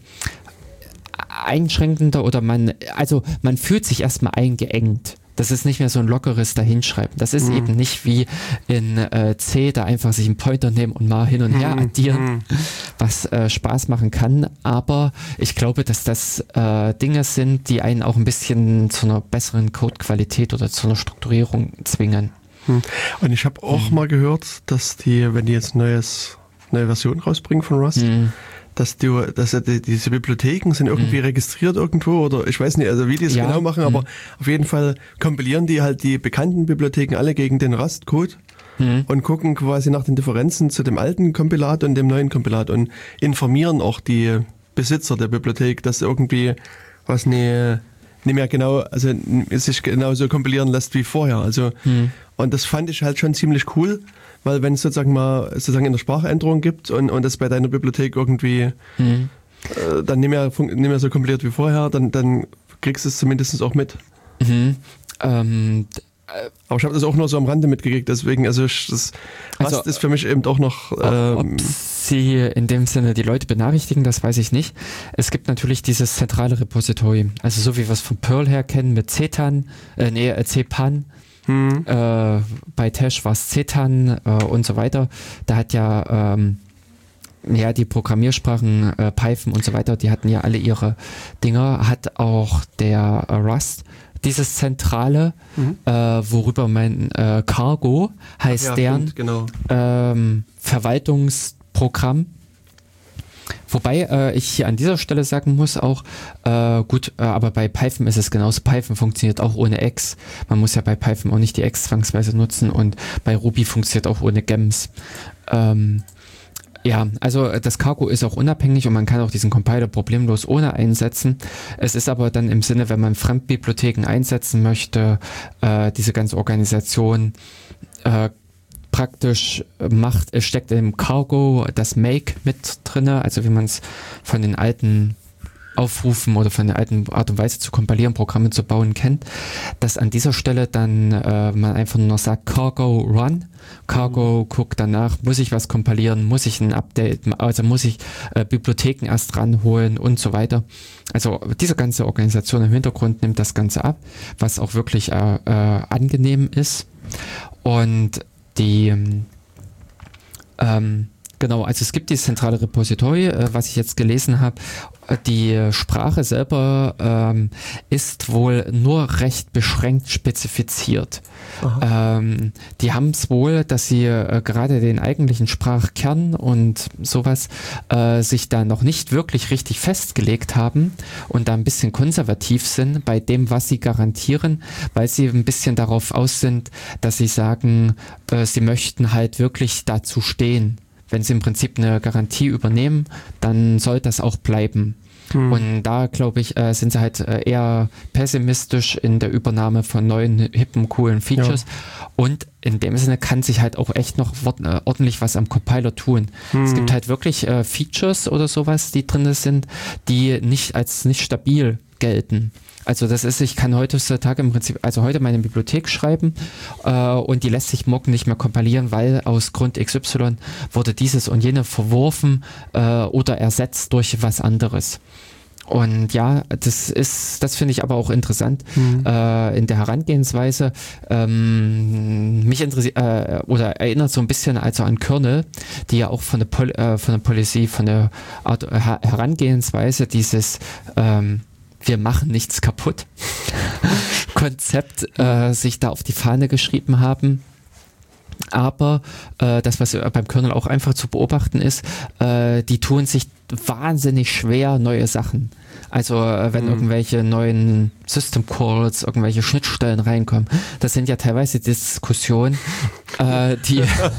Einschränkender oder man, also man fühlt sich erstmal eingeengt. Das ist nicht mehr so ein lockeres Dahinschreiben. Das ist mhm. eben nicht wie in äh, C, da einfach sich einen Pointer nehmen und mal hin und her addieren, mhm. was äh, Spaß machen kann. Aber ich glaube, dass das äh, Dinge sind, die einen auch ein bisschen zu einer besseren Codequalität oder zu einer Strukturierung zwingen. Und ich habe auch mhm. mal gehört, dass die, wenn die jetzt neues, neue Version rausbringen von Rust, mhm. dass du, dass ja die, diese Bibliotheken sind irgendwie mhm. registriert irgendwo, oder ich weiß nicht, also wie die es ja. genau machen, aber mhm. auf jeden Fall kompilieren die halt die bekannten Bibliotheken alle gegen den Rust-Code mhm. und gucken quasi nach den Differenzen zu dem alten Kompilat und dem neuen Kompilat und informieren auch die Besitzer der Bibliothek, dass irgendwie was nicht, nicht mehr genau, also sich genauso kompilieren lässt wie vorher. Also mhm. und das fand ich halt schon ziemlich cool. Weil wenn es sozusagen mal sozusagen in der Sprachänderung gibt und, und das bei deiner Bibliothek irgendwie mhm. äh, dann nicht mehr, nicht mehr so kompiliert wie vorher, dann, dann kriegst du es zumindest auch mit. Mhm. Ähm, äh, Aber ich habe das auch nur so am Rande mitgekriegt, deswegen, also ich, das also, ist für mich eben auch noch... Ähm, ob sie in dem Sinne die Leute benachrichtigen, das weiß ich nicht. Es gibt natürlich dieses zentrale Repository, also so wie wir es von Perl her kennen mit Cetan, äh, nee, Cepan, Hm. Äh, bei Tesh war es Cetan äh, und so weiter. Da hat ja, ähm, ja die Programmiersprachen äh, Python und so weiter, die hatten ja alle ihre Dinger. Hat auch der äh, Rust dieses zentrale, mhm. äh, worüber mein äh, Cargo heißt, ja, deren stimmt, genau. ähm, Verwaltungsprogramm. Wobei äh, ich hier an dieser Stelle sagen muss auch, äh, gut, äh, aber bei Python ist es genauso. Python funktioniert auch ohne X. Man muss ja bei Python auch nicht die X zwangsweise nutzen, und bei Ruby funktioniert auch ohne Gems. Ähm, ja, also das Cargo ist auch unabhängig und man kann auch diesen Compiler problemlos ohne einsetzen. Es ist aber dann im Sinne, wenn man Fremdbibliotheken einsetzen möchte, äh, diese ganze Organisation äh, praktisch macht, es steckt im Cargo das Make mit drinne, also wie man es von den alten Aufrufen oder von der alten Art und Weise zu kompilieren, Programme zu bauen kennt, dass an dieser Stelle dann äh, man einfach nur noch sagt Cargo Run. Cargo mhm. guckt danach, muss ich was kompilieren, muss ich ein Update, also muss ich äh, Bibliotheken erst ranholen und so weiter. Also diese ganze Organisation im Hintergrund nimmt das Ganze ab, was auch wirklich äh, äh, angenehm ist. Und die ähm, genau, also es gibt dieses zentrale Repository, äh, was ich jetzt gelesen habe. Die Sprache selber ähm, ist wohl nur recht beschränkt spezifiziert. Ähm, die haben es wohl, dass sie äh, gerade den eigentlichen Sprachkern und sowas äh, sich da noch nicht wirklich richtig festgelegt haben und da ein bisschen konservativ sind bei dem, was sie garantieren, weil sie ein bisschen darauf aus sind, dass sie sagen, äh, sie möchten halt wirklich dazu stehen. Wenn sie im Prinzip eine Garantie übernehmen, dann soll das auch bleiben. Hm. Und da, glaube ich, äh, sind sie halt äh, eher pessimistisch in der Übernahme von neuen, hippen, coolen Features. Ja. Und in dem Sinne kann sich halt auch echt noch wort- äh, ordentlich was am Compiler tun. Hm. Es gibt halt wirklich äh, Features oder sowas, die drin sind, die nicht als nicht stabil gelten. Also das ist, ich kann heutzutage im Prinzip, also heute meine Bibliothek schreiben äh, und die lässt sich morgen nicht mehr kompilieren, weil aus Grund X Y wurde dieses und jene verworfen äh, oder ersetzt durch was anderes. Und ja, das ist, das finde ich aber auch interessant mhm. äh, in der Herangehensweise. Ähm, mich interessiert äh, oder erinnert so ein bisschen also an Kernel, die ja auch von der Pol- äh, von der Policy, von der Art, äh, Herangehensweise dieses ähm, wir machen nichts kaputt Konzept äh, sich da auf die Fahne geschrieben haben. Aber äh, das, was beim Kernel auch einfach zu beobachten ist, äh, die tun sich wahnsinnig schwer, neue Sachen. Also äh, wenn mhm. irgendwelche neuen System Calls, irgendwelche Schnittstellen reinkommen, das sind ja teilweise Diskussionen, äh, die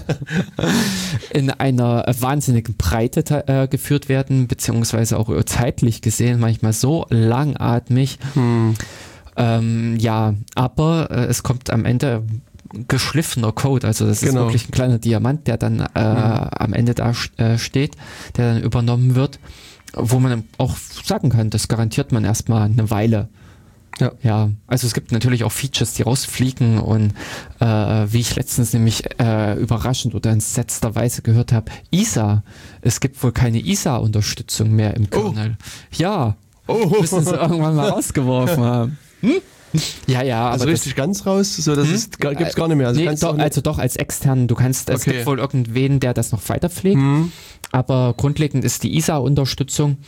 in einer wahnsinnigen Breite äh, geführt werden, beziehungsweise auch zeitlich gesehen manchmal so langatmig. Mhm. Ähm, ja, aber äh, es kommt am Ende geschliffener Code, also das genau. ist wirklich ein kleiner Diamant, der dann äh, mhm. am Ende da äh, steht, der dann übernommen wird, wo man auch sagen kann, das garantiert man erstmal eine Weile. Ja. ja, also es gibt natürlich auch Features, die rausfliegen und äh, wie ich letztens nämlich äh, überraschend oder entsetzterweise gehört habe, I S A, es gibt wohl keine I S A-Unterstützung mehr im Kernel. Oh. Ja, oh. müssen sie irgendwann mal rausgeworfen haben. Hm? Ja, ja. Also aber richtig das, ganz raus, so das hm? gibt es gar nicht mehr. Also, nee, doch, nicht also doch als extern, du kannst, es okay. gibt wohl irgendwen, der das noch weiterpflegt, hm. aber grundlegend ist die I S A-Unterstützung,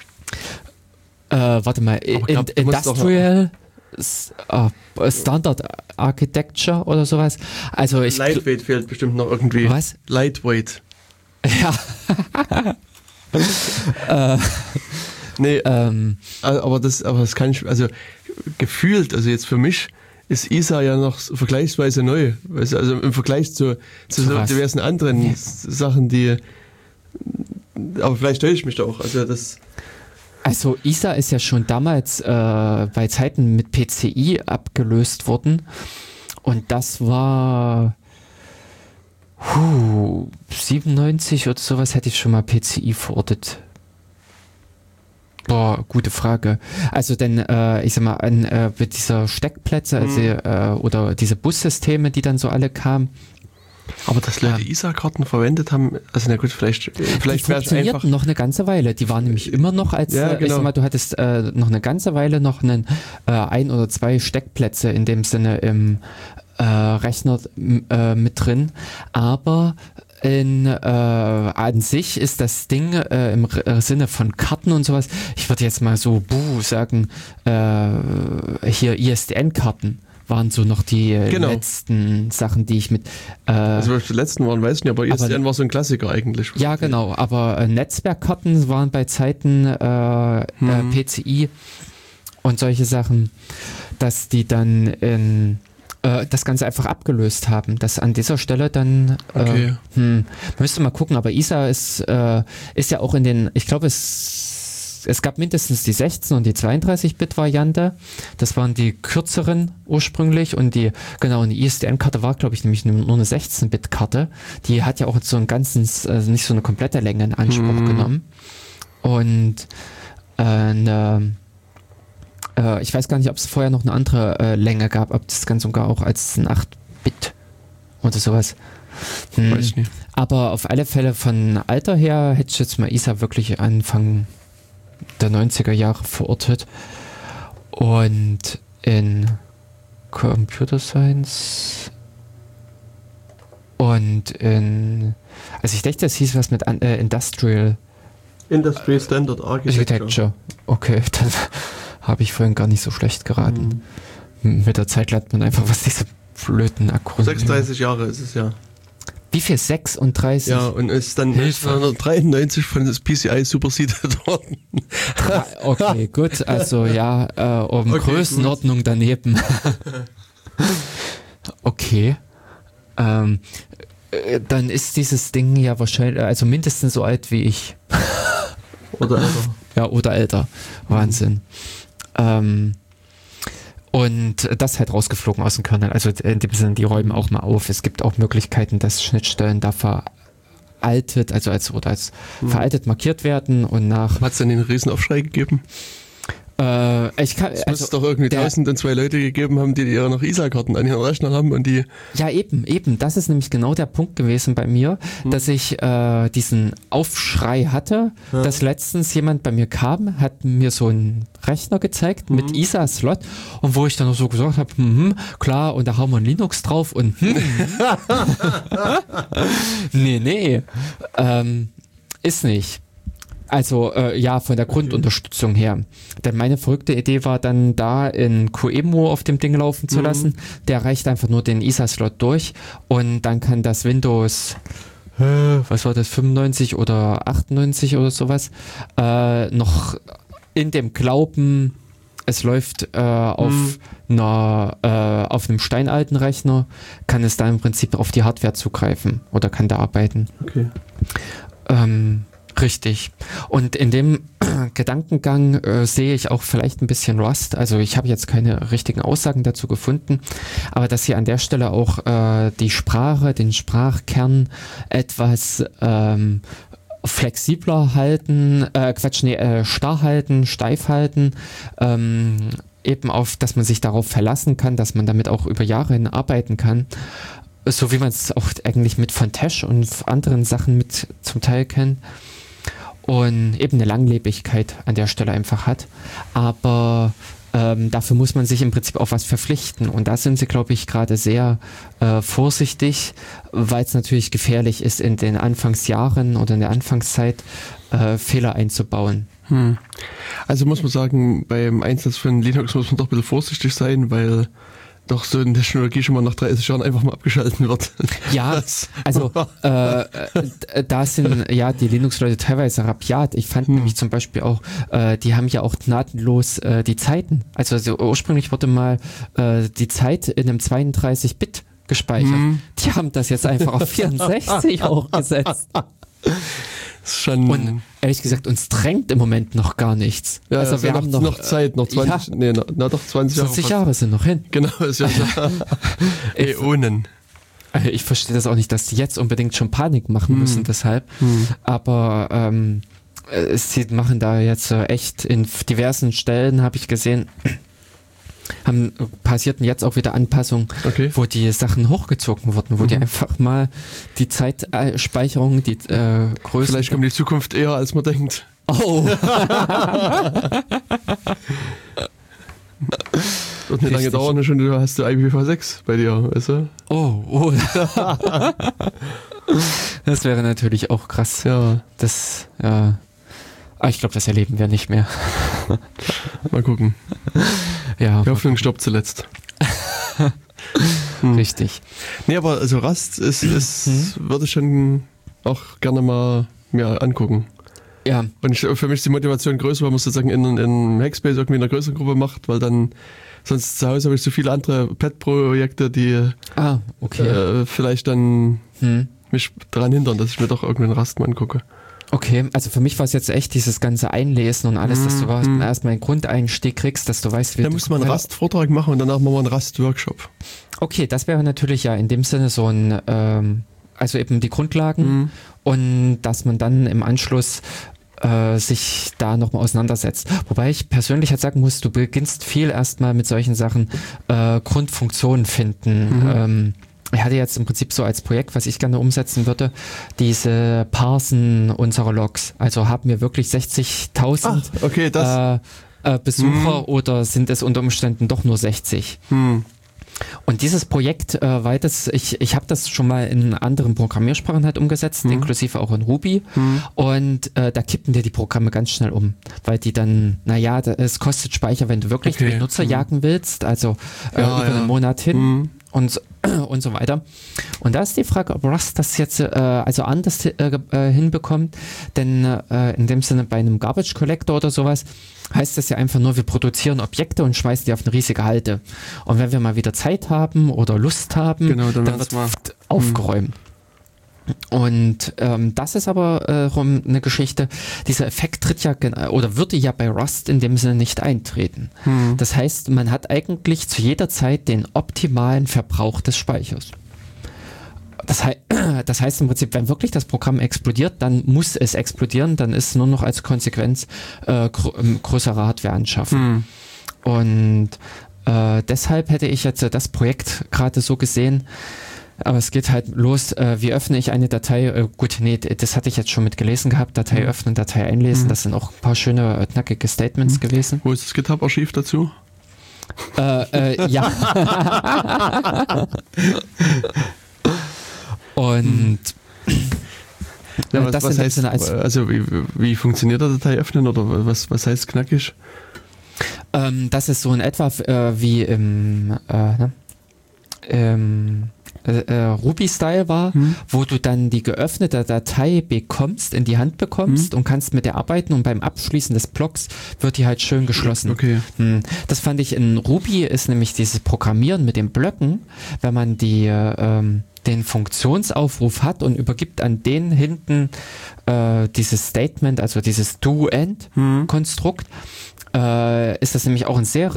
äh, warte mal, glaub, in, Industrial uh, Standard Architecture oder sowas. Also ich Lightweight fehlt bestimmt noch irgendwie. Was? Lightweight. Ja. äh, nee, ähm, aber das, aber das kann ich, also gefühlt, also jetzt für mich ist I S A ja noch vergleichsweise neu. Also im Vergleich zu, zu so diversen anderen ja. Sachen, die, aber vielleicht täusche ich mich da auch. Also das. Also I S A ist ja schon damals äh, bei Zeiten mit P C I abgelöst worden und das war huh, siebenundneunzig oder sowas hätte ich schon mal P C I verortet. Boah, gute Frage. Also denn, äh, ich sag mal, an äh, mit dieser Steckplätze also, mhm. äh, oder diese Bussysteme, die dann so alle kamen. Aber dass Leute ja. I S A-Karten verwendet haben, also na gut, vielleicht vielleicht wäre es einfach noch eine ganze Weile. Die waren nämlich immer noch als, ja, genau. ich sag mal, du hattest äh, noch eine ganze Weile noch einen, äh, ein oder zwei Steckplätze in dem Sinne im äh, Rechner äh, mit drin, aber in, äh, an sich ist das Ding äh, im R- Sinne von Karten und sowas, ich würde jetzt mal so buh sagen, äh, hier I S D N-Karten waren so noch die genau. letzten Sachen, die ich mit äh, also was die letzten waren, weiß ich nicht, aber I S D N war so ein Klassiker eigentlich. Ja, genau, aber äh, Netzwerkkarten waren bei Zeiten äh, hm. äh, P C I und solche Sachen, dass die dann in das Ganze einfach abgelöst haben, dass an dieser Stelle dann okay. äh, hm, müsste mal gucken, aber I S A ist, äh, ist ja auch in den, ich glaube es es, es gab mindestens die sechzehn und die zweiunddreißig-Bit-Variante. Das waren die kürzeren ursprünglich und die, genau, und die I S D N-Karte war, glaube ich, nämlich nur eine sechzehn-Bit-Karte. Die hat ja auch so ein ganzes, also nicht so eine komplette Länge in Anspruch hm. genommen. Und äh, eine, äh, ich weiß gar nicht, ob es vorher noch eine andere äh, Länge gab, ob das Ganze sogar auch als ein acht-Bit oder sowas. Hm. Weiß ich nicht. Aber auf alle Fälle von Alter her hätte ich jetzt mal I S A wirklich Anfang der neunziger Jahre verortet. Und in Computer Science und in, also ich dachte, das hieß was mit äh, Industrial Industrial Standard Architecture. Architecture. Okay, dann habe ich vorhin gar nicht so schlecht geraten. Hm. Mit der Zeit lernt man einfach, was diese blöden Akronyme. sechsunddreißig Jahre ist es ja. Wie viel? sechsunddreißig? Ja, und ist dann neunzehnhundertdreiundneunzig von das P C I superseded worden. Okay, gut. Also ja, äh, um okay, Größenordnung gut. Daneben. Okay. Ähm, äh, dann ist dieses Ding ja wahrscheinlich, also mindestens so alt wie ich. Oder älter. Ja, oder älter. Wahnsinn. Mhm. Ähm, Und das halt rausgeflogen aus dem Kernel. Also in dem Sinne, die räumen auch mal auf. Es gibt auch Möglichkeiten, dass Schnittstellen da veraltet, also als, oder als hm. veraltet markiert werden und nach... Hat es denn den Riesenaufschrei gegeben? Äh, ich kann, es muss also, doch irgendwie tausend und zwei Leute gegeben haben, die ihre noch I S A-Karten an ihren Rechner haben und die... Ja, eben, eben. Das ist nämlich genau der Punkt gewesen bei mir, hm. dass ich äh, diesen Aufschrei hatte, ja. dass letztens jemand bei mir kam, hat mir so einen Rechner gezeigt hm. mit I S A-Slot und wo ich dann noch so gesagt habe, hm, klar, und da haben wir ein Linux drauf und hm. nee, nee, ähm, ist nicht. Also äh, ja, von der Grundunterstützung her. Denn meine verrückte Idee war dann da in QEMU auf dem Ding laufen zu lassen. Mhm. Der reicht einfach nur den I S A-Slot durch und dann kann das Windows, äh, was war das, fünfundneunzig oder achtundneunzig oder sowas, äh, noch in dem Glauben, es läuft äh, auf, mhm. einer, äh, auf einem steinalten Rechner, kann es da im Prinzip auf die Hardware zugreifen oder kann da arbeiten. Okay. Ähm, Richtig. Und in dem Gedankengang äh, sehe ich auch vielleicht ein bisschen Rust. Also ich habe jetzt keine richtigen Aussagen dazu gefunden, aber dass sie an der Stelle auch äh, die Sprache, den Sprachkern etwas ähm, flexibler halten, äh, Quatsch, nee, äh, starr halten, steif halten, ähm, eben auf, dass man sich darauf verlassen kann, dass man damit auch über Jahre hin arbeiten kann. So wie man es auch eigentlich mit Fontesh und anderen Sachen mit zum Teil kennt. Und eben eine Langlebigkeit an der Stelle einfach hat. Aber ähm, dafür muss man sich im Prinzip auf was verpflichten. Und da sind sie, glaube ich, gerade sehr äh, vorsichtig, weil es natürlich gefährlich ist, in den Anfangsjahren oder in der Anfangszeit äh, Fehler einzubauen. Hm. Also muss man sagen, beim Einsatz von Linux muss man doch ein bisschen vorsichtig sein, weil doch so eine Technologie schon mal nach dreißig Jahren einfach mal abgeschalten wird. Ja, also äh, äh, da sind ja die Linux-Leute teilweise rabiat. Ich fand hm. nämlich zum Beispiel auch, äh, die haben ja auch gnadenlos äh, die Zeiten. Also, also ursprünglich wurde mal äh, die Zeit in einem zweiunddreißig-Bit gespeichert. Hm. Die haben das jetzt einfach auf vierundsechzig hochgesetzt. Schon und ehrlich gesagt, uns drängt im Moment noch gar nichts. Ja, also wir haben noch, noch Zeit, noch zwanzig, ja, nee, na, na doch zwanzig Jahre. zwanzig Jahre sind noch hin. Genau, ist ja Äonen. Ich verstehe das auch nicht, dass die jetzt unbedingt schon Panik machen hm. müssen, deshalb. Hm. Aber ähm, sie machen da jetzt echt in diversen Stellen, habe ich gesehen, haben passierten jetzt auch wieder Anpassungen, okay. wo die Sachen hochgezogen wurden, wo mhm. die einfach mal die Zeitspeicherung, die äh, Größe... Vielleicht kommt die Zukunft eher, als man denkt. Oh! Wird nicht lange dauern, schon du hast du I P v sechs bei dir, weißt du? Oh, oh. Das wäre natürlich auch krass. Ja. Das, ja... Ah, ich glaube, das erleben wir nicht mehr. Mal gucken. Ja. Die Hoffnung stoppt zuletzt. hm. Richtig. Nee, aber also Rust ist, ist hm? würde ich schon auch gerne mal mir angucken. Ja. Und ich, für mich ist die Motivation größer, weil man sozusagen in, in Hackspace irgendwie in einer größeren Gruppe macht, weil dann sonst zu Hause habe ich so viele andere Pet-Projekte, die ah, okay. äh, vielleicht dann hm. mich daran hindern, dass ich mir doch irgendeinen Rust mal angucke. Okay, also für mich war es jetzt echt dieses ganze Einlesen und alles, dass du Mhm. erstmal einen Grundeinstieg kriegst, dass du weißt, wie Da du... muss man einen Rust-Vortrag machen und danach machen wir einen Rust-Workshop. Okay, das wäre natürlich ja in dem Sinne so ein, ähm, also eben die Grundlagen Mhm. und dass man dann im Anschluss äh, sich da nochmal auseinandersetzt. Wobei ich persönlich halt sagen muss, du beginnst viel erstmal mit solchen Sachen, äh, Grundfunktionen finden. Mhm. Ähm, ich hatte jetzt im Prinzip so als Projekt, was ich gerne umsetzen würde, diese Parsen unserer Logs. Also haben wir wirklich sechzigtausend Ah, okay, das. äh, äh, Besucher Mhm. oder sind es unter Umständen doch nur sechzig? Hm. Und dieses Projekt, äh, weil das, ich, ich habe das schon mal in anderen Programmiersprachen halt umgesetzt, Mhm. inklusive auch in Ruby. Mhm. Und äh, da kippen dir die Programme ganz schnell um, weil die dann, naja, da, es kostet Speicher, wenn du wirklich Okay. die Benutzer Mhm. jagen willst, also äh, Ja, über ja. einen Monat hin. Mhm. Und, so- und so weiter. Und da ist die Frage, ob Rust das jetzt äh, also anders äh, äh, hinbekommt, denn äh, in dem Sinne bei einem Garbage Collector oder sowas heißt das ja einfach nur, wir produzieren Objekte und schmeißen die auf eine riesige Halde. Und wenn wir mal wieder Zeit haben oder Lust haben, Genau, dann dann wird's wird mal- pft, aufgeräumt. Und ähm, das ist aber äh, rum eine Geschichte, dieser Effekt tritt ja gen- oder würde ja bei Rust in dem Sinne nicht eintreten. Hm. Das heißt, man hat eigentlich zu jeder Zeit den optimalen Verbrauch des Speichers. Das, hei das heißt im Prinzip, wenn wirklich das Programm explodiert, dann muss es explodieren, dann ist nur noch als Konsequenz äh, gr ähm, größere Hardware anschaffen. Hm. Und äh, deshalb hätte ich jetzt äh, das Projekt gerade so gesehen, aber es geht halt los, äh, wie öffne ich eine Datei, äh, gut, nee, d- das hatte ich jetzt schon mit gelesen gehabt, Datei Mhm. öffnen, Datei einlesen, Mhm. das sind auch ein paar schöne, äh, knackige Statements Mhm. gewesen. Wo ist das GitHub-Archiv dazu? Äh, äh, ja. Und Ja, Äh, was, das was in dem heißt, Sinne als- also wie, wie funktioniert der Datei öffnen oder was, was heißt knackig? ähm, das ist so in etwa äh, wie im äh, ne? ähm, äh, äh, Ruby-Style war, Hm. wo du dann die geöffnete Datei bekommst, in die Hand bekommst Hm. und kannst mit der arbeiten und beim Abschließen des Blocks wird die halt schön geschlossen. Okay. Hm, Das fand ich in Ruby ist nämlich dieses Programmieren mit den Blöcken, wenn man die äh, ähm, den Funktionsaufruf hat und übergibt an den hinten äh, dieses Statement, also dieses Do-End-Konstrukt, äh, ist das nämlich auch ein sehr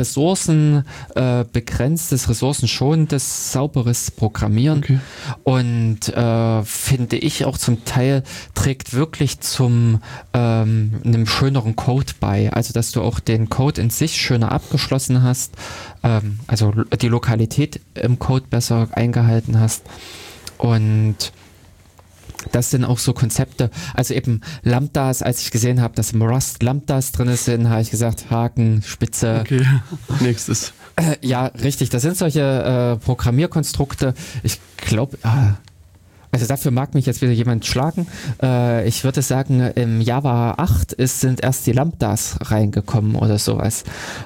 ressourcenbegrenztes, ressourcenschonendes, sauberes Programmieren. Okay. Und äh, finde ich auch zum Teil trägt wirklich zum ähm, einem schöneren Code bei. Also dass du auch den Code in sich schöner abgeschlossen hast, ähm, also lo- die Lokalität im Code besser eingehalten hast. Und das sind auch so Konzepte, also eben Lambdas, als ich gesehen habe, dass im Rust Lambdas drin sind, habe ich gesagt, Haken, Spitze. Okay. Nächstes. Äh, ja, richtig, das sind solche äh, Programmierkonstrukte. Ich glaube, ah, also dafür mag mich jetzt wieder jemand schlagen. Äh, ich würde sagen, im Java acht ist, sind erst die Lambdas reingekommen oder sowas.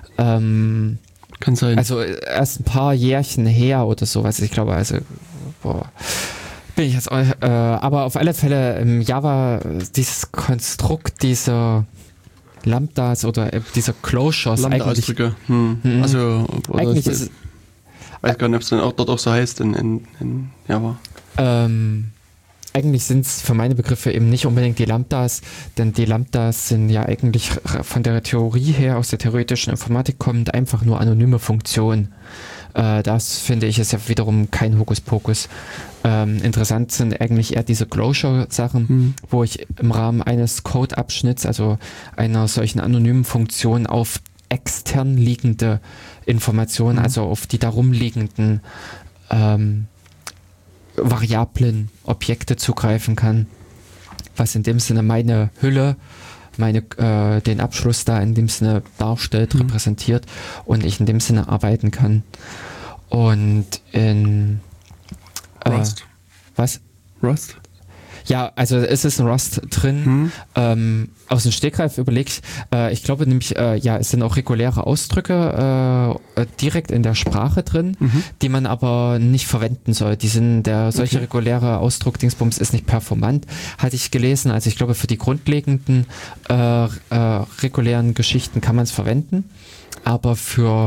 Ähm, Kann sein. also erst ein paar Jährchen her oder sowas. Ich glaube, also boah, bin ich jetzt, äh, aber auf alle Fälle im Java äh, dieses Konstrukt dieser Lambdas oder äh, dieser Closures eigentlich, Lambda-Ausdrücke. Hm. Mhm. Also, oder eigentlich es- ist es, weiß gar nicht, ob es dann auch dort auch so heißt in, in, in Java. ähm, eigentlich sind es für meine Begriffe eben nicht unbedingt die Lambdas, denn die Lambdas sind ja eigentlich r- von der Theorie her, aus der theoretischen Informatik kommend, einfach nur anonyme Funktionen. Äh, das finde ich ist ja wiederum kein Hokuspokus. Ähm, interessant sind eigentlich eher diese Closure-Sachen, Hm. wo ich im Rahmen eines Code-Abschnitts, also einer solchen anonymen Funktion, auf extern liegende Informationen, Mhm. also auf die darum liegenden ähm, Variablen, Objekte zugreifen kann, was in dem Sinne meine Hülle, meine, äh, den Abschluss da in dem Sinne darstellt, Mhm. repräsentiert und ich in dem Sinne arbeiten kann. Und in äh, Rust. was? Rust? Ja, also es ist ein Rust drin. Hm. Ähm, aus dem Stegreif überlege ich, äh, ich glaube nämlich, äh, ja, es sind auch reguläre Ausdrücke äh, äh, direkt in der Sprache drin, Mhm. die man aber nicht verwenden soll. Die sind, der solche Okay. reguläre Ausdruck Dingsbums ist nicht performant, hatte ich gelesen. Also ich glaube, für die grundlegenden äh, äh, regulären Geschichten kann man es verwenden, aber für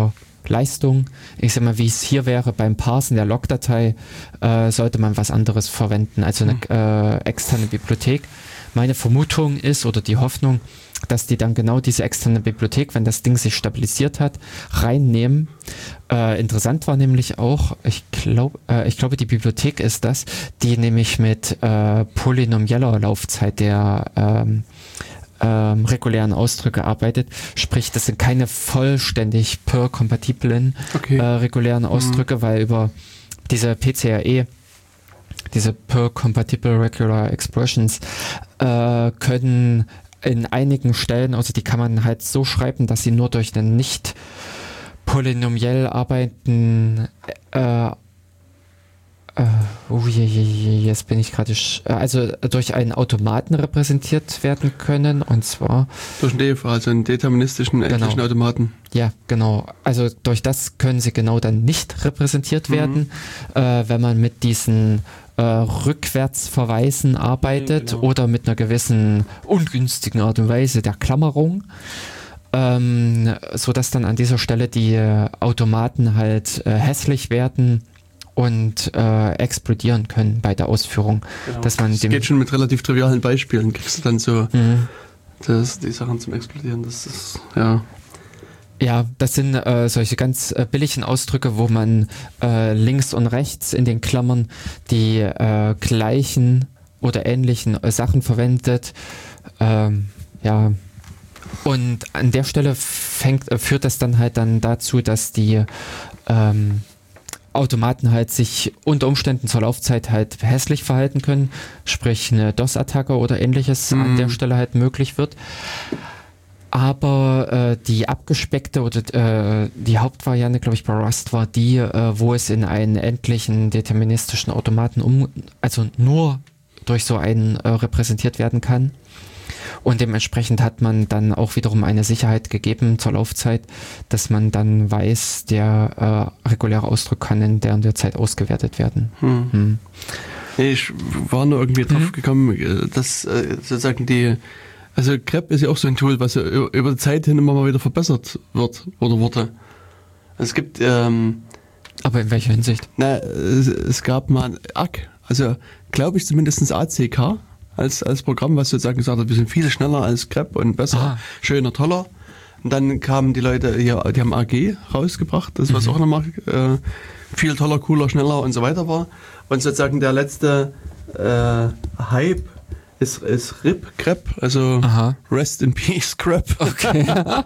Leistung. Ich sag mal, wie es hier wäre beim Parsen der Logdatei, äh, sollte man was anderes verwenden, also eine äh, externe Bibliothek. Meine Vermutung ist oder die Hoffnung, dass die dann genau diese externe Bibliothek, wenn das Ding sich stabilisiert hat, reinnehmen. Äh, interessant war nämlich auch, ich glaube, äh, ich glaube, die Bibliothek ist das, die nämlich mit äh, polynomieller Laufzeit der ähm, ähm, regulären Ausdrücke arbeitet. Sprich, das sind keine vollständig Perl-kompatiblen okay. äh, regulären Ausdrücke, mhm. weil über diese P C R E, diese Perl-compatible Regular Expressions, äh, können in einigen Stellen, also die kann man halt so schreiben, dass sie nur durch einen nicht polynomiell arbeitenden äh, äh, oh je, je, je, jetzt bin ich gerade sch- also durch einen Automaten repräsentiert werden können, und zwar durch einen D F A, also einen deterministischen endlichen genau. Automaten. Ja, genau. Also durch das können sie genau dann nicht repräsentiert werden, mhm. äh, wenn man mit diesen äh, Rückwärtsverweisen arbeitet, ja, genau. oder mit einer gewissen ungünstigen Art und Weise der Klammerung, ähm, so dass dann an dieser Stelle die äh, Automaten halt äh, hässlich werden und äh, explodieren können bei der Ausführung. Genau. Dass man das dem geht schon mit relativ trivialen Beispielen, kriegst du dann so mhm. das, die Sachen zum Explodieren. Das ist, ja... Ja, das sind äh, solche ganz äh, billigen Ausdrücke, wo man äh, links und rechts in den Klammern die äh, gleichen oder ähnlichen äh, Sachen verwendet. Ähm, ja, und an der Stelle fängt, äh, führt das dann halt dann dazu, dass die ähm, Automaten halt sich unter Umständen zur Laufzeit halt hässlich verhalten können, sprich eine DOS-Attacke oder ähnliches mhm. an der Stelle halt möglich wird. Aber äh, die abgespeckte oder äh, die Hauptvariante, glaube ich, bei Rust war die, äh, wo es in einen endlichen deterministischen Automaten um, also nur durch so einen äh, repräsentiert werden kann. Und dementsprechend hat man dann auch wiederum eine Sicherheit gegeben zur Laufzeit, dass man dann weiß, der äh, reguläre Ausdruck kann in der und der Zeit ausgewertet werden. Hm. Hm. Nee, ich war nur irgendwie drauf hm. gekommen, dass äh, sozusagen die Also grep ist ja auch so ein Tool, was ja über die Zeit hin immer mal wieder verbessert wird oder wurde. Es gibt... Ähm, Aber in welcher Hinsicht? Na, es, es gab mal ein A C, also glaube ich zumindest A C K als, als Programm, was sozusagen gesagt hat, wir sind viel schneller als grep und besser, ah. schöner, toller. Und dann kamen die Leute hier, die haben A G rausgebracht, das was mhm. auch nochmal äh, viel toller, cooler, schneller und so weiter war. Und sozusagen der letzte äh, Hype Ist, ist R I P, grep, also Aha. Rest in Peace, grep. Okay.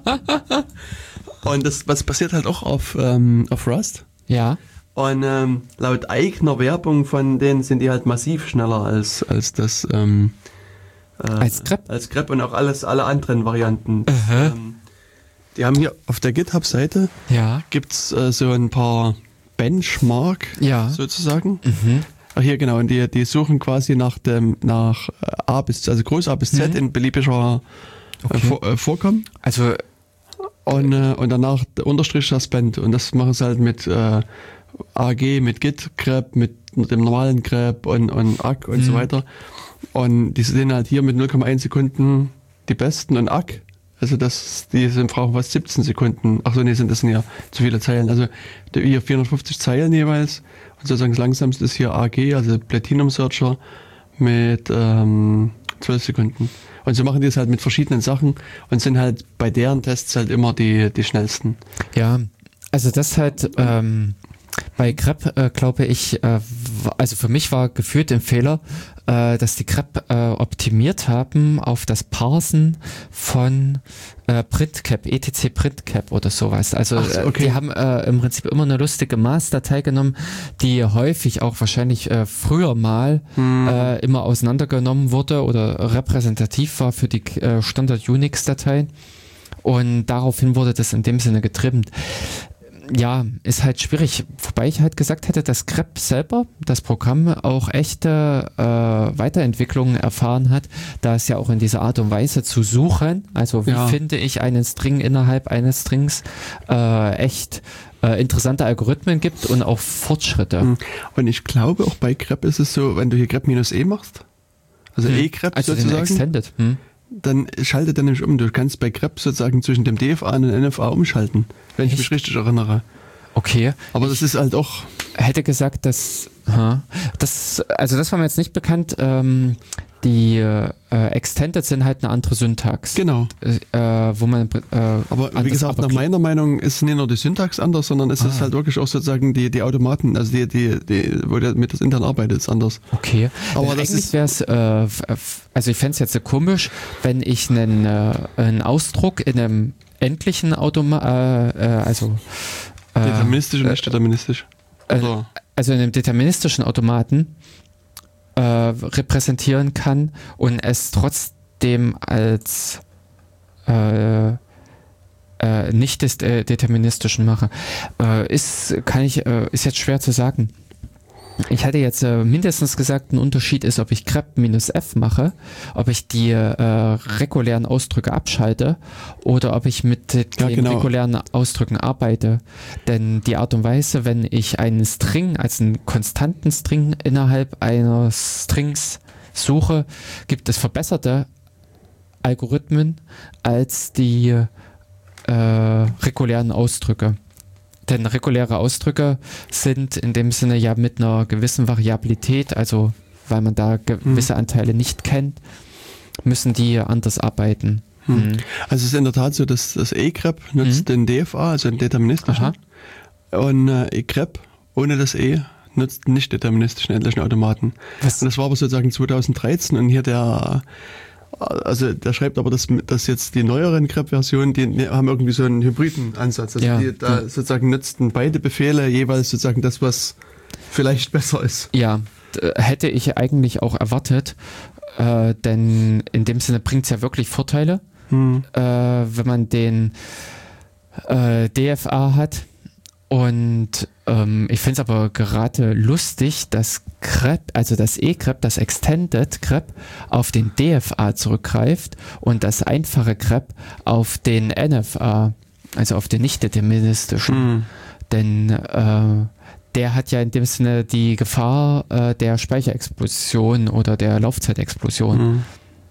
Und das, was passiert halt auch auf, ähm, auf Rust. Ja. Und ähm, laut eigener Werbung von denen sind die halt massiv schneller als, als das ähm, äh, als grep. Als grep und auch alles, alle anderen Varianten. Das, ähm, die haben hier auf der GitHub-Seite ja. gibt's äh, so ein paar Benchmark ja. sozusagen. Mhm. Ach hier, genau, und die, die suchen quasi nach dem, nach A bis, also Groß A bis Z mhm. in beliebiger okay. äh, vor, äh, Vorkommen. Also, und, äh, und danach der Unterstrich Suspend. Und das machen sie halt mit äh, A G, mit Git, grep, mit dem normalen grep und, und A C und mhm. so weiter. Und die sind halt hier mit null Komma eins Sekunden die besten und A C. Also das, die sind, brauchen fast siebzehn Sekunden. Achso, nee, sind das sind ja zu viele Zeilen. Also hier vierhundertfünfzig Zeilen jeweils. Und sozusagen das langsamste ist hier A G, also Platinum Searcher, mit ähm, zwölf Sekunden. Und so machen die es halt mit verschiedenen Sachen und sind halt bei deren Tests halt immer die, die schnellsten. Ja, also das halt ähm, bei grep, äh, glaube ich, äh, also für mich war gefühlt ein Fehler, äh, dass die grep äh, optimiert haben auf das Parsen von äh, PrintCap, E T C PrintCap oder sowas. Also so, okay. Die haben äh, im Prinzip immer eine lustige Maß-Datei genommen, die häufig auch wahrscheinlich äh, früher mal hm. äh, immer auseinandergenommen wurde oder repräsentativ war für die äh, Standard-Unix-Datei. Und daraufhin wurde das in dem Sinne getrimmt. Ja, ist halt schwierig, wobei ich halt gesagt hätte, dass grep selber, das Programm, auch echte äh, Weiterentwicklungen erfahren hat, da es ja auch in dieser Art und Weise zu suchen, also wie ja. finde ich einen String innerhalb eines Strings, äh, echt äh, interessante Algorithmen gibt und auch Fortschritte. Und ich glaube, auch bei grep ist es so, wenn du hier grep-e machst, also hm. e-grep also sozusagen. Den Extended. Hm. dann schaltet er nämlich um. Du kannst bei Grep sozusagen zwischen dem D F A und dem N F A umschalten, wenn ich mich richtig erinnere. Okay. Aber das ist halt auch... Hätte gesagt, dass... das, also das war mir jetzt nicht bekannt. Ähm, die äh, Extended sind halt eine andere Syntax. Genau. Äh, wo man... Äh, aber wie gesagt, nach meiner Meinung ist nicht nur die Syntax anders, sondern es ah. ist halt wirklich auch sozusagen die, die Automaten, also die, die, die, wo der mit das Intern arbeitet, ist anders. Okay. Aber das eigentlich wäre es, äh, also ich fände es jetzt so komisch, wenn ich einen, äh, einen Ausdruck in einem endlichen Automat, äh, äh, also... Äh, deterministisch und nicht deterministisch. Also, also in einem deterministischen Automaten äh, repräsentieren kann und es trotzdem als äh, äh, nicht des äh, deterministischen mache. Äh, ist, kann ich, äh, ist jetzt schwer zu sagen. Ich hatte jetzt äh, mindestens gesagt, ein Unterschied ist, ob ich grep minus f mache, ob ich die äh, regulären Ausdrücke abschalte oder ob ich mit den ja, genau. regulären Ausdrücken arbeite. Denn die Art und Weise, wenn ich einen String als einen konstanten String innerhalb einer Strings suche, gibt es verbesserte Algorithmen als die äh, regulären Ausdrücke. Denn reguläre Ausdrücke sind in dem Sinne ja mit einer gewissen Variabilität, also weil man da gewisse Anteile nicht kennt, müssen die anders arbeiten. Hm. Mhm. Also es ist in der Tat so, dass das E-grep nutzt mhm. den D F A, also den deterministischen. Aha. Und äh, E-grep ohne das E nutzt den nicht deterministischen endlichen Automaten. Was? Und das war aber sozusagen zweitausenddreizehn und hier der... Also der schreibt aber, dass, dass jetzt die neueren grep-Versionen, die haben irgendwie so einen hybriden Ansatz. Also ja, die da ja. sozusagen nutzten beide Befehle jeweils sozusagen das, was vielleicht besser ist. Ja, hätte ich eigentlich auch erwartet, äh, denn in dem Sinne bringt es ja wirklich Vorteile, hm. äh, wenn man den äh, D F A hat. Und ähm, ich finde es aber gerade lustig, dass grep, also das E-grep, das Extended grep auf den D F A zurückgreift und das einfache grep auf den N F A, also auf den nicht-deterministischen. Mhm. Denn äh, der hat ja in dem Sinne die Gefahr äh, der Speicherexplosion oder der Laufzeitexplosion. Mhm.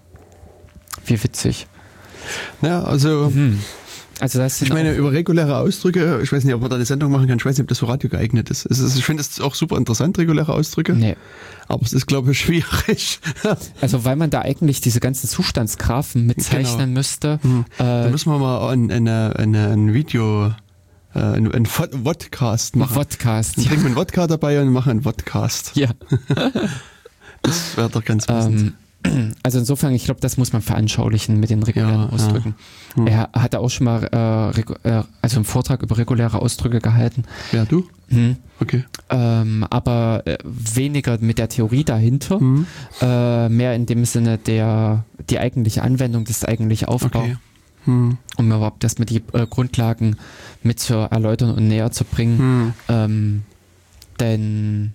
Wie witzig. Ja, also... Mhm. Also das ich meine, über reguläre Ausdrücke, ich weiß nicht, ob man da eine Sendung machen kann, ich weiß nicht, ob das für Radio geeignet ist. ist ich finde es auch super interessant, reguläre Ausdrücke. Nee. Aber es ist, glaube ich, schwierig. Also weil man da eigentlich diese ganzen Zustandsgraphen mitzeichnen genau. müsste. Hm. Äh, da müssen wir mal ein, eine, eine, ein Video, äh, ein, ein Vodcast machen. Vodcast, Dann trinken wir einen Wodka dabei und machen einen Vodcast. Ja. Das wäre doch ganz passend. Ähm. Also insofern, ich glaube, das muss man veranschaulichen mit den regulären ja, Ausdrücken. Ja. Hm. Er hatte auch schon mal äh, äh, also einen Vortrag über reguläre Ausdrücke gehalten. Ja, du? Hm. Okay. Ähm, aber äh, weniger mit der Theorie dahinter, hm. äh, mehr in dem Sinne der die eigentliche Anwendung, das eigentliche Aufbau. Okay. Hm. Um überhaupt erstmal die äh, Grundlagen mit zu erläutern und näher zu bringen. Hm. Ähm, denn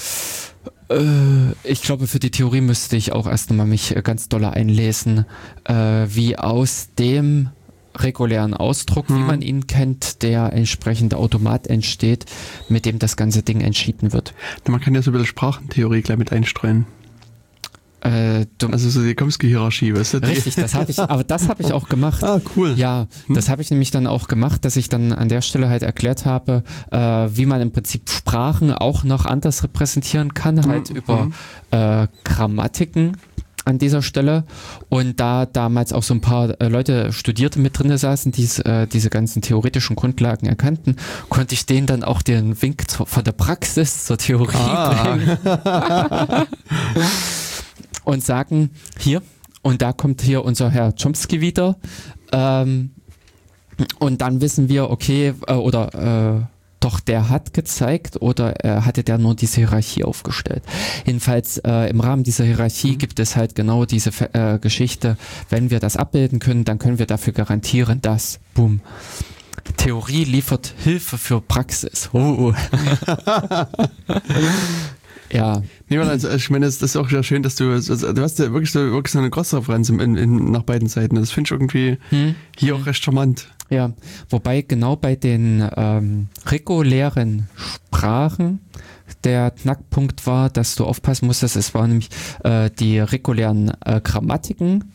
ich glaube, für die Theorie müsste ich auch erst nochmal mich ganz doll einlesen, äh, wie aus dem regulären Ausdruck, hm. wie man ihn kennt, der entsprechende Automat entsteht, mit dem das ganze Ding entschieden wird. Man kann ja so ein bisschen Sprachentheorie gleich mit einstreuen. Äh, also so die Chomsky-Hierarchie, weißt du? Richtig, das habe ich, aber das habe ich auch gemacht. Ah, cool. Ja, hm. das habe ich nämlich dann auch gemacht, dass ich dann an der Stelle halt erklärt habe, äh, wie man im Prinzip Sprachen auch noch anders repräsentieren kann, halt hm. über äh, Grammatiken an dieser Stelle. Und da damals auch so ein paar äh, Leute Studierte mit drin saßen, die äh, diese ganzen theoretischen Grundlagen erkannten, konnte ich denen dann auch den Wink zu, von der Praxis zur Theorie ah. bringen. Und sagen, hier, und da kommt hier unser Herr Chomsky wieder. Ähm, und dann wissen wir, okay, äh, oder äh, doch der hat gezeigt oder äh, hatte der nur diese Hierarchie aufgestellt. Jedenfalls äh, im Rahmen dieser Hierarchie mhm. gibt es halt genau diese äh, Geschichte, wenn wir das abbilden können, dann können wir dafür garantieren, dass, boom, Theorie liefert Hilfe für Praxis. Oh. Ja. Nee, also ich meine, das ist auch sehr schön, dass du, also, du hast ja wirklich so, wirklich so eine Cross-Referenz in, in, nach beiden Seiten. Das finde ich irgendwie hm. hier auch recht charmant. Ja, wobei genau bei den ähm, regulären Sprachen der Knackpunkt war, dass du aufpassen musstest, es waren nämlich äh, die regulären äh, Grammatiken,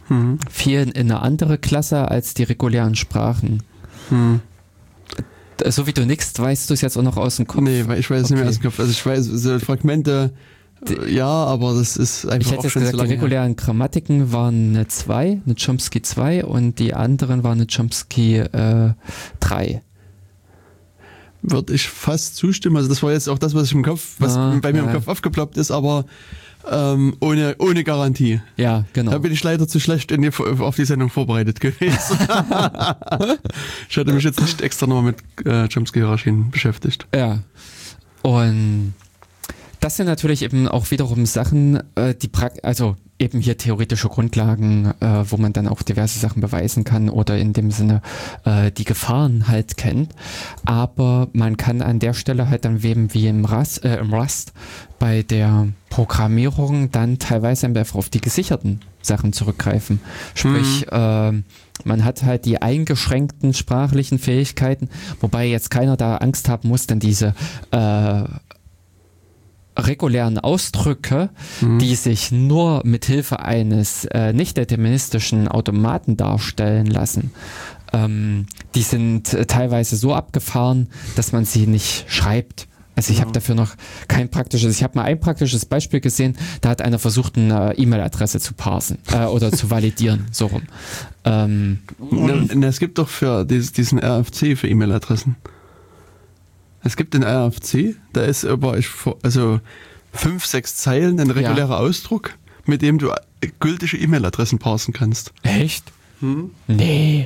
hm. fielen in eine andere Klasse als die regulären Sprachen. Hm. So wie du nix, weißt du es jetzt auch noch aus dem Kopf? Nee, weil ich weiß es okay. nicht mehr aus dem Kopf. Also ich weiß, so Fragmente, die, ja, aber das ist einfach ich hätte auch jetzt schon gesagt, so lange die regulären her. Grammatiken waren eine zwei, eine Chomsky zwei und die anderen waren eine Chomsky äh, drei. Würde ich fast zustimmen. Also das war jetzt auch das, was ich im Kopf, was ah, bei mir ja. im Kopf aufgeploppt ist, aber ähm, ohne, ohne Garantie. Ja, genau. Da bin ich leider zu schlecht in die, auf die Sendung vorbereitet gewesen. Ich hatte mich jetzt nicht extra nochmal mit äh, Chomsky-Hierarchien beschäftigt. Ja. Und das sind natürlich eben auch wiederum Sachen, äh, die Prakt- also eben hier theoretische Grundlagen, äh, wo man dann auch diverse Sachen beweisen kann oder in dem Sinne äh, die Gefahren halt kennt. Aber man kann an der Stelle halt dann eben wie im Rust, äh, im Rust bei der Programmierung dann teilweise einfach auf die gesicherten Sachen zurückgreifen. Sprich, mhm. äh, man hat halt die eingeschränkten sprachlichen Fähigkeiten, wobei jetzt keiner da Angst haben muss, denn diese äh, regulären Ausdrücke, mhm. die sich nur mit Hilfe eines äh, nicht deterministischen Automaten darstellen lassen, ähm, die sind äh, teilweise so abgefahren, dass man sie nicht schreibt. Also ich ja. habe dafür noch kein praktisches, ich habe mal ein praktisches Beispiel gesehen, da hat einer versucht, eine E-Mail-Adresse zu parsen äh, oder zu validieren, so rum. Ähm, ne, es gibt doch für dieses, diesen R F C für E-Mail-Adressen. Es gibt den R F C, da ist aber also fünf, sechs Zeilen ein regulärer ja. Ausdruck, mit dem du gültige E-Mail-Adressen parsen kannst. Echt? Hm? Nee.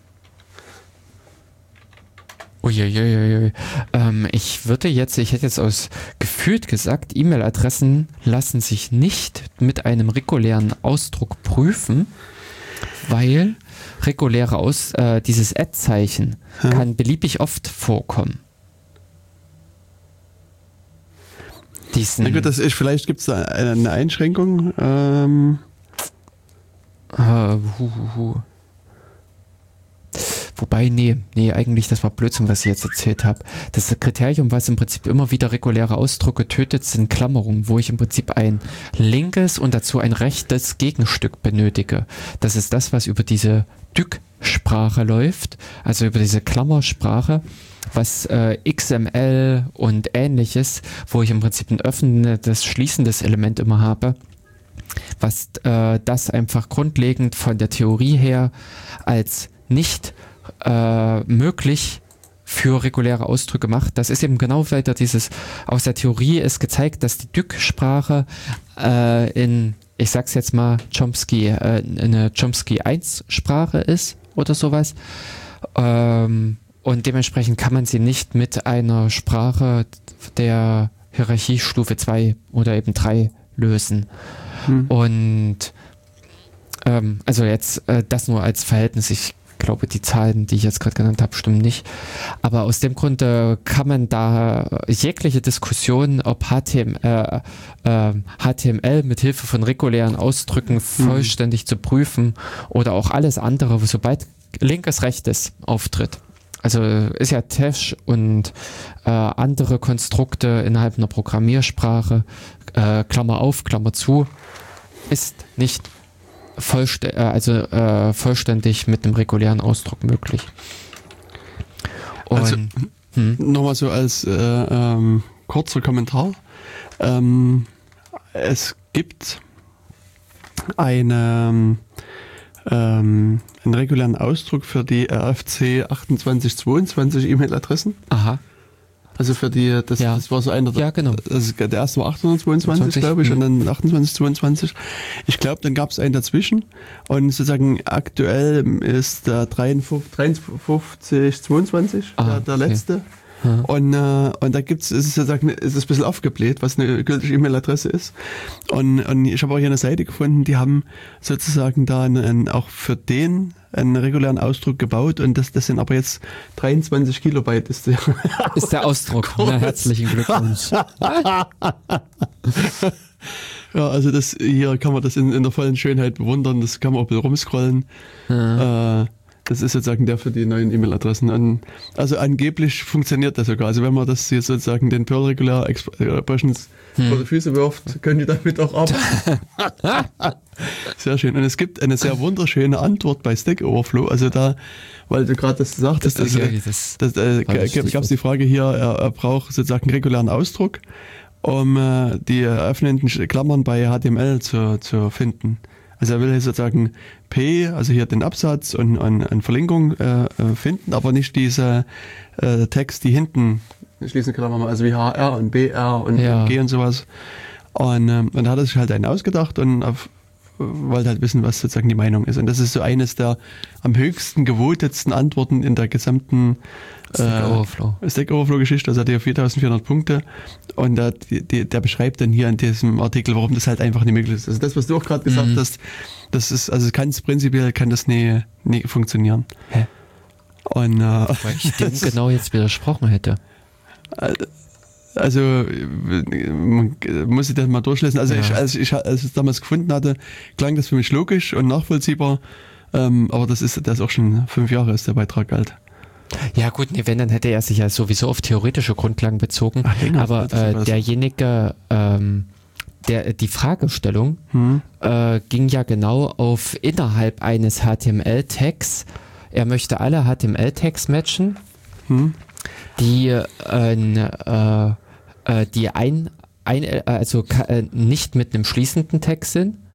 Uiuiuiui. Ähm, ich würde jetzt, ich hätte jetzt aus gefühlt gesagt, E-Mail-Adressen lassen sich nicht mit einem regulären Ausdruck prüfen, weil reguläre Aus, äh, dieses Ad-Zeichen hm. kann beliebig oft vorkommen. Diesen Na gut, das ist, vielleicht gibt es da eine Einschränkung. Ähm. Uh, hu, hu, hu. Wobei, nee, nee, eigentlich, das war Blödsinn, was ich jetzt erzählt habe. Das Kriterium, was im Prinzip immer wieder reguläre Ausdrücke tötet, sind Klammerungen, wo ich im Prinzip ein linkes und dazu ein rechtes Gegenstück benötige. Das ist das, was über diese D Y C-Sprache läuft, also über diese Klammersprache, was äh, X M L und ähnliches, wo ich im Prinzip ein öffnendes, schließendes Element immer habe, was äh, das einfach grundlegend von der Theorie her als nicht äh, möglich für reguläre Ausdrücke macht. Das ist eben genau weiter dieses, aus der Theorie ist gezeigt, dass die D Y C-Sprache äh, in, ich sag's jetzt mal, Chomsky, äh, eine Chomsky eins Sprache ist oder sowas. Ähm, und dementsprechend kann man sie nicht mit einer Sprache der Hierarchiestufe zwei oder eben drei lösen. Hm. Und ähm, also jetzt äh, das nur als Verhältnis. Ich glaube, die Zahlen, die ich jetzt gerade genannt habe, stimmen nicht. Aber aus dem Grund äh, kann man da jegliche Diskussion, ob H T M L, äh, äh, H T M L mit Hilfe von regulären Ausdrücken hm. vollständig zu prüfen oder auch alles andere, sobald linkes Rechtes auftritt. Also ist ja Tesch und äh, andere Konstrukte innerhalb einer Programmiersprache, äh, Klammer auf, Klammer zu, ist nicht vollst- äh, also, äh, vollständig mit einem regulären Ausdruck möglich. Und, also, hm? Nochmal so als äh, ähm, kurzer Kommentar. Ähm, es gibt eine ähm, einen regulären Ausdruck für die R F C achtundzwanzig zweiundzwanzig E-Mail-Adressen. Aha. Also für die, das, ja. das war so einer, der, ja, genau. also der erste war achthundertzweiundzwanzig, glaube ich, mhm. und dann achtundzwanzig zweiundzwanzig. Ich glaube, dann gab es einen dazwischen und sozusagen aktuell ist der dreiundfünfzig zweiundzwanzig, ah, der, der okay. letzte. Ja. Und, äh, und da gibt's, es ist sozusagen, es ist ein bisschen aufgebläht, was eine gültige E-Mail-Adresse ist. Und, und ich habe auch hier eine Seite gefunden, die haben sozusagen da einen, einen, auch für den einen regulären Ausdruck gebaut und das, das sind aber jetzt dreiundzwanzig Kilobyte ist der, ist der Ausdruck. Na, herzlichen Glückwunsch. Ja, also das hier kann man das in, in der vollen Schönheit bewundern, das kann man auch ein bisschen rumscrollen. Ja. Äh, Das ist sozusagen der für die neuen E-Mail-Adressen. Und also angeblich funktioniert das sogar. Also wenn man das hier sozusagen den Perl Regular Expressions hm. vor die Füße wirft, können die damit auch arbeiten. Sehr schön. Und es gibt eine sehr wunderschöne Antwort bei Stack Overflow. Also da, weil du gerade das sagtest, Das, also, okay, das das, äh, gab es die Frage hier, er, er braucht sozusagen einen regulären Ausdruck, um äh, die öffnenden Klammern bei H T M L zu, zu finden. Also er will hier sozusagen P, also hier den Absatz und eine Verlinkung äh, finden, aber nicht diese äh, Text, die hinten schließen Klammern, also wie H R und B R und ja. G und sowas. Und, ähm, und da hat er sich halt einen ausgedacht und auf, wollte halt wissen, was sozusagen die Meinung ist. Und das ist so eines der am höchsten gewotetsten Antworten in der gesamten Stack Overflow. Äh, Stack Overflow-Geschichte. Also hat er viertausendvierhundert Punkte. Und der, die, der beschreibt dann hier in diesem Artikel, warum das halt einfach nicht möglich ist. Also das, was du auch gerade gesagt mhm. hast, das ist, also kann es prinzipiell kann das nie, nie funktionieren. Hä? Und, äh, Weil ich dem genau jetzt widersprochen hätte. Also muss ich das mal durchlesen. Also ja. ich, als ich als ich es damals gefunden hatte, klang das für mich logisch und nachvollziehbar. Ähm, aber das ist das ist auch schon fünf Jahre ist der Beitrag alt. Ja gut, nee, wenn, dann hätte er sich ja sowieso auf theoretische Grundlagen bezogen. Ach, länger, aber äh, derjenige, ähm, der die Fragestellung hm. äh, ging ja genau auf innerhalb eines H T M L-Tags. Er möchte alle H T M L-Tags matchen, hm. die äh, äh, die ein, ein also äh, nicht mit einem schließenden Tag sind.